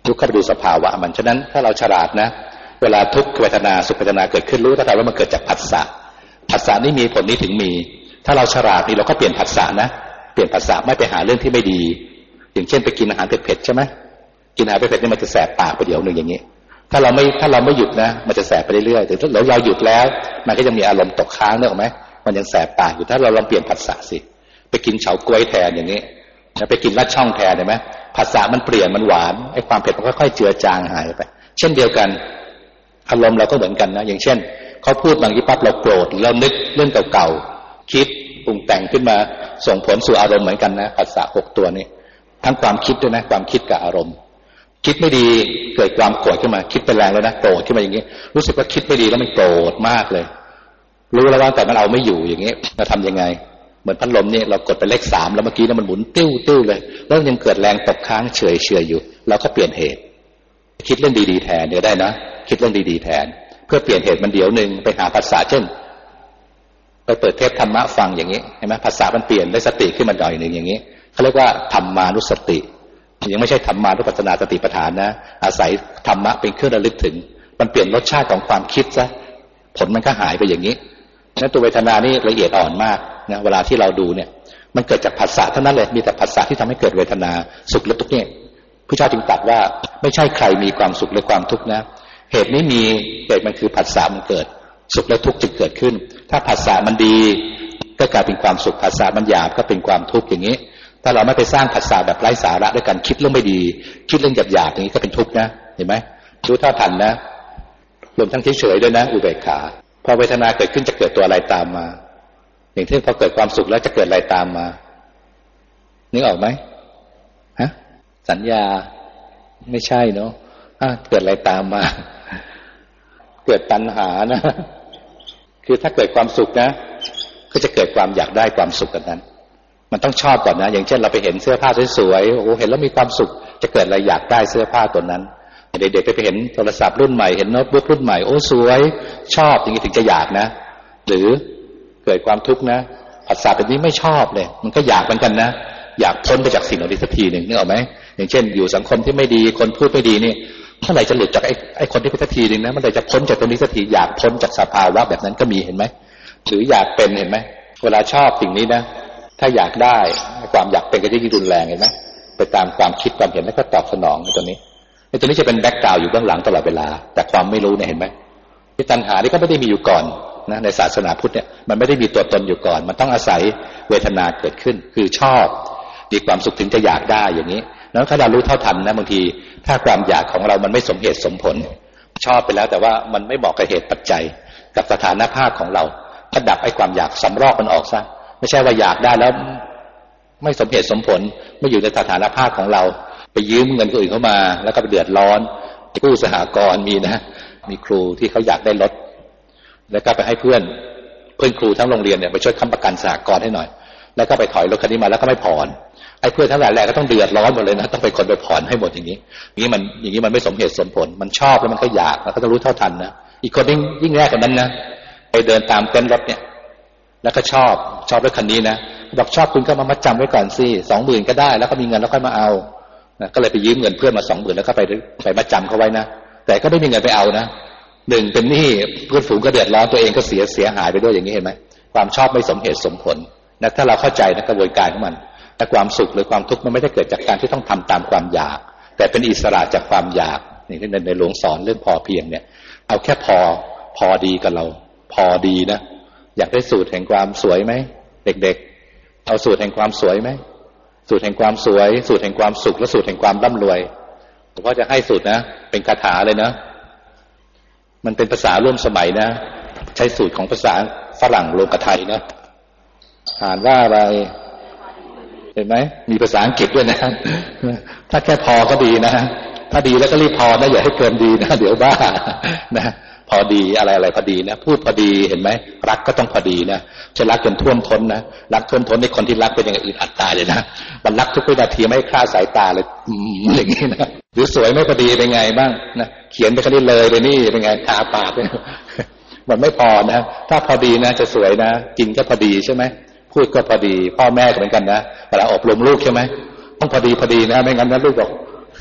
ลุกเข้าไปดูสภาวะมันฉะนั้นถ้าเราฉลาดนะเวลาทุกขเวทนาสุขเวทนาเกิดขึ้นรู้ทันทีว่ามันเกิดจากผัสสะผัสสะนี่มีผลนี้ถึงมีถ้าเราฉลาดนี่เราก็เปลี่ยนผัสสะนะเปลี่ยนผัสสะไม่ไปหาเรื่องที่ไม่ดีอย่างเช่นไปกินอาหารเผ็ดๆใช่ไหมกินอาหารเผ็ดๆนี่มันจะแสบปากไปเดี๋ยวนึงอย่างนี้ถ้าเราไม่หยุดนะมันจะแสบไปเรื่อยๆแต่ถ้าเราหยุดแล้วมันก็ยังมีอารมณ์ตกค้างนึกออกไหมมันยังแสบปากอยู่ถ้าเราลองเปลี่ยนผัสสะสิไปกินเฉาก๊วยแทนอย่างนี้ไปกินลัดช่องแทนเห็นไหมผัสสะมันเปลี่ยนมันหวานไอ้ความเผ็ดมันค่อยๆเจือจางหายไปเช่นเดียวกันอารมณ์เราก็เหมือนกันนะอย่างเช่นเขาพูดบางทีปั๊บเราโกรธเรานึกเรื่องเก่าๆคิดปรุงแต่งขึ้นมาส่งผลสู่อารมณ์เหมือนกันนะผัสสะ6ตัวนี้ทั้งความคิดด้วยนะความคิดกับอารมณ์คิดไม่ดีเกิดความโกรธขึ้นมาคิดเป็นแรงแล้วนะโกรธขึ้นมาอย่างนี้รู้สึกว่าคิดไม่ดีแล้วมันโกรธมากเลยรู้แล้วว่าแต่มันเอาไม่อยู่อย่างนี้เราทำยังไงเหมือนพัดลมนี่เรากดไปเลข3แล้วเมื่อกี้มันหมุนติ้วเลยแล้วยังเกิดแรงตกค้างเฉยอยู่เราก็เปลี่ยนเหตุคิดเรื่องดีๆแทนเดี๋ยวได้นะคิดเรื่องดีๆแทนเพื่อเปลี่ยนเหตุมันเดี๋ยวนึงไปหาภาษาเช่นไปเปิดเทปธรรมะฟังอย่างนี้เห็นไหมภาษามันเปลี่ยนได้สติขึ้นมาหน่อยนึงอย่างนี้เขาเรียกว่าธรรมานุสติยังไม่ใช่ธรรมานุปัสสนาสติปัฏฐานนะอาศัยธรรมะเป็นเครื่องระลึกถึงมันเปลี่ยนรสชาติของความคิดซะผลมันก็หายไปอย่างนี้นั้นตัวเวทนานี่ละเอียดอ่อนมากนะเวลาที่เราดูเนี่ยมันเกิดจากผัสสะเท่านั้นเลยมีแต่ผัสสะที่ทำให้เกิดเวทนาสุขและทุกข์เนี่ยพระเจ้าจึงตรัสว่าไม่ใช่ใครมีความสุขหรือความทุกข์นะเหตุนี้มีเหตุมันคือผัสสะมันเกิดสุขและทุกข์จึงเกิดขึ้นถ้าผัสสะมันดีก็กลายเป็นความสุขผัสสะมันหยาบก็เป็นความทุกข์อย่างนี้ถ้าเราไม่ไปสร้างผัสสะแบบไร้สาระด้วยการคิดเรื่องไม่ดีคิดเรื่องหยาบๆอย่างนี้ก็เป็นทุกข์นะเห็นไหมรู้เท่าทันนะรวมทั้งเฉยๆด้วยนะอุเบกขาพอเวทนาเกิดขึ้นจะเกิดตัวอะไรตามมาอย่างเช่นพอเกิดความสุขแล้วจะเกิดอะไรตามมานึกออกไหมฮะสัญญาไม่ใช่เนาะเกิดอะไรตามมาเกิดตัณหานะคือถ้าเกิดความสุขนะก็จะเกิดความอยากได้ความสุขกันนั้นมันต้องชอบก่อนนะอย่างเช่นเราไปเห็นเสื้อผ้าสวยๆโอ้เห็นแล้วมีความสุขจะเกิดอะไรอยากได้เสื้อผ้าตัวนั้นเด็กๆไปเห็นโทรศัพท์รุ่นใหม่เห็นโน้ตบุ๊กรุ่นใหม่โอ้สวยชอบอย่างนี้ถึงจะอยากนะหรือเกิดความทุกข์นะผัสสะแบบนี้ไม่ชอบเลยมันก็อยากเหมือนกันนะอยากพ้นไปจากสิ่งเหล่านี้สักทีหนึ่งนึกออกไหมอย่างเช่นอยู่สังคมที่ไม่ดีคนพูดไม่ดีนี่เมื่อไหร่จะหลุดจากไอ้คนที่เป็นสักทีหนึ่งนะเมื่อไหร่จะพ้นจากตรงนี้สักทีอยากพ้นจากสภาวะแบบนั้นก็มีเห็นไหมหรืออยากเป็นเห็นไหมเวลาชอบสิ่งนี้นะถ้าอยากได้ความอยากเป็นก็ยิ่งรุนแรงเห็นไหมไปตามความคิดความเห็นแล้วก็ตอบสนองในตัวนี้ในตัวนี้จะเป็นแบ็คกราวด์อยู่เบื้องหลังตลอดเวลาแต่ความไม่รู้เนี่ยเห็นไหมที่ตัณหานี่ก็ไม่ได้มีอยู่ก่อนนะในศาสนาพุทธเนี่ยมันไม่ได้มีตัวตนอยู่ก่อนมันต้องอาศัยเวทนาเกิดขึ้นคือชอบมีความสุขถึงจะอยากได้อย่างนี้แล้วถ้าเรารู้เท่าทันนะบางทีถ้าความอยากของเรามันไม่สมเหตุสมผลชอบไปแล้วแต่ว่ามันไม่เหมาะกับเหตุปัจจัยกับสถานภาพของเราถ้าดับไอ้ความอยากสำรอกมันออกซะไม่ใช่ว่าอยากได้แล้วไม่สมเหตุสมผลไม่อยู่ในสถานภาพของเราไปยืมเงินคนอื่นเข้ามาแล้วก็ไปเดือดร้อนกู้สหกรณ์มีนะมีครูที่เขาอยากได้รถแล้วก็ไปให้เพื่อนครูทั้งโรงเรียนเนี่ยไปช่วยค้ำประกันสหกรณ์ให้หน่อยแล้วก็ไปถอยรถคันนี้มาแล้วก็ไม่ผ่อนไอ้เพื่อนทั้งหลายแหละก็ต้องเดือดร้อนหมดเลยนะต้องไปคนไปผ่อนให้หมดอย่างนี้มันไม่สมเหตุสมผลมันชอบแล้วมันก็อยากแล้วก็ต้องรู้เท่าทันนะอีกคนยิ่งแรกกว่านั้นนะไปเดินตามเต็นท์รถเนี่ยแล้วก็ชอบรถคันนี้นะบอกชอบคุณก็มามัดจำไว้ก่อนสิ 20,000 ก็ได้แล้วก็มีเงินแล้วค่อยมาเอานะก็เลยไปยืมเงินเพื่อนมา 20,000 แล้วก็ไปมัดจำเขาไว้นะแต่ก็ไม่มีเงินไปเอานะหนึ่งเป็นหนี้เพื่อนฝูงก็เดือดร้อนตัวเองก็เสียหายไปด้วยอย่างนี้เห็นไหมความชอบไม่สมเหตุสมผลนะถ้าเราเข้าใจนะกระบวนการของมันแต่ความสุขหรือความทุกข์มันไม่ได้เกิดจากการที่ต้องทำตามความอยากแต่เป็นอิสระจากความอยากนี่ที่ในหลวงสอนเรื่องพอเพียงเนี่ยเอาแค่พอดีกับเราพอดีนะอยากได้สูตรแห่งความสวยไหมเด็กๆเอาสูตรแห่งความสวยไหมสูตรแห่งความสวยสูตรแห่งความสุขและสูตรแห่งความร่ำรวยผมก็จะให้สูตรนะเป็นคาถาเลยนะมันเป็นภาษาร่วมสมัยนะใช้สูตรของภาษาฝรั่งรวมกับไทยนะอ่านว่าอะไรเห็นไหมมีภาษาอังกฤษด้วยนะถ้าแค่พอก็ดีนะถ้าดีแล้วก็รีบพอนะอย่าให้เกินดีนะเดี๋ยวบ้านะพอดีอะไรพอดีนะพูดพอดีเห็นไหมรักก็ต้องพอดีนะจะรักจนท่วมท้นนะรักท่วมท้นในคนที่รักเป็นอย่างอื่นอัดตายเลยนะมันรักทุกวินาทีไม่คลาดสายตาเลยอย่างนี้นะหรือสวยไม่พอดีเป็นไงบ้างนะเขียนไปแค่นี้เลยไปนี่เป็นไงทาปากมันไม่พอนะถ้าพอดีนะจะสวยนะกินก็พอดีใช่ไหมพูดก็พอดีพ่อแม่ก็เหมือนกันนะเวลาอบรมลูกใช่ไหมต้องพอดีนะไม่งั้นนะลูกบอก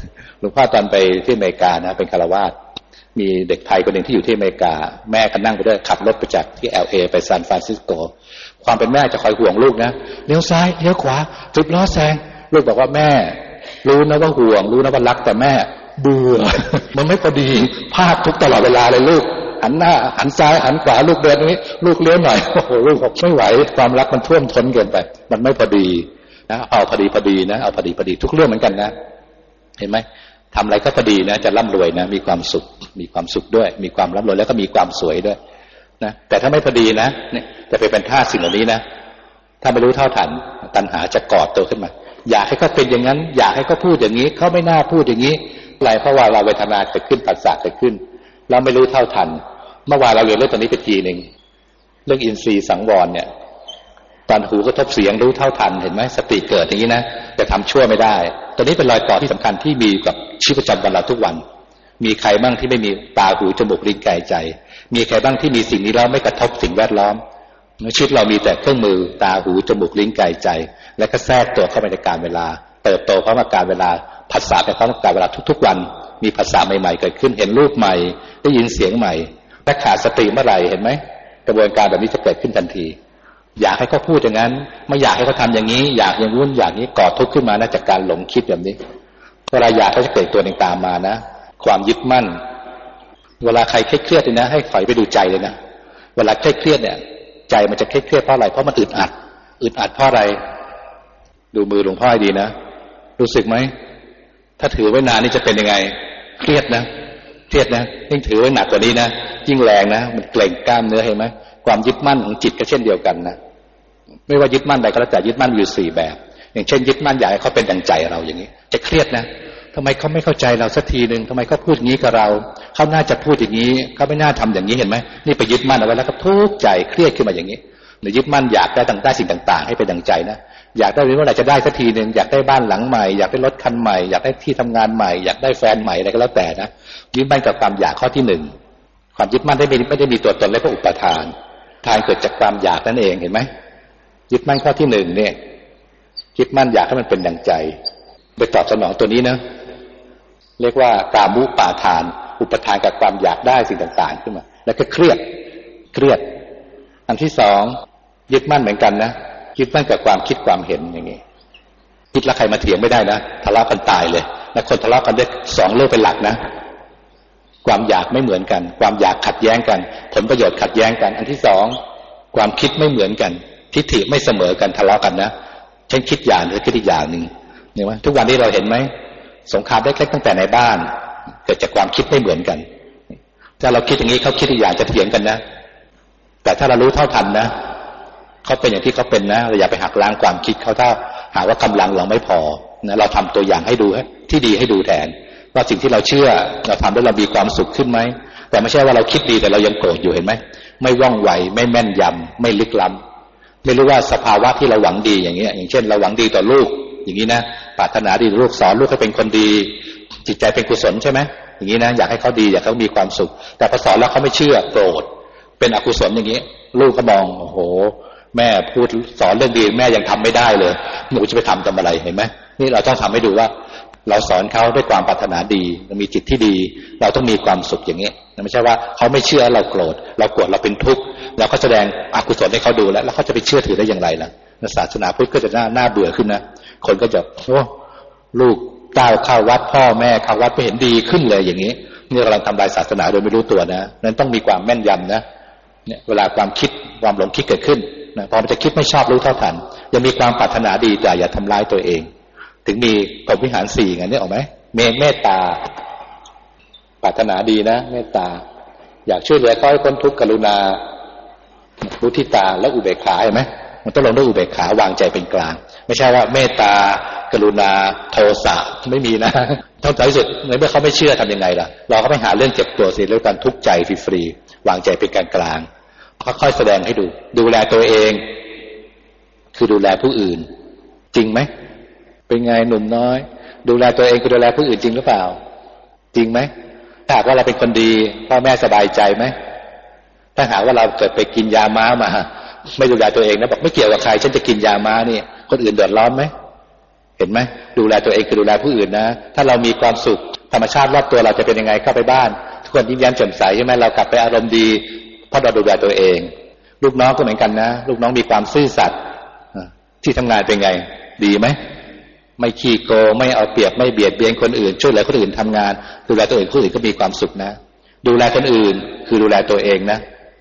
ลวงพ่อตอนไปที่อเมริกานะเป็นคฤหัสถ์มีเด็กไทยคนหนึ่งที่อยู่ที่อเมริกาแม่ก็นั่งไปด้วยขับรถไปจากที่ LA ไปซานฟรานซิสโกความเป็นแม่จะคอยห่วงลูกนะเลี้ยวซ้ายเลี้ยวขวา10 ล้อแซงลูกบอกว่าแม่รู้นะว่าห่วงรู้นะว่ารักแต่แม่เบื่อ มันไม่พอดีภาพทุกตลอดเวลาเลยลูกหันหน้าหันซ้ายหันขวาลูกเดินตรงนี้ลูกเลี้ยวหน่อยโอ้โหลูกบอกไม่ไหวความรักมันท่วมท้นเกินไปมันไม่พอดีนะเอาพอดีนะเอาพอดีทุกเรื่องเหมือนกันนะเห็นไหมทำอะไรก็พอดีนะจะร่ำรวยนะมีความสุขด้วยมีความร่ำรวยแล้วก็มีความสวยด้วยนะแต่ถ้าไม่พอดีนะเนี่ยจะไปเป็นทาสสิ่งเหล่านี้นะถ้าไม่รู้เท่าทันตัณหาจะกอดตัวขึ้นมาอยากให้เขาเป็นอย่างนั้นอยากให้เขาพูดอย่างนี้เขาไม่น่าพูดอย่างนี้อะไรเพราะว่าเราเวทนาเกิดขึ้นปัสสาวะเกิดขึ้นเราไม่รู้เท่าทันเมื่อวานเราเรียนเรื่องตัวนี้ไปทีหนึ่งเรื่องอินทรีย์สังวรเนี่ยตอนหูกระทบเสียงรู้เท่าทันเห็นไหมสติเกิดอย่างนี้นะแต่ทำชั่วไม่ได้ตัวนี้เป็นรอยต่อที่สำคัญที่มีกับชีวิตประจำวันเราทุกวันมีใครบ้างที่ไม่มีตาหูจมูกลิ้นกายใจมีใครบ้างที่มีสิ่งนี้แล้วไม่กระทบสิ่งแวดล้อมชีวิตเรามีแต่เครื่องมือตาหูจมูกลิ้นกายใจและก็แทรกตัวเข้าไปในการเวลาเติบโตเข้ามาการเวลาภาษาไปเข้ามาการเวลาทุกๆวันมีภาษาใหม่ๆเกิดขึ้นเห็นรูปใหม่ได้ยินเสียงใหม่ถ้าขาดสติเมื่อไหร่เห็นไหมกระบวนการแบบนี้จะเกิดขึ้นทันทีอยากให้เขาพูดอย่างนั้นไม่อยากให้เขาทำอย่างนี้อยากอย่างนู้นอย่างนี้ก่อทุกข์ขึ้นมานะจากการหลงคิดแบบนี้เวลาอยากเขาจะเกิดตัวหนึ่งตามมานะความยึดมั่นเวลาใครเครียดเลยนะให้ถอยไปดูใจเลยนะเวลาเครียดเนี่ยใจมันจะเครียดเพราะอะไรเพราะมันอึดอัดเพราะอะไรดูมือหลวงพ่อให้ดีนะรู้สึกไหมถ้าถือไว้นานนี่จะเป็นยังไงเครียดนะยิ่งถือไว้หนักกว่านี้นะยิ่งแรงนะมันเกร็งกล้ามเนื้อเห็นไหมความยึดมั่นของจิตก็เช่นเดียวกันนะไม่ว่ายึดมั่นใดก็แล้วแต่ยึดมั่นอยู่4แบบอย่างเช่นยึดมั่นอยากให้เขาเป็นดังใจเราอย่างนี้จะเครียดนะทำไมเขาไม่เข้าใจเราสักทีนึงทำไมเขาพูดอย่างนี้กับเราเขาน่าจะพูดอย่างนี้เขาไม่น่าทำอย่างนี้เห็นไหมนี่ไปยึดมั่นเอาไว้แล้วก็ทุกข์ใจเครียดขึ้นมาอย่างนี้หรือยึดมั่นอยากได้สิ่งต่างๆให้เป็นดังใจนะอยากได้เมื่อไหร่จะได้สักทีนึงอยากได้บ้านหลังใหม่อยากได้รถคันใหม่อยากได้ที่ทำงานใหม่อยากได้แฟนใหม่อะไรก็แล้วแต่นะยึดมั่นกับความอยากข้อที่1ความยึดมั่นไม่ได้มีตัวตนและก็อุปทานทานเกิดจากความอยากนั่นเองเห็นไหมยึดมั่นข้อที่1เนี่ยยึดมั่นอยากให้มันเป็นดังใจไปตอบสนองตัวนี้นะเรียกว่ากามุปาทานอุปทานกับความอยากได้สิ่งต่างๆขึ้นมาแล้วก็เครียดอันที่2ยึดมั่นเหมือนกันนะยึดมั่นกับความคิดความเห็นอย่างนี้คิดแล้วใครมาเถียงไม่ได้นะทะเลาะกันตายเลยและคนทะเลาะกันได้2เรื่องเป็นหลักนะความอยากไม่เหมือนกันความอยากขัดแย้งกันผลประโยชน์ขัดแย้งกันอันที่2ความคิดไม่เหมือนกันทิฏฐิไม่เสมอกันทะเลาะกันนะฉันคิดอย่างหรือคิดอีกอย่างนึงเห็นไหมทุกวันนี้เราเห็นไหมสงครามเล็กๆตั้งแต่ในบ้านเกิดจากความคิดไม่เหมือนกันถ้าเราคิดอย่างนี้เขาคิดอีกอย่างจะเถียงกันนะแต่ถ้าเรารู้เท่าทันนะเขาเป็นอย่างที่เขาเป็นนะเราอย่าไปหักล้างความคิดเขาถ้าหาว่ากำลังเราไม่พอนะเราทำตัวอย่างให้ดูที่ดีให้ดูแทนว่าสิ่งที่เราเชื่อเราทำแล้วเรามีความสุขขึ้นไหมแต่ไม่ใช่ว่าเราคิดดีแต่เรายังโกรธอยู่เห็นไหมไม่ว่องไวไม่แม่นยำไม่ลึกล้ำไม่รู้ว่าสภาวะที่เราหวังดีอย่างนี้อย่างเช่นเราหวังดีต่อลูกอย่างนี้นะปรารถนาดีต่อลูกสอนลูกให้เป็นคนดีจิตใจเป็นกุศลใช่ไหมอย่างนี้นะอยากให้เขาดีอยากให้เขามีความสุขแต่พอสอนแล้วเขาไม่เชื่อโกรธเป็นอกุศลอย่างนี้ลูกก็มองโอ้โหแม่พูดสอนเรื่องดีแม่ยังทำไม่ได้เลยหนูจะไปทำอะไรเห็นไหมนี่เราต้องทำให้ดูว่าเราสอนเขาด้วยความปรารถนาดีเรามีจิตที่ดีเราต้องมีความสุขอย่างนี้ไม่ใช่ว่าเขาไม่เชื่อเราโกรธเราเป็นทุกข์เราก็แสดงอกุศลให้เขาดูแล้วเขาจะไปเชื่อถือได้อย่างไรล่ะศาสนาพุทธก็จะน่าเบื่อขึ้นนะคนก็จะโอ้ลูกเต้าเข้าวัดพ่อแม่เข้าวัดไม่เห็นดีขึ้นเลยอย่างนี้นี่กำลังทำลายศาสนาโดยไม่รู้ตัวนะนั้นต้องมีความแม่นยำนะเนี่ยเวลาความคิดความหลงคิดเกิดขึ้นนะพอมันจะคิดไม่ชอบรู้เท่าทันยังมีความปรารถนาดีแต่อย่าทำร้ายตัวเองถึงมีพรหมวิหาร4ไงนี่ออกไหมเมตตาปรารถนาดีนะเมตตาอยากช่วยเหลือเขาให้พ้นทุกข์กรุณามุทิตาและอุเบกขาเห็นไหมมันต้องลงด้วยอุเบกขาวางใจเป็นกลางไม่ใช่ว่าเมตตากรุณาโทสะไม่มีนะต้องใจสุดในเมื่อเขาไม่เชื่อทำยังไงล่ะเราก็ไปหาเรื่องเจ็บตัวสิเรื่องการทุกข์ใจฟรีๆวางใจเป็นกลางกลางค่อยๆแสดงให้ดูแลตัวเองคือดูแลผู้อื่นจริงไหมเป็นไงหนุ่มน้อยดูแลตัวเองคือดูแลผู้อื่นจริงหรือเปล่าจริงไหมถ้าหากว่าเราเป็นคนดีพ่อแม่สบายใจไหมถ้าหากว่าเราเกิดไปกินยาม้ามาไม่ดูแลตัวเองนะบอกไม่เกี่ยวกับใครฉันจะกินยาม้านี่คนอื่นเดือดร้อนไหมเห็นไหมดูแลตัวเองคือดูแลผู้อื่นนะถ้าเรามีความสุขธรรมชาติรอบตัวเราจะเป็นยังไงเข้าไปบ้านทุกคนยิ้มแย้มแจ่มใสใช่ไหมเรากลับไปอารมณ์ดีเพราะเราดูแลตัวเองลูกน้องก็เหมือนกันนะลูกน้องมีความซื่อสัตย์ที่ทำงานเป็นไงดีไหมไม่ขี้โกงไม่เอาเปรียบไม่เบียดเบียนคนอื่นช่วยเหลือคนอื่นทำงานดูแลตัวเองคนอื่นก็มีความสุขนะดูแลคนอื่นคือดูแลตัวเองนะ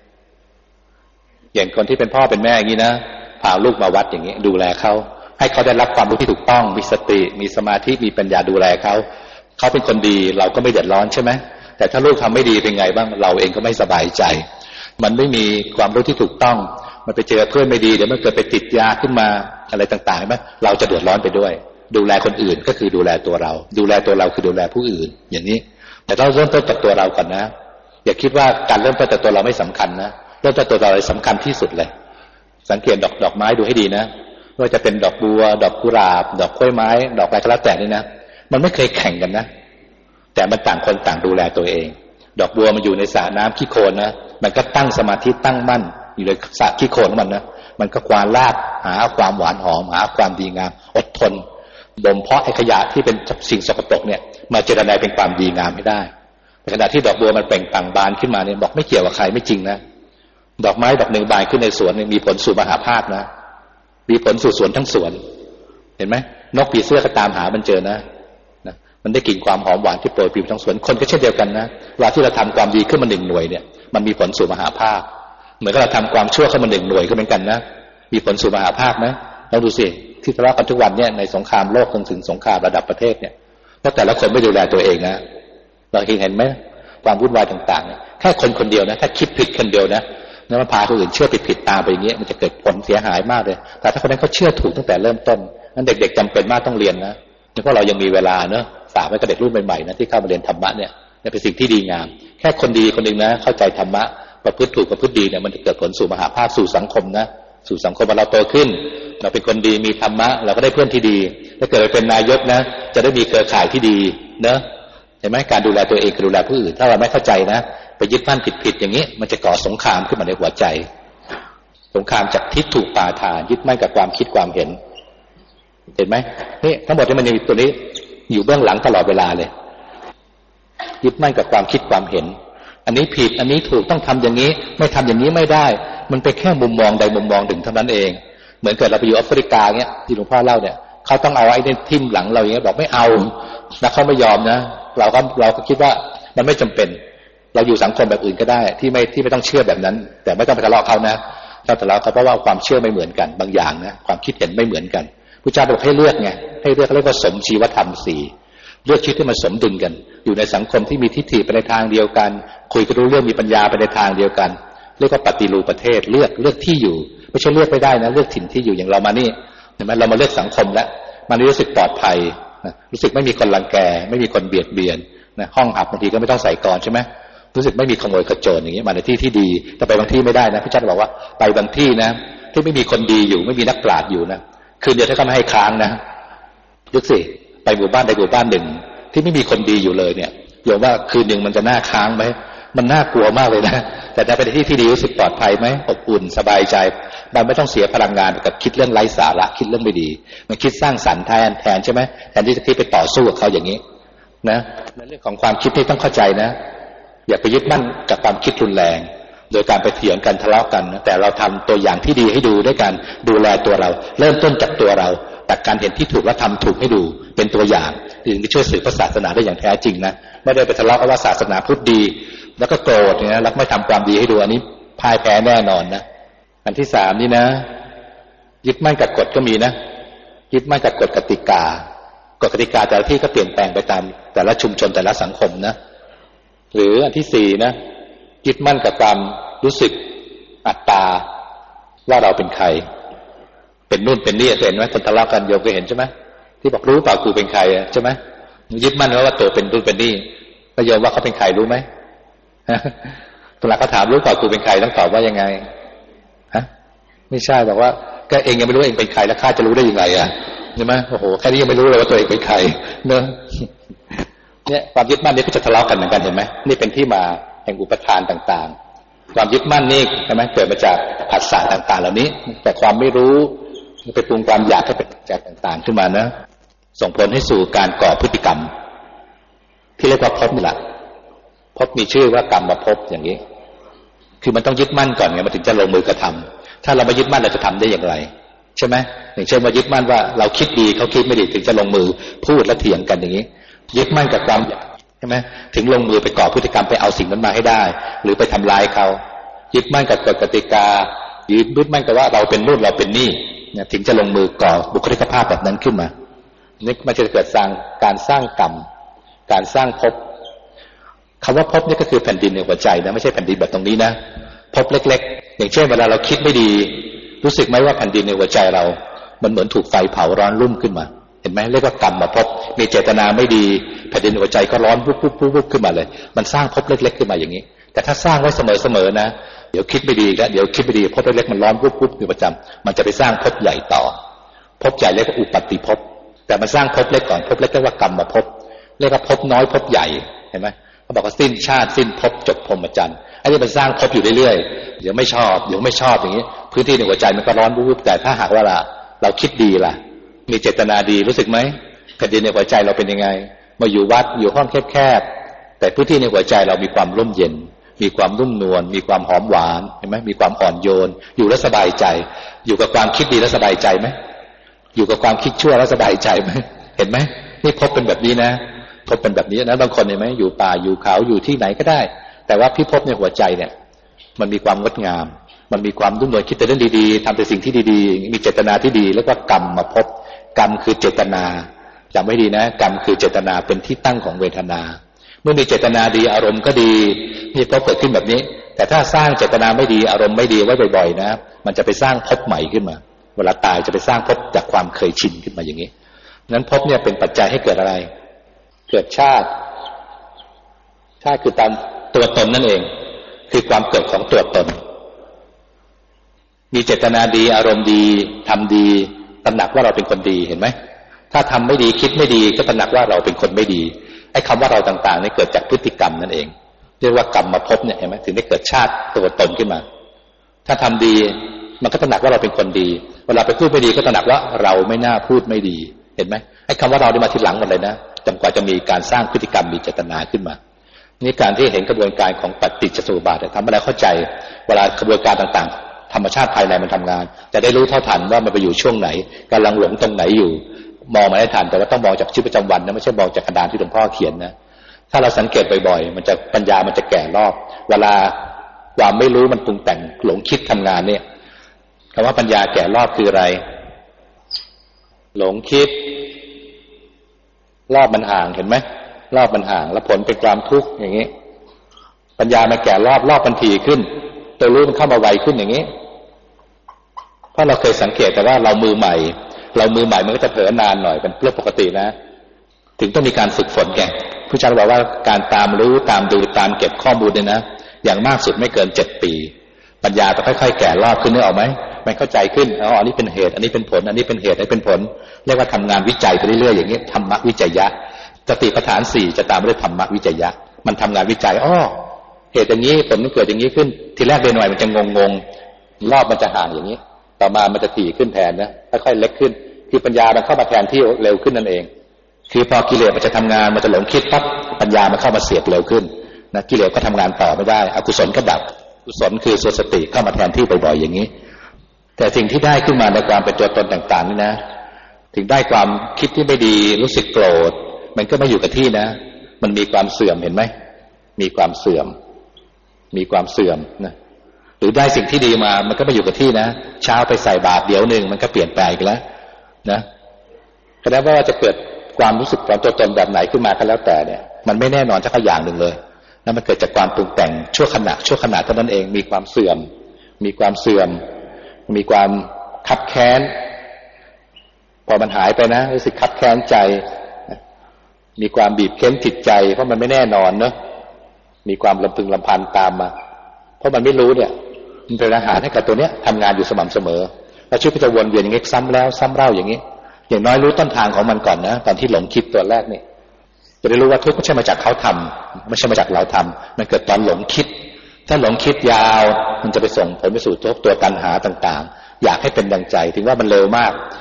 อย่างคนที่เป็นพ่อเป็นแม่อย่างนี้นะพาลูกมาวัดอย่างนี้ดูแลเขาให้เขาได้รับความรู้ที่ถูกต้องมีสติมีสมาธิมีปัญญาดูแลเขาเป็นคนดีเราก็ไม่เดือดร้อนใช่ไหมแต่ถ้าลูกทำไม่ดีเป็นไงบ้างเราเองก็ไม่สบายใจมันไม่มีความรู้ที่ถูกต้องมันไปเจอเพื่อนไม่ดีเดี๋ยวมันเกิดไปติดยาขึ้นมาอะไรต่างๆไหมเราจะเดือดร้อนไปด้วยดูแลคนอื่นก็คือดูแลตัวเราดูแลตัวเราคือดูแลผู้อื่นอย่างนี้แต่เราเริ่มต้นจากตัวเราก่อนนะอย่าคิดว่าการเริ่มต้นจากตัวเราไม่สำคัญนะเริ่มต้นจากตัวเราเลยสำคัญที่สุดเลยสังเกตดอกไม้ดูให้ดีนะว่าจะเป็นดอกบัวดอกกุหลาบดอกกล้วยไม้ดอกอะไรก็แล้วแต่นี่นะมันไม่เคยแข่งกันนะแต่มันต่างคนต่างดูแลตัวเองดอกบัวมันอยู่ในสระน้ำขี้โคลนนะมันก็ตั้งสมาธิตั้งมั่นอยู่ในสระขี้โคลนของมันนะมันก็ควานลากหาความหวานหอมหาความดีงามอดทนบ่มเพาะไอ้ขยะที่เป็นสิ่งสกปรกเนี่ยมาเจริญเป็นความดีงามให้ได้ในขณะที่ดอกบัวมันเปล่งปลั่งบานขึ้นมาเนี่ยบอกไม่เกี่ยวกับใครไม่จริงนะดอกไม้ดอกหนึ่งบานขึ้นในสวนมีผลสู่มหาภาคนะมีผลสู่สวนทั้งสวนเห็นไหมนกผีเสื้อก็ตามหามันเจอนะมันได้กลิ่นความหอมหวานที่โปรยปริ่มทั้งสวนคนก็เช่นเดียวกันนะเวลาที่เราทำความดีขึ้นมา1 หน่วยเนี่ยมันมีผลสู่มหาภาคเหมือนกับเราทำความชั่วขึ้นมา1 หน่วยก็เหมือนกันนะมีผลสู่มหาภาคไหมลองดูสิที่ทะเลาะกันทุกวันเนี่ยในสงครามโลกถึงสงครามระดับประเทศเนี่ยเพราะแต่ละคนไม่ดูแลตัวเองนะเราเห็นไหมความวุ่นวายต่างๆเนี่ยแค่คนเดียวนะถ้าคิดผิดคนเดียวนะแล้วมันพาคนอื่นเชื่อผิดตามไปอย่างเงี้ยมันจะเกิดผลเสียหายมากเลยแต่ถ้าคนนั้นเขาเชื่อถูกตั้งแต่เริ่มต้นนั้นเด็กๆจำเป็นมากต้องเรียนนะเพราะเรายังมีเวลาเนอะฝากไว้กับเด็กรุ่นใหม่ๆนะที่เข้ามาเรียนธรรมะเนี่ยเป็นสิ่งที่ดีงามแค่คนดีคนหนึ่งนะเข้าใจธรรมะประพฤติถูกประพฤติดีเนี่ยมันจะเกิดผลสู่มหาภาคสู่สังคมนะสู่สังคมเราโตขึ้นเราเป็นคนดีมีธรรมะเราก็ได้เพื่อนที่ดีถ้าเกิดเป็นนายกนะจะได้มีเครือข่ายที่ดีเนอะเห็นไหมการดูแลตัวเองคือดูแลผู้อื่นถ้าเราไม่เข้าใจนะไปยึดมั่นผิดอย่างนี้มันจะก่อสงครามขึ้นมาในหัวใจสงครามจากทิฏฐุปาทานยึดมั่นกับความคิดความเห็นเห็นไหมนี่ทั้งหมดที่มันมีตัวนี้อยู่เบื้องหลังตลอดเวลาเลยยึดมั่นกับความคิดความเห็นอันนี้ผิดอันนี้ถูกต้องทำอย่างนี้ไม่ทำอย่างนี้ไม่ได้มันเป็นแค่มุมมองใดมุมมองหนึ่งเท่านั้นเองเหมือนเกิดเราไปอยู่แอฟริกาเงี้ยที่หลวงพ่อเล่าเนี่ยเขาต้องเอาไอ้นี่ทิ่มหลังเราอย่างเงี้ยบอกไม่เอาแล้วเขาไม่ยอมนะเราก็คิดว่ามันไม่จำเป็นเราอยู่สังคมแบบอื่นก็ได้ที่ไม่ต้องเชื่อแบบนั้นแต่ไม่ต้องไปทะเลาะเขานะถ้าทะเลาะเขาเพราะว่าความเชื่อไม่เหมือนกันบางอย่างนะความคิดเห็นไม่เหมือนกันพระเจ้าบอกให้เลือกไงให้เลือกเรียกว่าสมชีวธรรม4เลือกชีวิตที่มันสมดุลกันอยู่ในสังคมที่มีทิฏฐิไปในทางเดียวกันคุยกันรู้เรื่องมีปัญญาไปในทางเดียวกันเรียกว่าปฏิรูปประเทศเลือกที่อยู่ไม่ใช่เลือกไม่ได้นะเลือกถิ่นที่อยู่อย่างเรามานี่เห็นไหมเรามาเลือกสังคมแล้วมันรู้สึกปลอดภัยนะรู้สึกไม่มีคนรังแกไม่มีคนเบียดเบียนนะห้องหับบางทีก็ไม่ต้องใส่กลอนใช่ไหมรู้สึกไม่มีขโมยขโจรอย่างนี้มาในที่ที่ดีแต่ไปบางที่ไม่ได้นะพระเจ้าบอกว่าไปบางที่นะที่ไม่มีคนดีอยู่ไม่มีนักปราชญ์อยู่นะคืนเดียวถ้าเขาไม่ให้ค้างนะยึดสิไปหมู่บ้านใดหมู่บ้านหนึ่งที่ไม่มีคนดีอยู่เลยเนี่ยโยมว่าคืนหนึ่งมันจะน่าค้างไหมมันน่ากลัวมากเลยนะแต่ถ้าไปที่ที่ดีรู้สึกปลอดภัยไหมอบอุ่นสบายใจมันไม่ต้องเสียพลังงานกับคิดเรื่องไร้สาระคิดเรื่องไม่ดีมันคิดสร้างสรรค์แทนใช่ไหมแทนที่จะไปต่อสู้กับเขาอย่างนี้นะในเรื่องของความคิดที่ต้องเข้าใจนะอย่าไปยึดมั่นกับความคิดรุนแรงโดยการไปเถียงกันทะเลาะกันแต่เราทำตัวอย่างที่ดีให้ดูด้วยการดูแลตัวเราเริ่มต้นจากตัวเราแต่การเห็นที่ถูกและทำถูกให้ดูเป็นตัวอย่างถึงจะช่วยสื่อพระศาสนาได้อย่างแท้จริงนะไม่ได้ไปทะเลาะว่าศาสนาพุทธดีแล้วก็โกรธเนี่ยแล้วไม่ทำความดีให้ดูอันนี้พ่ายแพ้แน่นอนนะอันที่3นี่นะยึดมั่นกับกฎก็มีนะยึดมั่นกับกฎกติกากฎกติกาแต่ละที่ก็เปลี่ยนแปลงไปตามแต่ละชุมชนแต่ละสังคมนะหรืออันที่4นะยึดมั่นกับความรู้สึกอัตตาว่าเราเป็นใครเป็นนู่นเป็นนี่เห็นไหมคนทะเลาะกันโยมก็เห็นใช่ไหมที่บอกรู้เปล่ากูเป็นใครใช่ไหมยึดมั่นว่าตัวเป็นนู่นเป็นนี่แล้วโยมว่าเขาเป็นใครรู้ไหมตลาดเขาถามรู้เปล่ากูเป็นใครต้องตอบว่ายังไงฮะไม่ใช่บอกว่าก็เองยังไม่รู้เองเป็นใครแล้วข้าจะรู้ได้ยังไงอ่ะใช่ไหมโอ้โหแค่นี้ยังไม่รู้เลยว่าตัวเองเป็นใครเนอะเนี่ยความยึดมั่นนี้ก็จะทะเลาะกันเหมือนกันเห็นไหมนี่เป็นที่มาแห่งอุปทานต่างๆความยึดมั่นนี่ใช่ไหมเกิดมาจากผัสสะต่างๆเหล่านี้แต่ความไม่รู้ไปปรุงความอยากให้เป็นจากต่างๆขึ้นมานะส่งผลให้สู่การก่อพฤติกรรมที่เรียกว่าภพนี่แหละภพมีชื่อว่ากรรมภพอย่างนี้คือมันต้องยึดมั่นก่อนไงมันถึงจะลงมือกระทำถ้าเราไม่ยึดมั่นเราจะทำได้อย่างไรใช่ไหมอย่างเช่นว่ายึดมั่นว่าเราคิดดีเขาคิดไม่ดีถึงจะลงมือพูดและเถียงกันอย่างนี้ยึดมั่นกับความใช่ไหมถึงลงมือไปก่อพฤติกรรมไปเอาสิ่งนั้นมาให้ได้หรือไปทำร้ายเขายึดมั่นกับกฎกติกายึดมั่นกับว่าเราเป็นนู่นเราเป็นนี่เนี่ยถึงจะลงมือก่อบุคลิกภาพแบบนั้นขึ้นมานี่มันจะเกิดการสร้างกรรมการสร้างภพคำว่าภพนี่ก็คือแผ่นดินในหัวใจนะไม่ใช่แผ่นดินแบบตรงนี้นะภพเล็กๆอย่างเช่นเวลาเราคิดไม่ดีรู้สึกไหมว่าแผ่นดินในหัวใจเรามันเหมือนถูกไฟเผาร้อนรุ่มขึ้นมาเห็นไหมเรียกว่ากรรมภพมีเจตนาไม่ดีแผ่นดินในหัวใจก็ร้อนปุ๊บขึ้นมาเลยมันสร้างภพเล็กๆขึ้นมาอย่างนี้แต่ถ้าสร้างไว้เสมอนะเดี๋ยวคิดไม่ดีแล้วเดี๋ยวคิดไม่ดีภพเล็กๆมันร้อนปุ๊บอยู่ประจำมันจะไปสร้างภพใหญ่ต่อภพใหญ่เรียกว่าอุปัตติภพแต่มันสร้างภพเล็กก่อนภพเล็กเรียกว่ากรรมภพเรียกว่าภพน้อยภพใหญ่เห็นไหมเขาบอกว่าสิ้นชาติสิ้นภพจบพรหมจรรย์อันนี้มันสร้างภพอยู่เรื่อยๆเดี๋ยวไม่ชอบเดี๋ยวไม่ชอบอย่างนี้พื้นที่ในหัวใจมันก็ร้อนปุ๊บแต่ถ้าหากว่าเราคิดดีล่ะมีเจตนาดีรู้สึกไหมแผ่นดินในหัวใจเราเป็นยังไงมาอยู่วัดอยู่ห้องแคบๆแต่พื้นที่ในหัวใจเรามีความร่มเย็นมีความนุ่มนวลมีความหอมหวานเห็นไหมมีความอ่อนโยนอยู่แล้วสบายใจอยู่กับความคิดดีแล้วสบายใจไหมอยู่กับความคิดชั่วแล้วสบายใจไหมเห็นไหมนี่ภพเป็นแบบนี้นะภพเป็นแบบนี้นะบางคนเห็นไหมอยู่ป่าอยู่เขาอยู่ที่ไหนก็ได้แต่ว่าพิภพในหัวใจเนี่ยมันมีความงดงามมันมีความนุ่มนวลคิดแต่เรื่องดีๆทำแต่สิ่งที่ดีๆมีเจตนาที่ดีแล้วก็กรรมมาภพกรรมคือเจตนาจำไว้ดีนะกรรมคือเจตนาเป็นที่ตั้งของเวทนาเมื่อมีเจตนาดีอารมณ์ก็ดีนี่ภพเกิดขึ้นแบบนี้แต่ถ้าสร้างเจตนาไม่ดีอารมณ์ไม่ดีไว้บ่อยๆนะมันจะไปสร้างภพใหม่ขึ้นมาเวลาตายจะไปสร้างภพจากความเคยชินขึ้นมาอย่างนี้นั้นภพเนี่ยเป็นปัจจัยให้เกิดอะไรเกิดชาติคือตามตัวตนนั่นเองคือความเกิดของตัวตนมีเจตนาดีอารมณ์ดีทำดีตระหนักว่าเราเป็นคนดีเห็นไหมถ้าทำไม่ดีคิดไม่ดีก็ตระหนักว่าเราเป็นคนไม่ดีไอ้คำว่าเราต่างๆนี่เกิดจากพฤติกรรมนั่นเองเรียกว่ากรรมมาภพเนี่ยเห็นไหมถึงได้เกิดชาติตัวตนขึ้นมาถ้าทำดีมันก็ตระหนักว่าเราเป็นคนดีเวลาไปพูดไม่ดีก็ตระหนักว่าเราไม่น่าพูดไม่ดีเห็นไหมไอ้คำว่าเราได้มาทีหลังหมดเลยนะจนกว่าจะมีการสร้างพฤติกรรมมีเจตนาขึ้นมานี่การที่เห็นกระบวนการของปฏิจจสมุปบาททำให้เราเข้าใจเวลากระบวนการต่างๆธรรมชาติภายในมันทำงานจะได้รู้เท่าทันว่ามันไปอยู่ช่วงไหนกำลังหลงตรงไหนอยู่มองมาได้ทันแต่ว่าต้องมองจากชีวิตประจำวันนะไม่ใช่มองจากกระดานที่หลวงพ่อเขียนนะถ้าเราสังเกตบ่อยๆมันจะปัญญามันจะแก่รอบเวลาความไม่รู้มันปรุงแต่งหลงคิดทำงานเนี่ยคำว่าปัญญาแก่รอบคืออะไรหลงคิดรอบมันห่างเห็นไหมรอบมันห่างแล้วผลเป็นความทุกข์อย่างนี้ปัญญามันแก่รอบมันถี่ขึ้นตัวรู้มันเข้ามาไวขึ้นอย่างนี้เพราะเราเคยสังเกตแต่ว่าเรามือใหม่มันก็จะเผลอนานหน่อยเป็นเรื่องปกตินะถึงต้องมีการฝึกฝนแกผู้ชายบอกว่าการตามรู้ตามดูตามเก็บข้อมูลเนี่ยนะอย่างมากสุดไม่เกิน7 ปีปัญญาจะค่อยๆแก่รอบขึ้นนึกออกไหมมันเข้าใจขึ้นอันนี้เป็นเหตุอันนี้เป็นผลอันนี้เป็นเหตุอันนี้เป็นผลเรียกว่าทำงานวิจัยไปเรื่อยๆอย่างนี้ธรรมวิจัยะสติปัฏฐาน4จะตามด้วยธรรมวิจัยะมันทำงานวิจัยเหตุอย่างนี้ผลมันเกิดอย่างนี้ขึ้นทีแรกเดินหน่อยมันจะงงรอบมันจะห่างอย่างนี้ต่อมามันจะถี่ขึ้นแทนนะค่อยๆเล็กขึ้นคือปัญญามันเข้ามาแทนที่เร็วขึ้นนั่นเองคือพอกิเลสมันจะทำงานมันจะหลงคิดปั๊บปัญญามันเข้ามาเสียบเร็วขึ้นนะกิเลสก็ทำงานต่อไม่ได้อกุศลก็ดับกุศลคือสติเข้ามาแทนที่บ่อยๆอย่างนี้แต่สิ่งที่ได้ขึ้นมาในความเป็นตัวตนต่างๆนี่นะถึงได้ความคิดที่ไม่ดีรู้สึกโกรธมันก็ไม่อยู่กับที่นะมันมีความเสื่อมเห็นไหมมีความเสื่อมนะหรือได้สิ่งที่ดีมามันก็ไม่อยู่กับที่นะเช้าไปใส่บาตรเดี๋ยวนึงมันก็เปลี่ยนแปลงอีกแล้วนะแสดงว่าจะเกิดความรู้สึกของตัวตนแบบไหนขึ้นมาก็แล้วแต่เนี่ยมันไม่แน่นอนสักอย่างหนึ่งเลยนั่นมันเกิดจากความปรุงแต่งชั่วขณะเท่านั้นเองมีความเสื่อมมีความคับแค้นพอมันหายไปนะรู้สึกคับแค้นใจมีความบีบเค้นจิตใจเพราะมันไม่แน่นอนเนอะมีความลำพึงลำพันตามมาเพราะมันไม่รู้เนี่ยมันเป็นอาหารให้กับตัวเนี้ยทำงานอยู่สม่ำเสมอแล้วชีวิตก็จะวนเวียนอย่างนี้ซ้ำแล้วซ้ำเล่าอย่างนี้อย่างน้อยรู้ต้นทางของมันก่อนนะตอนที่หลงคิดตัวแรกนี่จะได้รู้ว่าทุกข์ไม่ใช่มาจากเขาทำไม่ใช่มาจากเราทำมันเกิดตอนหลงคิดถ้าหลงคิดยาวมันจะไปส่งผลไปสู่ตัวตัณหาต่างๆอยากให้เป็นดังใจถึงว่ามันเร็วมาก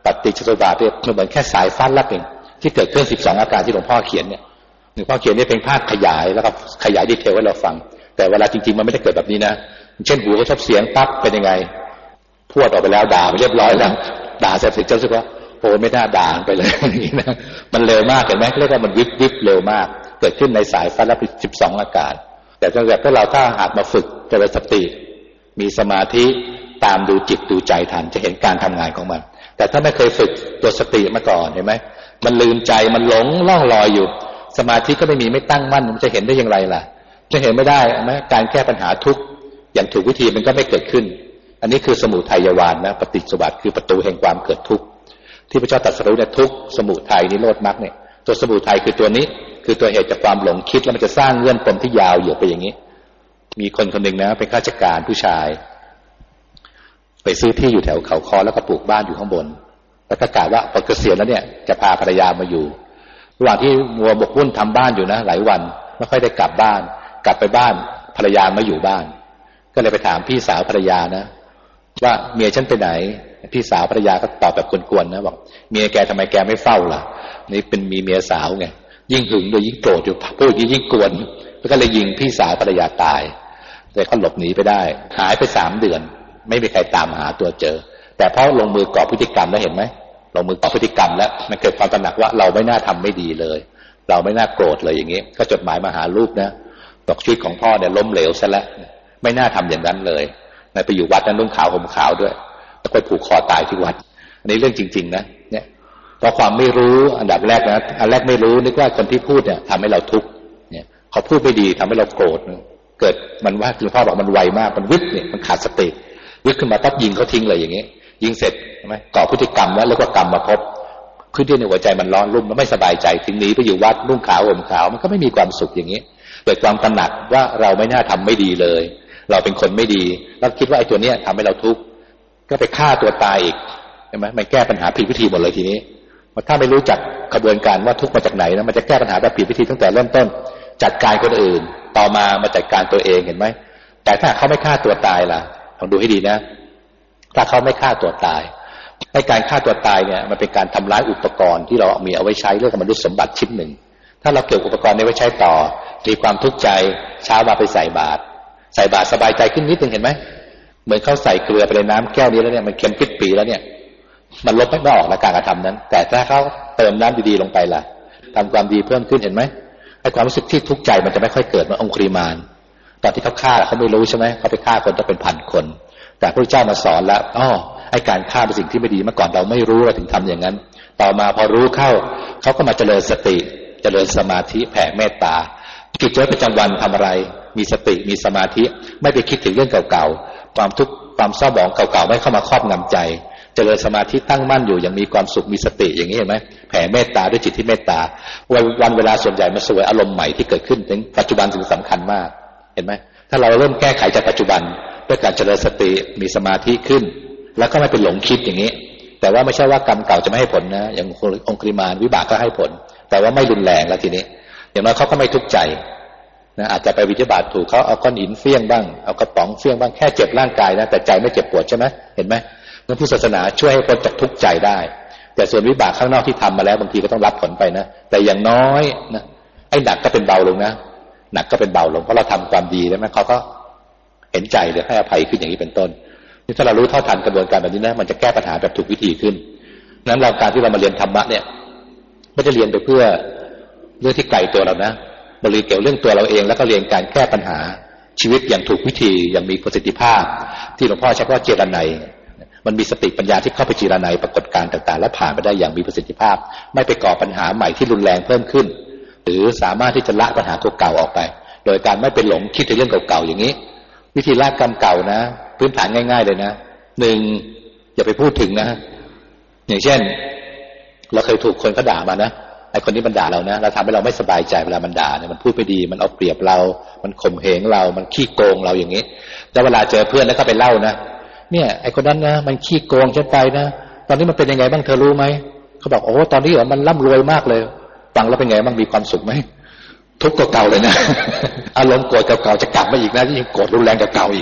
ปฏิจจสมุปบาทเนี่ยเหมือนแค่สายฟ้าแลบเองที่เกิดขึ้น12อาการที่หลวงพ่อเขียนเนี่ยหลวงพ่อเขียนนี่เป็นภาพขยายแล้วก็ขยายดีเทลให้เราฟังแต่เวลาจริงๆมันไม่ได้เกิดแบบนี้นะเช่นหูกระทบเสียงปั๊บเป็นยังไงพูดออกไปแล้วด่าไปเรียบร้อยแล้วด่าเสร็จเจ้ารู้สึกว่าโอ้ไม่น่าด่าไปเลยอย่างนี้นะมันเร็วมากเห็นไหมเรียกว่ามันวิบเร็วมากเกิดขึ้นในสายฟ้าแลบ12อาการแต่ถ้าเราถ้าหากมาฝึกเจริญสติมีสมาธิตามดูจิตดูใจทันจะเห็นการทำงานของมันแต่ถ้าไม่เคยฝึกตัวสติมาก่อนเห็นไหมมันลืมใจมันหลงล่องลอยอยู่สมาธิก็ไม่มีไม่ตั้งมั่นมันจะเห็นได้อย่างไรล่ะจะเห็นไม่ได้ไหมการแก้ปัญหาทุกข์อย่างถูกวิธีมันก็ไม่เกิดขึ้นอันนี้คือสมุทัยวาทนะปฏิจจสมุปบาทคือประตูแห่งความเกิดทุกข์ที่พระเจ้าตรัสรู้เนี่ยทุกข์สมุทัยนิโรธมรรคเนี่ยตัวสมุทัยคือตัวนี้คือตัวเหตุจากความหลงคิดแล้วมันจะสร้างเงื่อนปมที่ยาวเหยียดไปอย่างนี้มีคนคนหนึ่งนะเป็นข้าราชการผู้ชายไปซื้อที่อยู่แถวเขาคอแล้วก็ปลูกบ้านอยู่ข้างบนแล้วประกาศว่าพอเกษียณแล้วเนี่ยจะพาภรรยามาอยู่ระหว่างที่มัวบกวุ่นทำบ้านอยู่นะหลายวันไม่ค่อยได้กลับบ้านกลับไปบ้านภรรยาไม่อยู่บ้านก็เลยไปถามพี่สาวภรรยานะว่าเมียฉันไปไหนพี่สาวภรรยาก็ตอบแบบกวนๆนะบอกเมียแกทำไมแกไม่เฝ้าล่ะนี่เป็นมีเมียสาวไงยิ่งหึงโดยยิ่งโกรธอยู่พูดยิ่งกวนแล้วก็เลยยิงพี่สาวภรรยาตายเลยเขาหลบหนีไปได้หายไป3 เดือนไม่มีใครตามหาตัวเจอแต่เพราะลงมือก่อพฤติกรรมแล้วเห็นไหมลงมือก่อพฤติกรรมแล้วมันเกิดความตระหนักว่าเราไม่น่าทำไม่ดีเลยเราไม่น่าโกรธเลยอย่างนี้ก็จดหมายมาหาลูกนะบอกชีวิตของพ่อเนี่ยล้มเหลวซะแล้วไม่น่าทำอย่างนั้นเลยไปอยู่วัดนั้นนุ่งขาวห่มขาวด้วยแล้วก็ผูกคอตายที่วัดอันนี้เรื่องจริงๆนะเนี่ยเพราะความไม่รู้อันดับแรกนะอันแรกไม่รู้นึกว่าคนที่พูดเนี่ยทำให้เราทุกข์เนี่ยเขาพูดไม่ดีทำให้เราโกรธเกิดมันว่าคือพ่อบอกมันไวมากมันวิบเนี่ยมันขาดสติวิบขึ้นมาปั๊บยิงเขาทิ้งเลยอย่างนี้ยิงเสร็จใช่ไหมก่อพฤติกรรมแล้วเรียกว่ากรรมมาพบขึ้นที่ในหัวใจมันร้อนรุ่มแล้วไม่สบายใจถึงหนีไปอยู่วัดนุ่งขาวห่มขาวมันก็ไม่มีความสุขอย่างนี้เกิดความตระหนักว่าเราไม่น่าทำไม่ดีเลยเราเป็นคนไม่ดีแล้วคิดว่าไอ้ตัวเนี้ยทำให้เราทุกข์ก็ไปฆ่าตัวตายอีกใช่ไหมมันแก้ปัญหาผิดวิธีหมดเลยทีนี้ถ้าไม่รู้จักกระบวนการว่าทุกข์มาจากไหนนะมันจะแก้ปัญหาแบบผิดวิธีตั้งแต่เริ่มต้นจัดการคนอื่นต่อมาจัดการตัวเองเห็นไหมแต่ถ้าเขาไม่ฆ่าตัวตายล่ะลองดูให้ดีนะถ้าเขาไม่ฆ่าตัวตายในการฆ่าตัวตายเนี่ยมันเป็นการทำร้ายอุปกรณ์ที่เรามีเอาไว้ใช้เรื่องมนุษย์สมบัติชิ้นหนึ่งถ้าเราเก็บอุปกรณ์นี้ไว้ใช้ต่อมีความทุกข์ใจเช้ามาไปใส่บาตรสบายใจขึ้นนิดนึงเห็นไหมเหมือนเขาใส่เกลือไปในน้ำแก้วนี้แล้วเนี่ยมันเค็มปิดปีแล้วเนี่ยมันลบไม่ออกในการกระทำนั้นแต่ถ้าเขาเติมน้ำดีๆลงไปล่ะทำความดีเพิ่มขึ้นเห็นไหมไอ้ความรู้สึกที่ทุกข์ใจมันจะไม่ค่อยเกิดเหมือนองคุลิมานตอนที่เขาฆ่าเขาไม่รู้ใช่ไหมเขาไปฆ่าคนต้องเป็น1,000 คนแต่พระเจ้ามาสอนแล้วไอ้การฆ่าเป็นสิ่งที่ไม่ดีเมื่อก่อนเราไม่รู้เราถึงทำอย่างนั้นต่อมาพอรู้เข้าเขาก็มาเจริญสติเจริญสมาธิแผ่เมตตากิจวัตรประจำวันทำอะไรมีสติมีสมาธิไม่ไปคิดถึงเรื่องเก่าๆความทุกข์ความเศร้าหมองเก่าๆไม่เข้ามาครอบงำใจเจริญสมาธิตั้งมั่นอยู่อย่างมีความสุขมีสติอย่างนี้เห็นไหมแผ่เมตตาด้วยจิตที่เมตตาวันเวลาส่วนใหญ่มาสวยอารมณ์ใหม่ที่เกิดขึ้นถึงปัจจุบันถึงสำคัญมากเห็นไหมถ้าเราเริ่มแก้ไขจากปัจจุบันด้วยการเจริญสติมีสมาธิขึ้นแล้วก็ไม่เป็นหลงคิดอย่างนี้แต่ว่าไม่ใช่ว่ากรรมเก่าจะไม่ให้ผลนะอย่างองคุลิมานวิบากก็ให้ผลแต่ว่าไม่รุนแรงแล้วทีนี้อย่างน้อยเขาก็ไม่ทุกข์ใจนะอาจจะไปวิบากถูกเขาเอาก้อนหินเฟี้ยงบ้างเอากระป๋องเฟี้ยงบ้างแค่เจ็บร่างกายนะแต่ใจไม่เจ็บปวดใช่ไหมเห็นไหมเรื่องพุทธศาสนาช่วยให้พ้นจากทุกข์ใจได้แต่ส่วนวิบากข้างนอกที่ทำมาแล้วบางทีก็ต้องรับผลไปนะแต่อย่างน้อยนะไอ้หนักก็เป็นเบาลงนะหนักก็เป็นเบาลงเพราะเราทำความดีใช่ไหมเขาก็เห็นใจหรือให้อภัยขึ้นอย่างนี้เป็นต้นนี่ถ้าเรารู้เท่าทันกระบวนการแบบนี้นะมันจะแก้ปัญหาแบบถูกวิธีขึ้นนั้นเราการที่เรามาเรียนธรรมะเนี่ยไม่ได้เรียนไปเพื่อเรื่องที่ไกลตัวเรานะเราเรียนเกี่ยวเรื่องตัวเราเองแล้วก็เรียนการแก้ปัญหาชีวิตอย่างถูกวิธีอย่างมีประสิทธิภาพที่หลวงพ่อใช้ว่าเจรไนมันมีสติปัญญาที่เข้าไปเจรไนปรากฏการณ์ต่างๆและผ่านไปได้อย่างมีประสิทธิภาพไม่ไปก่อปัญหาใหม่ที่รุนแรงเพิ่มขึ้นหรือสามารถที่จะละปัญหาเก่าๆออกไปโดยการไม่เป็นหลงคิดในเรื่องเก่าๆอย่างนี้วิธีละกรรมเก่านะพื้นฐานง่ายๆเลยนะ1อย่าไปพูดถึงนะอย่างเช่นเราเคยถูกคนเขาด่ามานะไอ้คนนี้มันด่าเรานะเราทำให้เราไม่สบายใจเวลามันด่าเนี่ยมันพูดไม่ดีมันเอาเปรียบเรามันข่มเหงเรามันขี้โกงเราอย่างนี้แล้วเวลาเจอเพื่อนแล้วก็ไปเล่านะเนี่ยไอ้คนนั้นนะมันขี้โกงฉันไปนะตอนนี้มันเป็นยังไงบ้างเธอรู้ไหมเขาบอกโอ้ตอนนี้เหรอมันร่ำรวยมากเลยฟังแล้วเป็นไงบ้างมีความสุขไหมทุกข์เก่าๆเลยนะ อารมณ์โกรธเก่าๆจะกลับมาอีกนะที่ยังโกรธรุนแรงเก่าๆอีก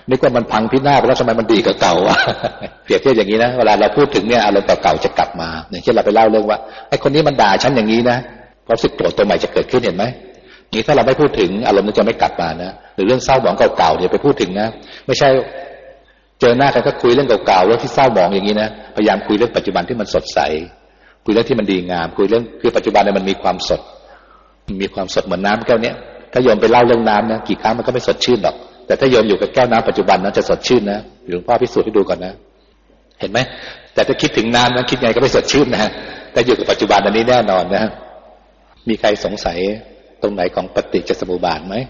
นึกว่ามันพังพินาศไปแล้วทำไมมันดีกว่าเก่าวะ เปรียบเทียบอย่างนี้นะเวลาเราพูดถึงเนี่ยอารมณ์เก่าๆจะกลับมาอย่างเช่นเราไปเล่าเรื่องว่าไอ้คนนี้มันด่าฉันอย่างนี้นะความรู้สึกโกรธตัวใหม่จะเกิดขึ้นเห็นไหมนี่ถ้าเราไม่พูดถึงอารมณ์มันจะไม่กลับมานะหรือเรื่องเศร้าหมองเก่าๆเนี่ยไปพูดถึงนะไม่ใช่เจอหน้ากันก็คุยเรื่องเก่าๆเรื่องที่เศร้าหมองอย่างนี้นะพยายามคุยเรื่องปัจจุบันที่มันสดใสคุยเรื่องที่มันดีงามคุยเรื่องคือปัจจุบันเนี่ยมันมีความสดมีความสดเหมือนน้ำแก้วเนี้ยถ้าโยมไปเล่าเรื่องน้ำนะกี่ครั้งมันก็ไม่สดชื่นหรอกแต่ถ้าโยมอยู่กับแก้วน้ำปัจจุบันนั้นจะสดชื่นนะหลวงพ่อพิสูจน์ให้ดูก่อนนะเห็นไหมแต่ถ้าคิดถึงน้ำนั้นคิดไงก็ไม่สดชื่นนะแต่อยู่กับปัจจุบันอันนี้แน่นอนนะมีใครสงสัยตรงไหนของปฏิจจสมุปบาทไหม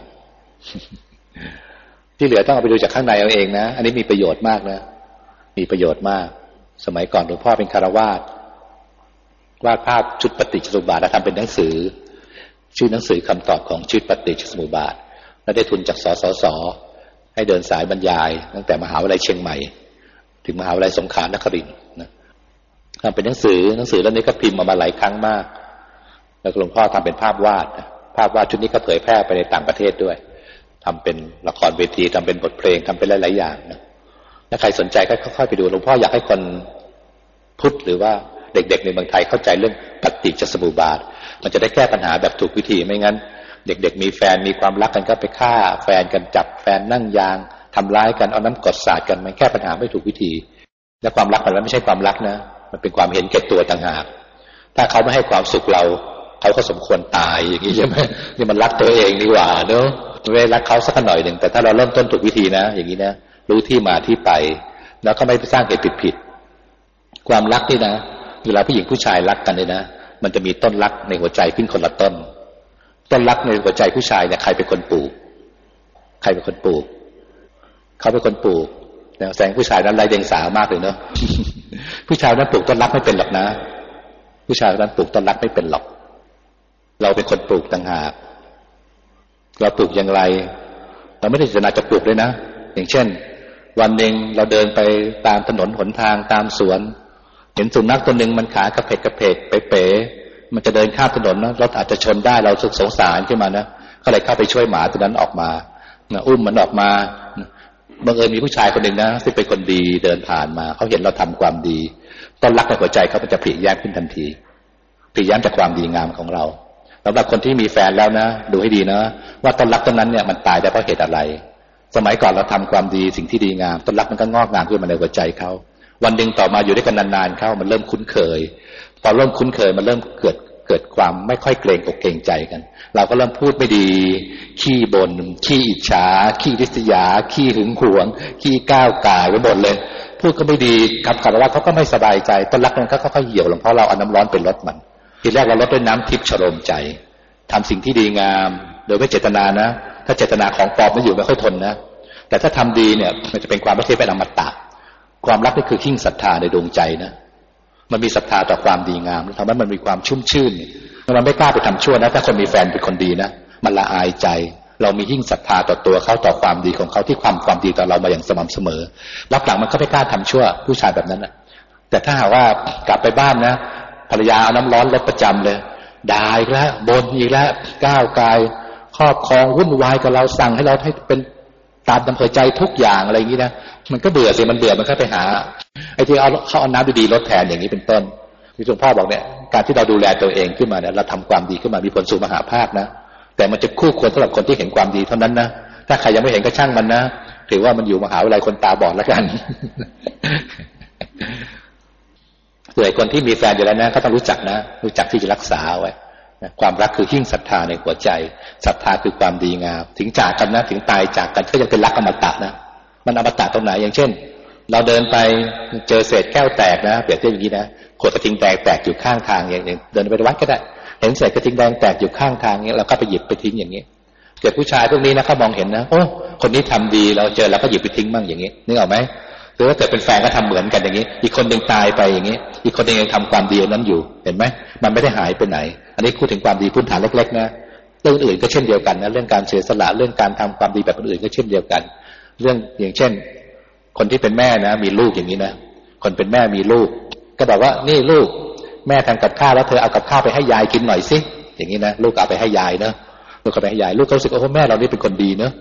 ที่เหลือต้องเอาไปดูจากข้างในเอาเองนะอันนี้มีประโยชน์มากนะมีประโยชน์มากสมัยก่อนหลวงพ่อเป็นคฤหัสถ์วาดภาพชุดปฏิจจสมุปบาทแล้วทำเป็นหนังสือชื่อหนังสือคำตอบของชุดปฏิจจสมุปบาทและได้ทุนจากสสส.ให้เดินสายบรรยายตั้งแต่มหาวิทยาลัยเชียงใหม่ถึงมหาวิทยาลัยสงขลานครินทร์นะทำเป็นหนังสือเล่มนี้ก็พิมพ์มาหลายครั้งมากแล้วหลวงพ่อทำเป็นภาพวาดชุดนี้ก็เผยแพร่ไปในต่างประเทศด้วยทำเป็นละครเวทีทำเป็นบทเพลงทำเป็นหลายๆอย่างนะถ้าใครสนใจก็ค่อยๆไปดูหลวงพ่ออยากให้คนพุทธหรือว่าเด็กๆในเมืองไทยเข้าใจเรื่องปฏิจจสมุปบาทมันจะได้แก้ปัญหาแบบถูกวิธีไม่งั้นเด็กๆมีแฟนมีความรักกันก็ไปฆ่าแฟนกันจับแฟนนั่งยางทำร้ายกันเอาน้ำกรดสาดกันมันแก้ปัญหาไม่ถูกวิธีและความรักมันไม่ใช่ความรักนะมันเป็นความเห็นแก่ตัวต่างหากถ้าเขาไม่ให้ความสุขเราเขาก็สมควรตายอย่างนี้ใช่ไหมนี่มันรักตัวเองดีกว่าเนอะไม่รักเขาสักหน่อยหนึ่งแต่ถ้าเราเริ่มต้นถูกวิธีนะอย่างนี้นะรู้ที่มาที่ไปแล้วก็ไม่ไปสร้างเหตุผิดความรักนี่นะเวลาผู้หญิงผู้ชายรักกันเนี่ยนะมันจะมีต้นรักในหัวใจขึ้นคนละต้นรักในหัวใจผู้ชายเนี่ยใครเป็นคนปลูกเขาเป็นคนปลูกแสงผู้ชายนั้นไร้เดียงสามากเลยเนาะ ผู้ชายนั้นปลูกต้นรักไม่เป็นหรอกนะผู้ชายนั้นปลูกต้นรักไม่เป็นหรอกเราเป็นคนปลูกต่างหากเราปลูกอย่างไรเราไม่ได้เจตนาจะปลูกเลยนะอย่างเช่นวันหนึ่งเราเดินไปตามถนนหนทางตามสวนเห็นสุนัขตัวหนึ่งมันขากระเพกเป๋มันจะเดินข้ามถนนนะรถอาจจะชนได้เราสงสารขึ้นมานะก็เลยเข้าไปช่วยหมาตัวนั้นออกมาอุ้มมันออกมาบังเอิญมีผู้ชายคนหนึ่งนะที่เป็นคนดีเดินผ่านมาเขาเห็นเราทำความดีต้นรักในหัวใจเขาจะผลิแย้มขึ้นทันทีผลิแย้มจากความดีงามของเราสำหรับคนที่มีแฟนแล้วนะดูให้ดีนะว่าต้นรักต้นนั้นเนี่ยมันตายได้เพราะเหตุอะไรสมัยก่อนเราทำความดีสิ่งที่ดีงามต้นรักมันก็งอกงามขึ้นมาในหัวใจเขาวันหนึ่งต่อมาอยู่ด้วยกันนานๆเข้ามันเริ่มคุ้นเคยพอเริ่มคุ้นเคยมันเริ่มเกิดความไม่ค่อยเกรงอกเกรงใจกันเราก็เริ่มพูดไม่ดีขี้บ่นขี้อิจฉาขี้ริษยาขี้หึงหวงขี้ก้าวก่ายไปหมดเลยพูดก็ไม่ดีคำว่าเขาก็ไม่สบายใจต้นรักมันก็ค่อยๆเหี่ยวลงเพราะเราเอาน้ำร้อนเป็นรดมันทีแรกเราลดด้วยน้ำทิพย์ชโลมใจทำสิ่งที่ดีงามโดยไม่เจตนานะถ้าเจตนาของปลอมมันอยู่ไม่ค่อยทนนะแต่ถ้าทำดีเนี่ยมันจะเป็นความไม่เที่ยงเป็นอมตะความรักนี่คือหิ้งศรัทธาในดวงใจนะมันมีศรัทธาต่อความดีงามทำให้มันมีความชุ่มชื่นมันไม่กล้าไปทำชั่วนะถ้าคนมีแฟนเป็นคนดีนะมันละอายใจเรามีหิ้งศรัทธาต่อตัวเขาต่อความดีของเขาที่ความดีต่อเรามาอย่างสม่ำเสมอรับหลังมันก็ไม่กล้าทำชั่วผู้ชายแบบนั้นนะแต่ถ้าหากว่ากลับไปบ้านนะภรรยาเอาน้ำร้อนรดประจำเลยด่าอีกแล้วบ่นอีกแล้วก้าวกายครอบครองวุ่นวายกับเราสั่งให้เราให้เป็นตามอำเภอใจทุกอย่างอะไรอย่างนี้นะมันก็เบื่อสิมันเบื่อมันก็ไปหาไอ้ที่เขาเอาน้ำดีๆลดแทนอย่างนี้เป็นต้นที่หลวงพ่อบอกเนี่ยการที่เราดูแลตัวเองขึ้นมาเนี่ยเราทำความดีขึ้นมามีผลสู่มหาภาคนะแต่มันจะคู่ควรสำหรับคนที่เห็นความดีเท่านั้นนะถ้าใครยังไม่เห็นก็ช่างมันนะถือว่ามันอยู่มหาวิทยาลัยคนตาบอดแล้วกันส่วนคนที่มีแฟนอยู่แล้วนะก็ต้องรู้จักนะรู้จักที่จะรักษาไว้ความรักคือหิ้งศรัทธาในหัวใจศรัทธาคือความดีงามถึงจากกันนะถึงตายจากกันก็ยังเป็นรักอมตะนะมันอมตะตรงไหนอย่างเช่นเราเดินไปเจอเศษแก้วแตกนะเปรียบเทียบอย่างนี้นะขวดกระทิงแตกอยู่ข้างทางอย่างเดินไปวัดก็ได้เห็นเศษกระทิงแดงแตกอยู่ข้างทางเงี้ยเราก็ไปหยิบไปทิ้งอย่างนี้เกิดผู้ชายพวกนี้นะเขามองเห็นนะโอ้คนนี้ทำดีเราเจอเราก็หยิบไปทิ้งบ้างอย่างนี้นึกออกไหมหรือว่าเกิดเป็นแฟนก็ทำเหมือนกันอย่างนี้อีกคนหนึ่งตายไปอย่างนี้อีกคนหนึ่งยังทำความดีนั้นอยู่เห็นไหมมันไม่ได้หายไปไหนอันนี้พูดถึงความดีพื้นฐานเล็กๆนะเรื่องอื่นก็เช่นเดียวกันนะเรื่องการเสียสละเรื่องการทำความดีแบบอื่นก็เช่นเดียวกันเรื่องอย่างเช่นคนที่เป็นแม่นะมีลูกอย่างนี้นะคนเป็นแม่มีลูกก็บอกว่านี่ลูกแม่ทำกับข้าวแล้วเธอเอากับข้าวไปให้ยายกินหน่อยสิอย่างนี้นะลูกเอาไปให้ยายเนอะลูกเอาไปให้ยายลูกก็รู้สึกโอ้แม่เรานี่เป็นคนดีเนอะ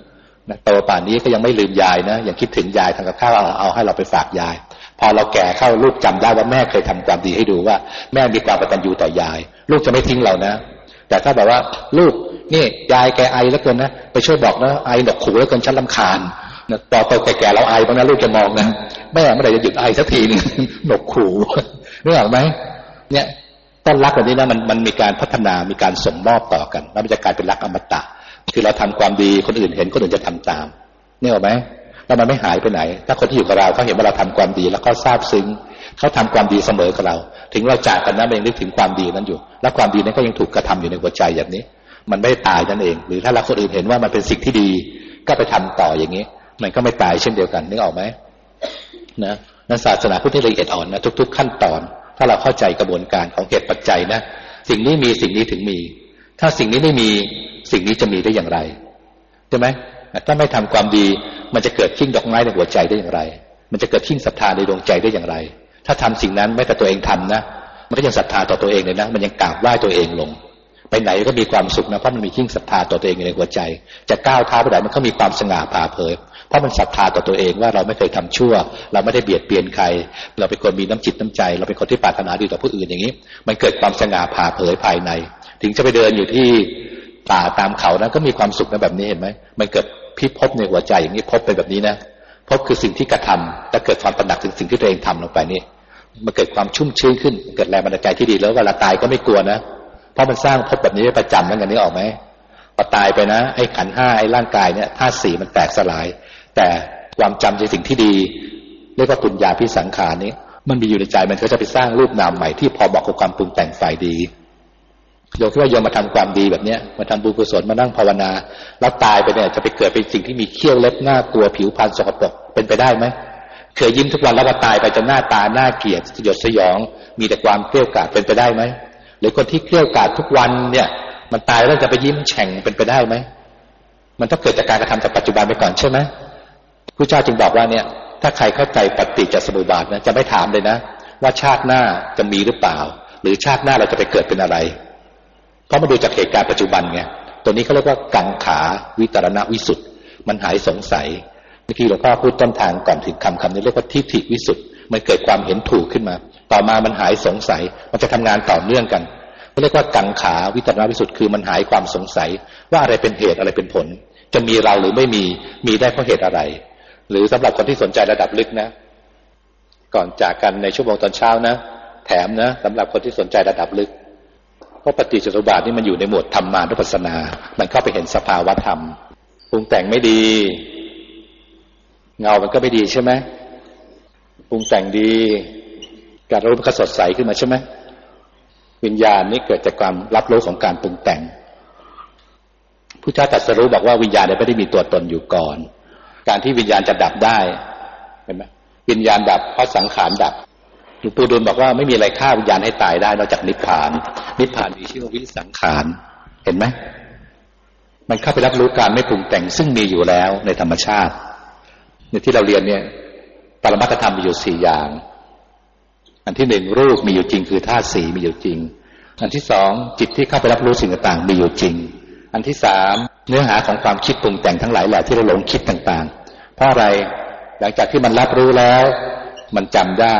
นะโตป่านนี้ก็ยังไม่ลืมยายนะยังคิดถึงยายทำกับข้าวเอาให้เราไปฝากยายพอเราแก่เข้าลูกจำได้ว่าแม่เคยทำความดีให้ดูว่าแม่มีความกตัญญูต่อยายลูกจะไม่ทิ้งเรานะแต่ถ้าแบบว่าลูกนี่ยายแกไอแล้วเกินนะไปช่วยบอกนะไอหนกหูแล้วเกินฉันรำคาญนะต่อไปแก่ๆเราไอบ้างนะลูกจะมองนะแม่เมื่อไหร่จะหยุดไอสักทีนึงหนกหูนึกออกไหมเนี่ยต้นรักแบบนี้นะมันมีการพัฒนามีการส่งมอบต่อกันแล้วมันจะกลายเป็นรักอมตะคือเราทำความดีคนอื่นเห็นคนอื่นจะทำตามนี่ออกไหมแล้วมันไม่หายไปไหนถ้าคนที่อยู่กับเราเขาเห็นว่าเราทำความดีแล้วเขาซาบซึ้งเขาทำความดีเสมอกับเราถึงเราจากกันนะมันยังนึกถึงความดีนั้นอยู่และความดีนั้นก็ยังถูกกระทำอยู่ในหัวใจอย่างนี้มันไม่ตายนั่นเองหรือถ้าเราคนอื่นเห็นว่ามันเป็นสิ่งที่ดีก็ไปทำต่ออย่างนี้มันก็ไม่ตายเช่นเดียวกันนึกออกไหมนะศาสนาพุทธละเอียดอ่อนนะทุกๆขั้นตอนถ้าเราเข้าใจกระบวนการของเหตุปัจจัยนะสิ่งนี้มีสิ่งนี้ถึงมีถ้าสิ่งนี้ไม่มีสิ่งนี้จะมีได้อย่างไรใช่ไหมถ้าไม่ทำความดีมันจะเกิดขิ้งดอกไม้ในหัวใจได้อย่างไรมันจะเกิดขิ้งศรัทธาในดวงใจได้อย่างไรถ้าทำสิ่งนั้นแม้แต่ตัวเองทำนะมันก็ยังศรัทธาต่อตัวเองเลยนะมันยังกราบไหว้ตัวเองลงไปไหนก็มีความสุขนะเพราะมันมีขิ้งศรัทธาต่อตัวเองอยู่ในหัวใจจะก้าวเท้าไปไหนมันก็มีความสง่าผ่าเผยเพราะมันศรัทธาต่อตัวเองว่าเราไม่เคยทำชั่วเราไม่ได้เบียดเบียนใครเราเป็นคนมีน้ำจิตน้ำใจเราเป็นคนที่ปรารถนาดีต่อผู้อื่นอย่างนี้มันเกิดความสง่าผ่าเผยภายในถึงจะไปเดินอยู่ที่ป่าตามเขานะก็มีความสุขนะแบบนี้เห็นไหมมันเกิดพิภพในหัวใจอย่างนี้พบเป็นแบบนี้นะพบคือสิ่งที่กระทำแต่เกิดความตระหนักถึงสิ่งที่ตัวเองทำลงไปนี่มันเกิดความชุ่มชื้นขึ้นเกิดแรงบันดาลใจที่ดีแล้วเวลาตายก็ไม่กลัวนะเพราะมันสร้างพบแบบนี้ประจำนั่นกันนี้ออกไหมพอตายไปนะไอ้ขันธ์ห้าไอ้ร่างกายเนี่ยธาตุสี่มันแตกสลายแต่ความจำในสิ่งที่ดีเรียกว่าปุญญาภิสังขารนี้มันมีอยู่ในใจมันก็จะไปสร้างรูปนามใหม่ที่พอบอกกับความปรุงแต่งฝ่ายดีโยมคิดว่าโยมมาทำความดีแบบเนี้ยมาทำบุญกุศลมานั่งภาวนาแล้วตายไปเนี่ยจะไปเกิดเป็นสิ่งที่มีเขี้ยวเล็บหน้ากลัวผิวพรรณสกปรกเป็นไปได้ไหมเคยยิ้มทุกวันแล้วก็ตายไปจะหน้าตาหน้าเกลียดสยดสยองมีแต่ความเกลี้ยกล่อมเป็นไปได้ไหมหรือคนที่เกลี้ยกล่อมทุกวันเนี่ยมันตายแล้วจะไปยิ้มแฉ่งเป็นไปได้ไหมมันต้องเกิดจากการกระทำจากปัจจุบันไปก่อนใช่ไหมพระเจ้าจึงบอกว่าเนี่ยถ้าใครเข้าใจปฏิจจสมุปบาทนะจะไม่ถามเลยนะว่าชาติหน้าจะมีหรือเปล่าหรือชาติหน้าเราจะไปเกิดเป็นอะไรเพราะมาดูจากเหตุการณ์ปัจจุบันไงตัวนี้เขาเรียกว่ากังขาวิตรณวิสุทธิ์มันหายสงสัยเมื่อกี้หลวงพ่อพูดต้นทางก่อนถึงคำนี้เรียกว่าทิฏฐิวิสุทธิ์มันเกิดความเห็นถูกขึ้นมาต่อมามันหายสงสัยมันจะทำงานต่อเนื่องกันเรียกว่ากังขาวิตรณวิสุทธิ์คือมันหายความสงสัยว่าอะไรเป็นเหตุอะไรเป็นผลจะมีเราหรือไม่มีได้เพราะเหตุอะไรหรือสำหรับคนที่สนใจระดับลึกนะก่อนจากกันในชั่วโมงตอนเช้านะแถมนะสำหรับคนที่สนใจระดับลึกเพราะปฏิจจสมุปบาทนี่มันอยู่ในหมวดธรรมานุปัสสนามันเข้าไปเห็นสภาวะธรรมปรุงแต่งไม่ดีเงามันก็ไม่ดีใช่ไหมปรุงแต่งดีการรู้มันก็สดใสขึ้นมาใช่ไหมวิญญาณนี่เกิดจากความรับรู้ของการปรุงแต่งพุทธเจ้าตรัสรู้บอกว่าวิญญาณเนี่ยไม่ได้มีตัวตนอยู่ก่อนการที่วิญญาณจะดับได้เห็นไหมวิญญาณดับเพราะสังขารดับหลวงปู่ดูลบอกว่าไม่มีอะไรฆ่าวิญญาณให้ตายได้นอกจากนิพพานนิพพานมีชื่อว่าวิสังขารเห็นไหมมันเข้าไปรับรู้การไม่ปรุงแต่งซึ่งมีอยู่แล้วในธรรมชาติในที่เราเรียนเนี่ยปรมัตถธรรมมีอยู่4อย่างอันที่1รูปมีอยู่จริงคือธาตุสี่มีอยู่จริงอันที่2จิตที่เข้าไปรับรู้สิ่งต่างๆมีอยู่จริงอันที่3เนื้อหาของความคิดปรุงแต่งทั้งหลายแหละที่เราหลงคิดต่างๆเพราะอะไรหลังจากที่มันรับรู้แล้วมันจำได้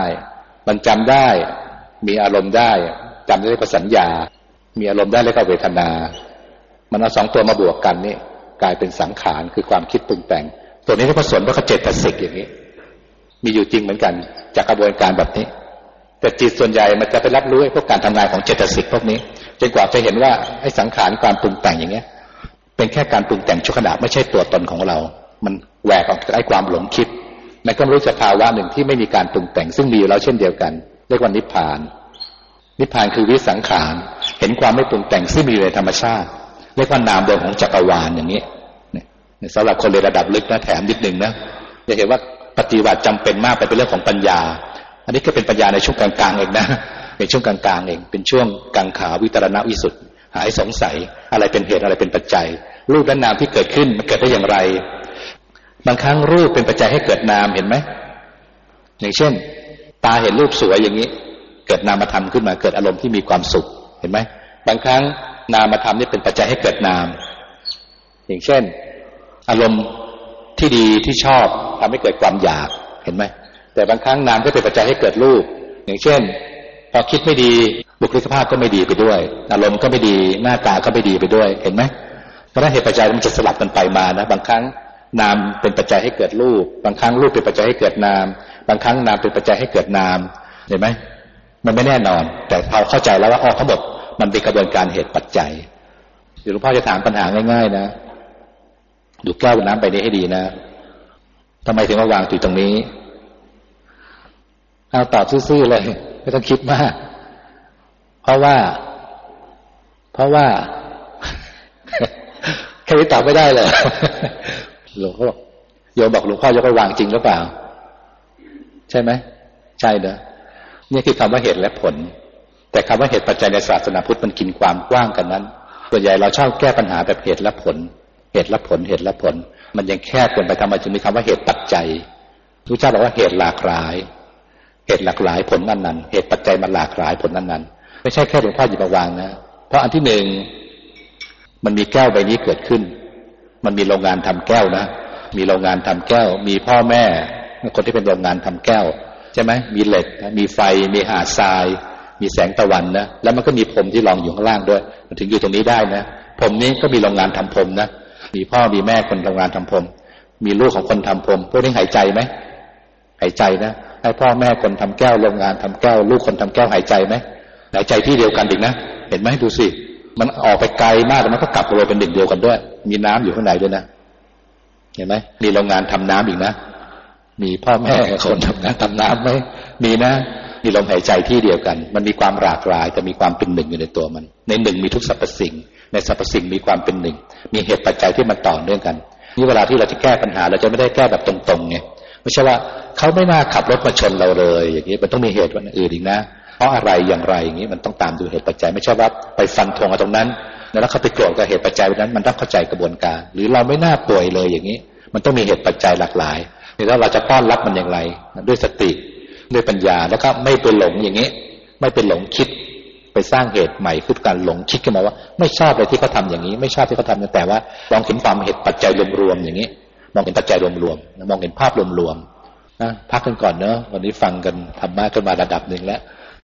มีอารมณ์ได้จำได้ด้วยสัญญามีอารมณ์ได้แล้วก็เวทนามันเอา2ตัวมาบวกกันนี่กลายเป็นสังขารคือความคิดปรุงแต่งตัวนี้ที่ผสมว่าเจตสิกอย่างนี้มีอยู่จริงเหมือนกันจากกระบวนการแบบนี้แต่จิตส่วนใหญ่มันจะไปรับรู้พวกการทำงานของเจตสิกพวกนี้จนกว่าจะเห็นว่าไอ้สังขารความปรุงแต่งอย่างเงี้ยเป็นแค่การปรุงแต่งชั่วขณะไม่ใช่ตัวตนของเรามันแหวกออกจากไอ้ความหลงคิดมันก็รู้สภาวะหนึ่งที่ไม่มีการปรุงแต่งซึ่งมีอยู่แล้วเช่นเดียวกันเรียกว่านิพพานนิพพานคือวิสังขารเห็นความไม่ปรุงแต่งซึ่งมีอยู่ในธรรมชาติเรียกว่านามเดิมของจักรวาลอย่างนี้สำหรับคนเรียนระดับลึกนะแถมนิดนึงนะจะเห็นว่าปฏิบัติจำเป็นมากไปเป็นเรื่องของปัญญาอันนี้ก็เป็นปัญญาในช่วงกลางๆเองนะในช่วงกลางๆเองเป็นช่วงกังขาวิตรณวิสุทธิ์หายสงสัยอะไรเป็นเหตุอะไรเป็นปัจจัยรูปและนามที่เกิดขึ้นมันเกิดได้อย่างไรบางครั้งรูปเป็นปัจจัยให้เกิดนามเห็นไหมอย่างเช่นตาเห็นรูปสวยอย่างนี้เกิดนามธรรมขึ้นมาเกิดอารมณ์ที่มีความสุขเห็นไหมบางครั้งนามธรรมนี่เป็นปัจจัยให้เกิดนามอย่างเช่นอารมณ์ที่ดีที่ชอบทำให้เกิดความอยากเห็นไหมแต่บางครั้งนามก็เป็นปัจจัยให้เกิดรูปอย่างเช่นพอคิดไม่ดีบุคลิกภาพก็ไม่ดีไปด้วยอารมณ์ก็ไม่ดีหน้าตาก็ไม่ดีไปด้วยเห็นไหมเพราะฉะนั้นเหตุปัจจัยมันจะสลับกันไปมานะบางครั้งนามเป็นปัจจัยให้เกิดรูปบางครั้งรูปเป็นปัจจัยให้เกิดนามบางครั้งนามเป็นปัจจัยให้เกิดนามเห็นไหมมันไม่แน่นอนแต่เราเข้าใจแล้วว่าทั้งหมดมันเป็นกระบวนการเหตุปัจจัยเดี๋ยวหลวงพ่อจะถามปัญหาง่ายๆนะดูแก้วน้ำใบนี้ให้ดีนะทำไมถึงมาวางอยู่ตรงนี้เอาตอบซื่อๆเลยไม่ต้องคิดมากเพราะว่าแค่นี้ตอบไม่ได้เลยหลวงพ่อโยมบอกหลวงพ่อยกไปวางจริงหรือเปล่าใช่ไหมใช่เนอะนี่คือคำว่าเหตุและผลแต่คำว่าเหตุปัจจัยในศาสนาพุทธมันกินความกว้างกันนั้นส่วนใหญ่เราชอบแก้ปัญหาแบบเหตุและผลเหตุและผลเหตุและผลมันยังแคบเกินไปทำไมจึงมีคำว่าเหตุปัจจัยพระเจ้าบอกว่าเหตุหลากหลายเหตุหลากหลายผลนั้นๆเหตุปัจจัยมันหลากหลายผลนั้นๆไม่ใช่แค่หลวงพ่อหยิบมาวางนะเพราะอันที่หนึ่งมันมีแก้วใบนี้เกิดขึ้นมันมีโรงงานทำแก้วนะมีโรงงานทำแก้วมีพ่อแม่คนที่เป็นโรงงานทำแก้วใช่ไหมมีเหล็กมีไฟมีหาดทรายมีแสงตะวันนะแล้วมันก็มีพรมที่รองอยู่ข้างล่างด้วยมันถึงอยู่ตรงนี้ได้นะพรมนี้ก็มีโรงงานทำพรมนะมีพ่อมีแม่คนโรงงานทำพรมมีลูกของคนทำพรมพวกนี้หายใจไหมหายใจนะให้พ่อแม่คนทำแก้วโรงงานทำแก้วลูกคนทำแก้วหายใจไหมหายใจที่เดียวกันอีกนะเห็นไหมดูสิมันออกไปไกลมากแต่มันก็กลับมาเป็นหนึ่งเดียวกันด้วยมีน้ำอยู่ข้างในด้วยนะเห็นไหมมีโรงงานทำน้ำอีกนะมีพ่อแม่คนทำงานทำน้ำไหมมีนะมีลมหายใจที่เดียวกันมันมีความหลากหลายแต่มีความเป็นหนึ่งอยู่ในตัวมันในหนึ่งมีทุกสรรพสิ่งในสรรพสิ่งมีความเป็นหนึ่งมีเหตุปัจจัยที่มันต่อเนื่องกันนี่เวลาที่เราจะแก้ปัญหาเราจะไม่ได้แก้แบบตรงๆไงไม่ใช่ว่าเขาไม่น่าขับรถมาชนเราเลยอย่างนี้มันต้องมีเหตุอื่นอีกนะเพราะอะไรอย่างไรอย่างนี้มันต้องตามดูเหตุปัจจัยไม่ใช่ว่าไปฟันธงเอาตรงนั้นแล้วเขาไปโกรธกับเหตุปัจจัยนั้นมันต้องเข้าใจกระบวนการหรือเราไม่น่าป่วยเลยอย่างนี้มันต้องมีเหตุปัจจัยหลากหลายแล้วเราจะต้อนรับมันอย่างไรด้วยสติด้วยปัญญาแล้วก็ไม่ไปหลงอย่างนี้ไม่ไปหลงคิดไปสร้างเหตุใหม่คือการหลงคิดขึ้นมาว่าไม่ชอบเลยที่เขาทำอย่างนี้ไม่ชอบที่เขาทำแต่ว่าลองเห็นความเหตุปัจจัยรวมๆอย่างนี้มองเห็นปัจจัยรวมๆมองเห็นภาพรวมๆนะพักกันก่อนเนอะวันนี้ฟังกันธรรมะกันมาระดับหนึ่งแล้ว